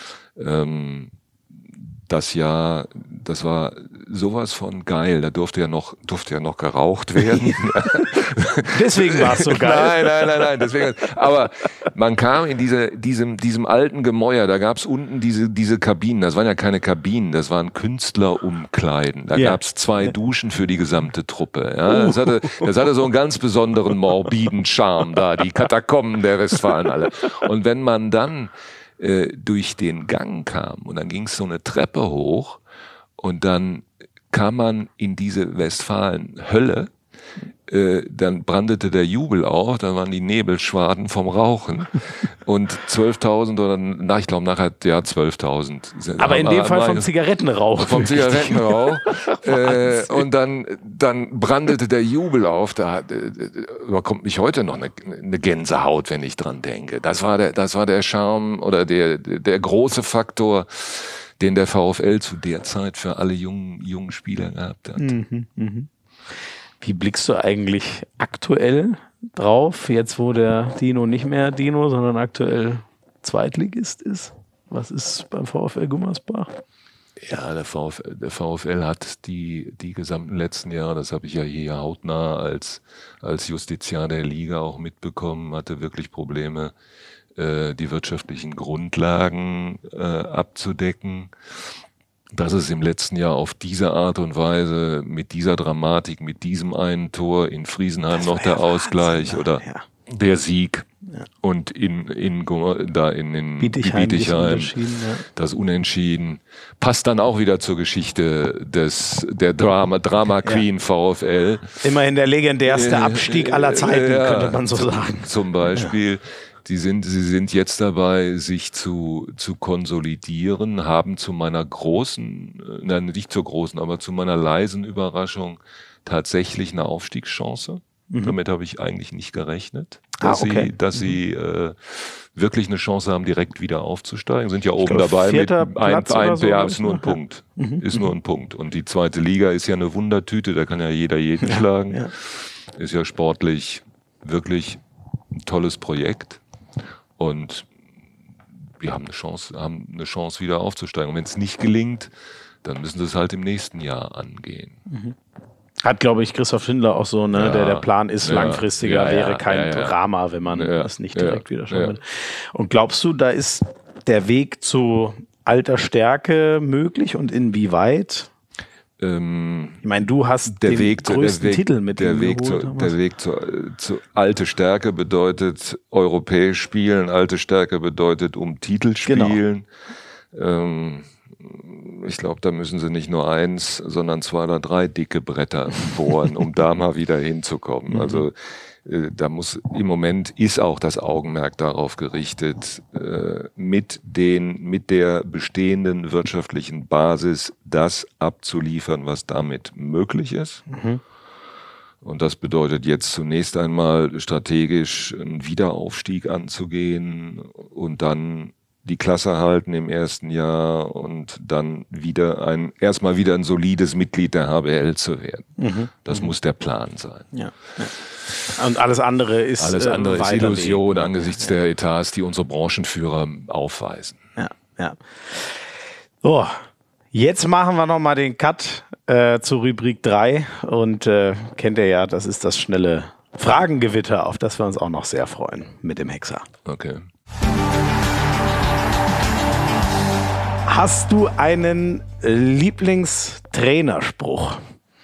Das Jahr, das war sowas von geil. Da durfte ja noch geraucht werden. Deswegen war es so geil. Nein. Deswegen. Aber man kam in diesem alten Gemäuer. Da gab es unten diese Kabinen. Das waren ja keine Kabinen. Das waren Künstlerumkleiden. Da gab es 2 Duschen für die gesamte Truppe. Ja, das hatte so einen ganz besonderen morbiden Charme da. Die Katakomben der Westfalenhalle. Und wenn man dann durch den Gang kam und dann ging es so eine Treppe hoch und dann kam man in diese Westfalen-Hölle, dann brandete der Jubel auf, dann waren die Nebelschwaden vom Rauchen und 12.000 oder ich glaube nachher 12.000. Aber in dem Fall vom Zigarettenrauch. Vom Zigarettenrauch. Und dann brandete der Jubel auf. Da überkommt mich heute noch eine Gänsehaut, wenn ich dran denke. Das war der Charme oder der große Faktor, den der VfL zu der Zeit für alle jungen Spieler gehabt hat. Wie blickst du eigentlich aktuell drauf, jetzt wo der Dino nicht mehr Dino, sondern aktuell Zweitligist ist? Was ist beim VfL Gummersbach? Ja, der VfL hat die gesamten letzten Jahre, das habe ich ja hier hautnah als Justiziar der Liga auch mitbekommen, hatte wirklich Probleme, die wirtschaftlichen Grundlagen abzudecken. Dass es im letzten Jahr auf diese Art und Weise, mit dieser Dramatik, mit diesem einen Tor in Friesenheim noch der Ausgleich Wahnsinn, oder der Sieg und in Bietigheim das Unentschieden, passt dann auch wieder zur Geschichte der Drama Queen VfL. Immerhin der legendärste Abstieg aller Zeiten, könnte man so sagen. Zum Beispiel. Sie sind jetzt dabei, sich zu konsolidieren, haben zu meiner nicht zur großen, aber zu meiner leisen Überraschung tatsächlich eine Aufstiegschance. Damit habe ich eigentlich nicht gerechnet, dass sie wirklich eine Chance haben, direkt wieder aufzusteigen. Sind ja oben dabei mit ist nur ein Punkt. Ist nur ein Punkt. Und die zweite Liga ist ja eine Wundertüte, da kann ja jeder jeden schlagen. Ja. Ist ja sportlich wirklich ein tolles Projekt. Und wir haben eine Chance wieder aufzusteigen. Und wenn es nicht gelingt, dann müssen sie es halt im nächsten Jahr angehen. Hat, glaube ich, Christoph Schindler auch so, ne? Der Plan ist langfristiger, wäre kein Drama, wenn man das nicht direkt wieder schauen will. Und glaubst du, da ist der Weg zu alter Stärke möglich und inwieweit? Ich meine, du hast den größten Titel mit dem geholt. Der Weg zu alte Stärke bedeutet europäisch spielen, alte Stärke bedeutet Titel spielen. Genau. Ich glaube, da müssen sie nicht nur 1, sondern 2 oder 3 dicke Bretter bohren, um da mal wieder hinzukommen. Also da im Moment ist auch das Augenmerk darauf gerichtet, mit der bestehenden wirtschaftlichen Basis das abzuliefern, was damit möglich ist. Und das bedeutet jetzt zunächst einmal strategisch einen Wiederaufstieg anzugehen und dann die Klasse halten im ersten Jahr und dann erstmal wieder ein solides Mitglied der HBL zu werden. Das muss der Plan sein. Ja. Und alles andere ist Illusion angesichts der Etats, die unsere Branchenführer aufweisen. Ja. So, jetzt machen wir nochmal den Cut zu Rubrik 3 und kennt ihr ja, das ist das schnelle Fragengewitter, auf das wir uns auch noch sehr freuen mit dem Hexer. Okay. Hast du einen Lieblingstrainerspruch?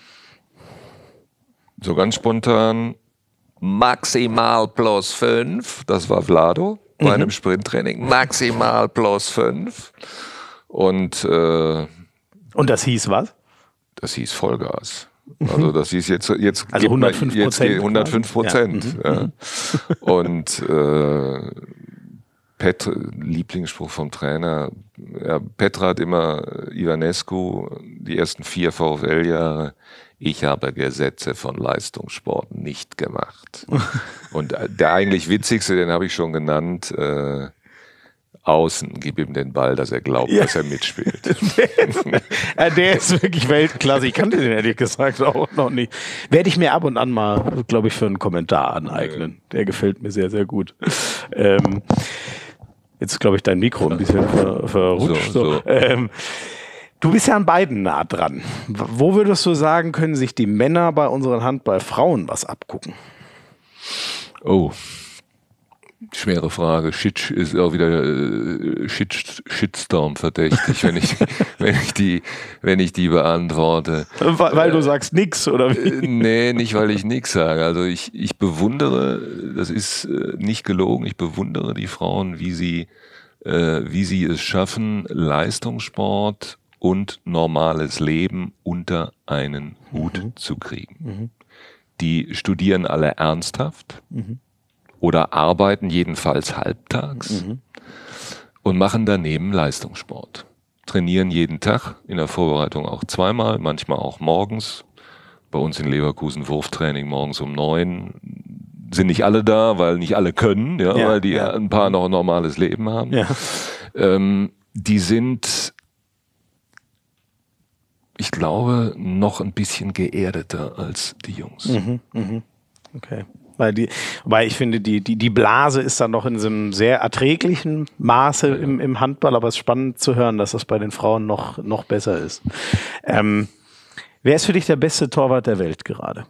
So ganz spontan, maximal +5. Das war Vlado bei einem Sprinttraining. Maximal +5. Und das hieß was? Das hieß Vollgas. Also das hieß jetzt also 105%. 105%. Ja. Und Lieblingsspruch vom Trainer. Ja, Petra hat immer Ionescu, die ersten 4 VfL-Jahre, ich habe Gesetze von Leistungssport nicht gemacht. Und der eigentlich witzigste, den habe ich schon genannt, außen, gib ihm den Ball, dass er glaubt, dass er mitspielt. Der ist wirklich Weltklasse. Ich kannte den ehrlich gesagt auch noch nicht. Werde ich mir ab und an mal, glaube ich, für einen Kommentar aneignen. Der gefällt mir sehr, sehr gut. Jetzt glaube ich, dein Mikro ein bisschen verrutscht. So. Du bist ja an beiden nah dran. Wo würdest du sagen, können sich die Männer bei unseren Handballfrauen was abgucken? Oh, schwere Frage. Shitsch ist auch wieder Shitstorm verdächtig, wenn ich die beantworte. Weil du sagst nix, oder wie? Nee, nicht weil ich nix sage. Also ich bewundere, das ist nicht gelogen, ich bewundere die Frauen, wie sie es schaffen, Leistungssport und normales Leben unter einen Hut zu kriegen. Die studieren alle ernsthaft. Oder arbeiten jedenfalls halbtags und machen daneben Leistungssport. Trainieren jeden Tag, in der Vorbereitung auch 2-mal, manchmal auch morgens. Bei uns in Leverkusen Wurftraining morgens um 9. Sind nicht alle da, weil nicht alle können, weil die ein paar noch ein normales Leben haben. Ja. Die sind, ich glaube, noch ein bisschen geerdeter als die Jungs. Okay. Weil ich finde, die Blase ist dann noch in so einem sehr erträglichen Maße im Handball, aber es ist spannend zu hören, dass das bei den Frauen noch besser ist. Wer ist für dich der beste Torwart der Welt gerade?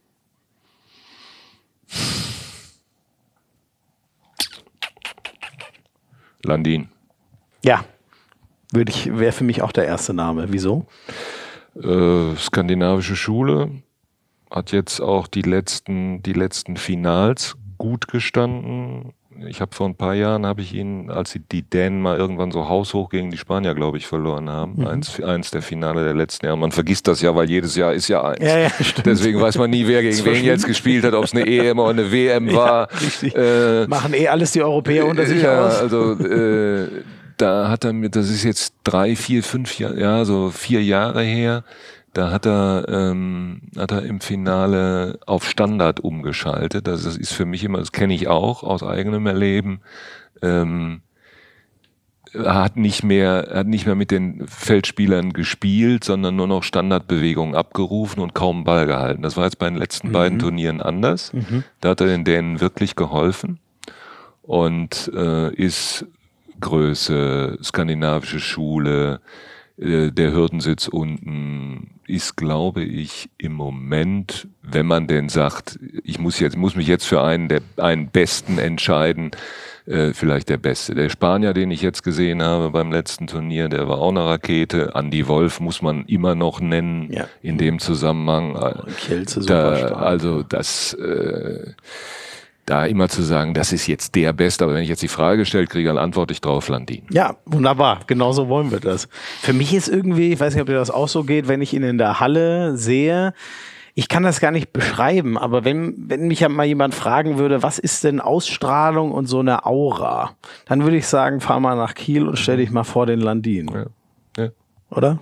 Landin. Ja, wäre für mich auch der erste Name. Wieso? Skandinavische Schule. Hat jetzt auch die letzten Finals gut gestanden. Ich habe vor ein paar Jahren, als die Dänen mal irgendwann so haushoch gegen die Spanier, glaube ich, verloren haben. Eins der Finale der letzten Jahre. Man vergisst das ja, weil jedes Jahr ist ja eins. Ja, stimmt. Deswegen weiß man nie, wer gegen wen jetzt gespielt hat, ob es eine EM oder eine WM war. Richtig. Machen alles die Europäer unter sich aus. Also da hat er das ist jetzt 3, 4, 5 Jahre, so 4 Jahre her. Da hat er im Finale auf Standard umgeschaltet. Das ist für mich immer, das kenne ich auch aus eigenem Erleben. Er hat nicht mehr mit den Feldspielern gespielt, sondern nur noch Standardbewegungen abgerufen und kaum einen Ball gehalten. Das war jetzt bei den letzten beiden Turnieren anders. Da hat er den Dänen wirklich geholfen und ist Größe, skandinavische Schule, der Hürdensitz unten ist, glaube ich, im Moment, wenn man denn sagt, ich muss mich jetzt für einen Besten entscheiden, vielleicht der Beste. Der Spanier, den ich jetzt gesehen habe beim letzten Turnier, der war auch eine Rakete. Andi Wolf muss man immer noch nennen in dem Zusammenhang. Kielce, super stark. Also das da immer zu sagen, das ist jetzt der Beste, aber wenn ich jetzt die Frage gestellt kriege, dann antworte ich drauf, Landin. Ja, wunderbar. Genauso wollen wir das. Für mich ist irgendwie, ich weiß nicht, ob dir das auch so geht, wenn ich ihn in der Halle sehe, ich kann das gar nicht beschreiben, aber wenn mich ja mal jemand fragen würde, was ist denn Ausstrahlung und so eine Aura, dann würde ich sagen, fahr mal nach Kiel und stell dich mal vor den Landin. Ja. Oder?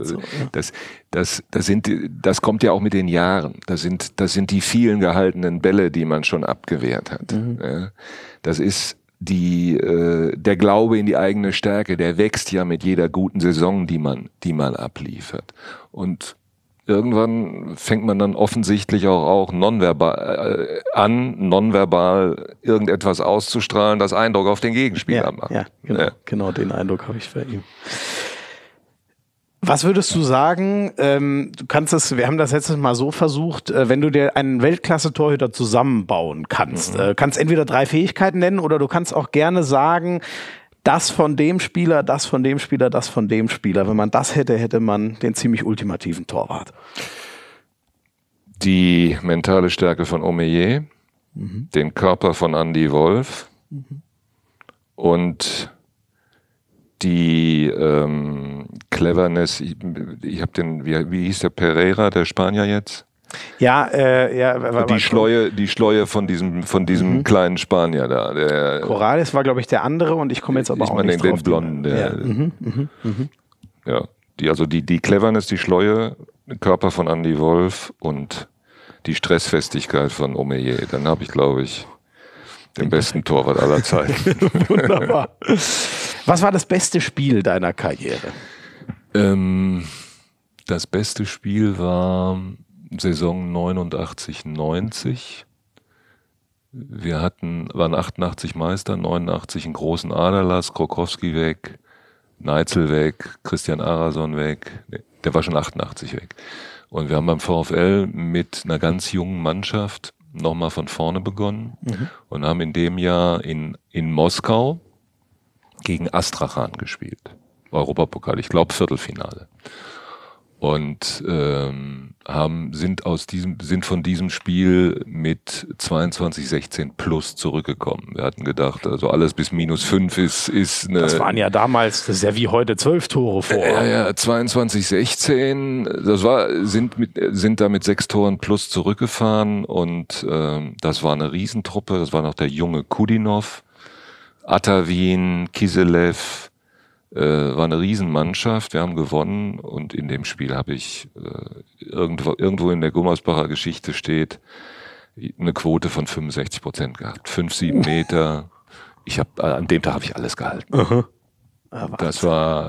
Das kommt ja auch mit den Jahren. Das sind die vielen gehaltenen Bälle, die man schon abgewehrt hat. Ja. Das ist der Glaube in die eigene Stärke, der wächst ja mit jeder guten Saison, die man abliefert. Und irgendwann fängt man dann offensichtlich auch nonverbal irgendetwas auszustrahlen, das Eindruck auf den Gegenspieler macht. Ja, genau den Eindruck habe ich bei ihm. Was würdest du sagen, wir haben das letztes Mal so versucht, wenn du dir einen Weltklasse-Torhüter zusammenbauen kannst, kannst entweder 3 Fähigkeiten nennen oder du kannst auch gerne sagen, das von dem Spieler, das von dem Spieler, das von dem Spieler. Wenn man das hätte man den ziemlich ultimativen Torwart. Die mentale Stärke von Omeyer, den Körper von Andi Wolf und die Cleverness, ich habe wie hieß der Pereira, der Spanier jetzt? Ja, Die Schleue von diesem kleinen Spanier da. Der Corrales war, glaube ich, der andere und ich komme jetzt aber auch nicht drauf. Den Blonden. Die Cleverness, die Schleue, Körper von Andy Wolf und die Stressfestigkeit von Omeyer. Dann habe ich, glaube ich, den besten Torwart aller Zeiten. Wunderbar. Was war das beste Spiel deiner Karriere? Das beste Spiel war Saison 89/90. Wir waren 88 Meister, 89 einen großen Aderlass, Krokowski weg, Neitzel weg, Christian Arason weg. Nee, der war schon 88 weg. Und wir haben beim VfL mit einer ganz jungen Mannschaft nochmal von vorne begonnen und haben in dem Jahr in Moskau gegen Astrachan gespielt. Europapokal, ich glaube Viertelfinale. Und sind von diesem Spiel mit 22:16 plus zurückgekommen. Wir hatten gedacht, also alles bis -5 ist eine... Das waren ja damals, das ist ja wie heute 12 Tore vor. Ja, 22:16, sind da mit 6 Toren plus zurückgefahren und das war eine Riesentruppe, das war noch der junge Kudinov, Atawin, Kiselev, war eine Riesenmannschaft, wir haben gewonnen und in dem Spiel habe ich irgendwo in der Gummersbacher Geschichte steht eine Quote von 65% gehabt. 5-7 Meter. An dem Tag habe ich alles gehalten. Das war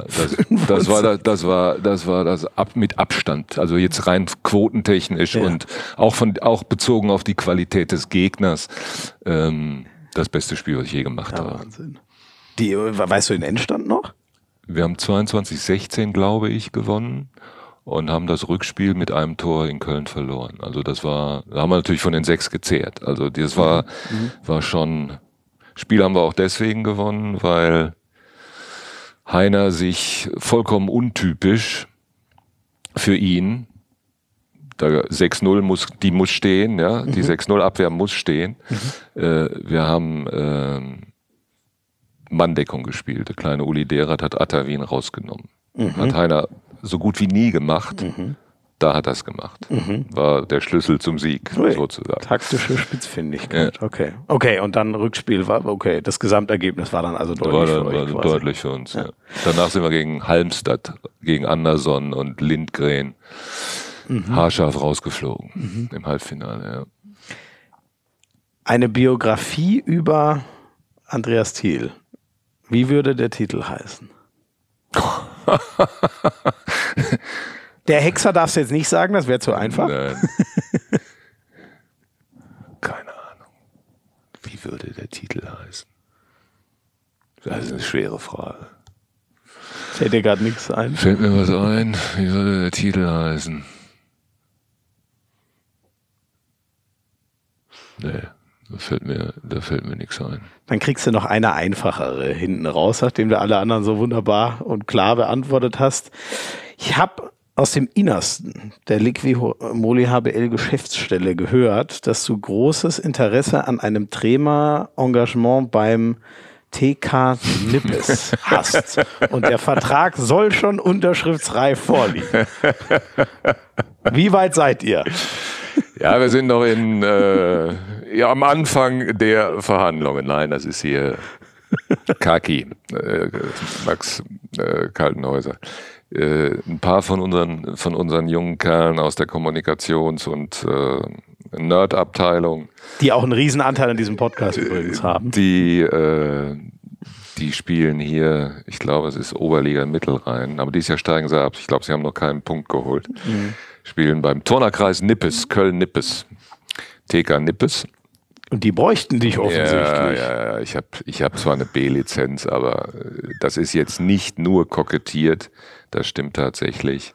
das mit Abstand. Also jetzt rein quotentechnisch und auch bezogen auf die Qualität des Gegners das beste Spiel, was ich je gemacht habe. Wahnsinn. Weißt du den Endstand noch? Wir haben 22:16, glaube ich, gewonnen und haben das Rückspiel mit einem Tor in Köln verloren. Also da haben wir natürlich von den 6 gezehrt. Also das war schon, Spiel haben wir auch deswegen gewonnen, weil Heiner sich vollkommen untypisch für ihn, da 6-0 muss stehen, ja, die 6-0 Abwehr muss stehen. Wir haben Manndeckung gespielt. Der kleine Uli Derath hat Atawin rausgenommen. Hat Heiner so gut wie nie gemacht. Da hat er es gemacht. War der Schlüssel zum Sieg, sozusagen. Taktische Spitzfindigkeit. Ja. Okay, und dann Rückspiel war okay. Das Gesamtergebnis war dann also deutlich für euch quasi. Deutlich für uns, ja. Danach sind wir gegen Halmstad, gegen Anderson und Lindgren haarscharf rausgeflogen im Halbfinale, ja. Eine Biografie über Andreas Thiel. Wie würde der Titel heißen? Der Hexer darfst du jetzt nicht sagen, das wäre zu einfach. Nein. Keine Ahnung. Wie würde der Titel heißen? Das ist eine schwere Frage. Fällt dir gerade nichts ein? Fällt mir was ein? Wie würde der Titel heißen? Nee. Da fällt mir nichts ein. Dann kriegst du noch eine einfachere hinten raus, nachdem du alle anderen so wunderbar und klar beantwortet hast. Ich habe aus dem Innersten der Liqui Moly HBL Geschäftsstelle gehört, dass du großes Interesse an einem Trainerengagement beim TK Nippes hast. Und der Vertrag soll schon unterschriftsreif vorliegen. Wie weit seid ihr? Ja, wir sind noch am Anfang der Verhandlungen. Nein, das ist hier Kaki, Max Kaltenhäuser. Ein paar von unseren jungen Kerlen aus der Kommunikations- und Nerd-Abteilung. Die auch einen riesen Anteil an diesem Podcast übrigens haben. Die spielen hier, ich glaube, es ist Oberliga Mittelrhein, aber dieses Jahr steigen sie ab. Ich glaube, sie haben noch keinen Punkt geholt. Spielen beim Turnerkreis Nippes, Köln-Nippes, TK Nippes. Und die bräuchten dich offensichtlich. Ja, ich hab zwar eine B-Lizenz, aber das ist jetzt nicht nur kokettiert, das stimmt tatsächlich.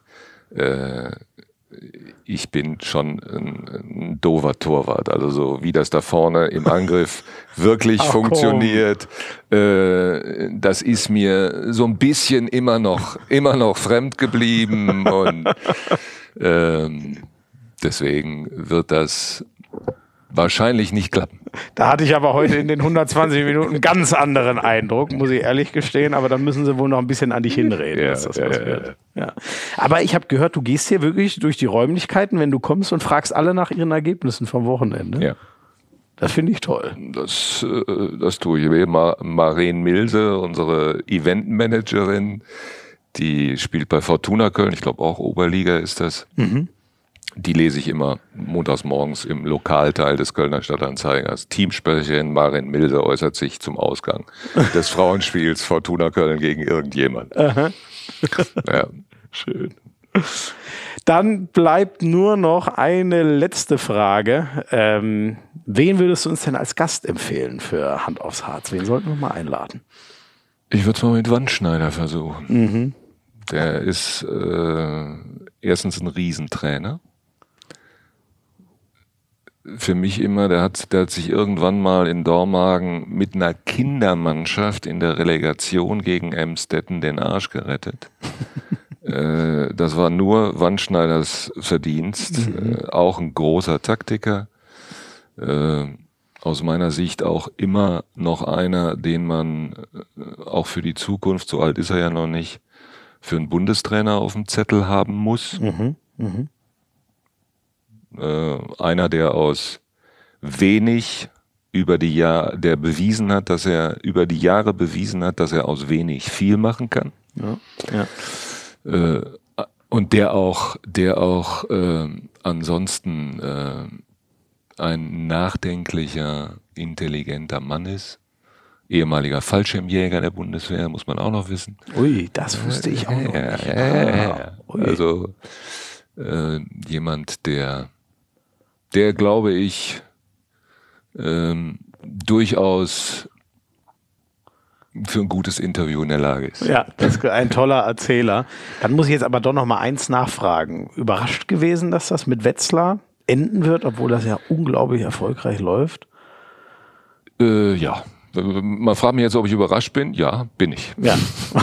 Ich bin schon ein doofer Torwart, also so wie das da vorne im Angriff wirklich funktioniert, das ist mir so ein bisschen immer noch fremd geblieben und deswegen wird das wahrscheinlich nicht klappen. Da hatte ich aber heute in den 120 Minuten einen ganz anderen Eindruck, muss ich ehrlich gestehen. Aber dann müssen sie wohl noch ein bisschen an dich hinreden, dass das was wird. Ja. Aber ich habe gehört, du gehst hier wirklich durch die Räumlichkeiten, wenn du kommst und fragst alle nach ihren Ergebnissen vom Wochenende. Ja. Das finde ich toll. Das tue ich. Maren Milse, unsere Eventmanagerin, die spielt bei Fortuna Köln, ich glaube auch Oberliga ist das. Mhm. Die lese ich immer montags morgens im Lokalteil des Kölner Stadtanzeigers. Teamsprecherin Maren Milse äußert sich zum Ausgang des Frauenspiels Fortuna Köln gegen irgendjemand. Aha. Ja. Schön. Dann bleibt nur noch eine letzte Frage. Wen würdest du uns denn als Gast empfehlen für Hand aufs Harz? Wen sollten wir mal einladen? Ich würde es mal mit Wandschneider versuchen. Mhm. Der ist erstens ein Riesentrainer. Für mich immer, der hat sich irgendwann mal in Dormagen mit einer Kindermannschaft in der Relegation gegen Emstetten den Arsch gerettet. Das war nur Wandschneiders Verdienst. Auch ein großer Taktiker. Aus meiner Sicht auch immer noch einer, den man auch für die Zukunft, so alt ist er ja noch nicht, für einen Bundestrainer auf dem Zettel haben muss. Einer, der aus wenig der bewiesen hat, dass er über die Jahre bewiesen hat, dass er aus wenig viel machen kann. Ja. Und der auch ansonsten ein nachdenklicher, intelligenter Mann ist. Ehemaliger Fallschirmjäger der Bundeswehr, muss man auch noch wissen. Ui, das wusste ich auch noch nicht. Also jemand, der glaube ich durchaus für ein gutes Interview in der Lage ist. Ja, das ist ein toller Erzähler. Dann muss ich jetzt aber doch noch mal eins nachfragen. Überrascht gewesen, dass das mit Wetzlar enden wird, obwohl das ja unglaublich erfolgreich läuft? Ja. Man fragt mich jetzt, ob ich überrascht bin. Ja, bin ich. Ja.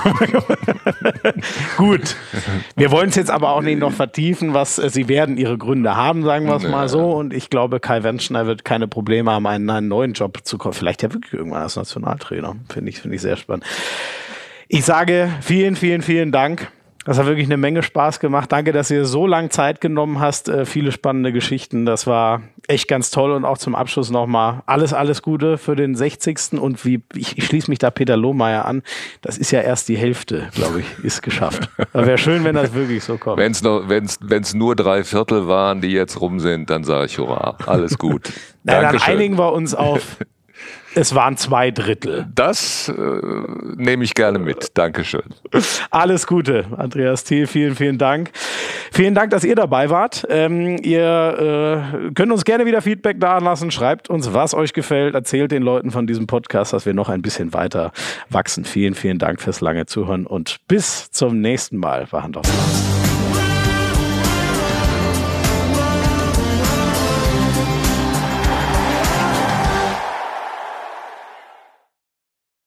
Gut. Wir wollen es jetzt aber auch nicht noch vertiefen, sie werden ihre Gründe haben, sagen wir es mal so. Und ich glaube, Kai Wandschneider wird keine Probleme haben, einen neuen Job zu kommen. Vielleicht ja wirklich irgendwann als Nationaltrainer. Finde ich sehr spannend. Ich sage vielen, vielen, vielen Dank. Das hat wirklich eine Menge Spaß gemacht. Danke, dass ihr so lange Zeit genommen hast. Viele spannende Geschichten. Das war echt ganz toll. Und auch zum Abschluss nochmal alles Gute für den 60. Und ich schließe mich da Peter Lohmeier an. Das ist ja erst die Hälfte, glaube ich, ist geschafft. Aber wäre schön, wenn das wirklich so kommt. Wenn's nur 3/4 waren, die jetzt rum sind, dann sage ich hurra. Alles gut. Na, dann einigen wir uns auf... Es waren 2/3. Das nehme ich gerne mit. Dankeschön. Alles Gute, Andreas Thiel. Vielen, vielen Dank. Vielen Dank, dass ihr dabei wart. Ihr könnt uns gerne wieder Feedback da lassen. Schreibt uns, was euch gefällt. Erzählt den Leuten von diesem Podcast, dass wir noch ein bisschen weiter wachsen. Vielen, vielen Dank fürs lange Zuhören und bis zum nächsten Mal bei Hand aufs Harz.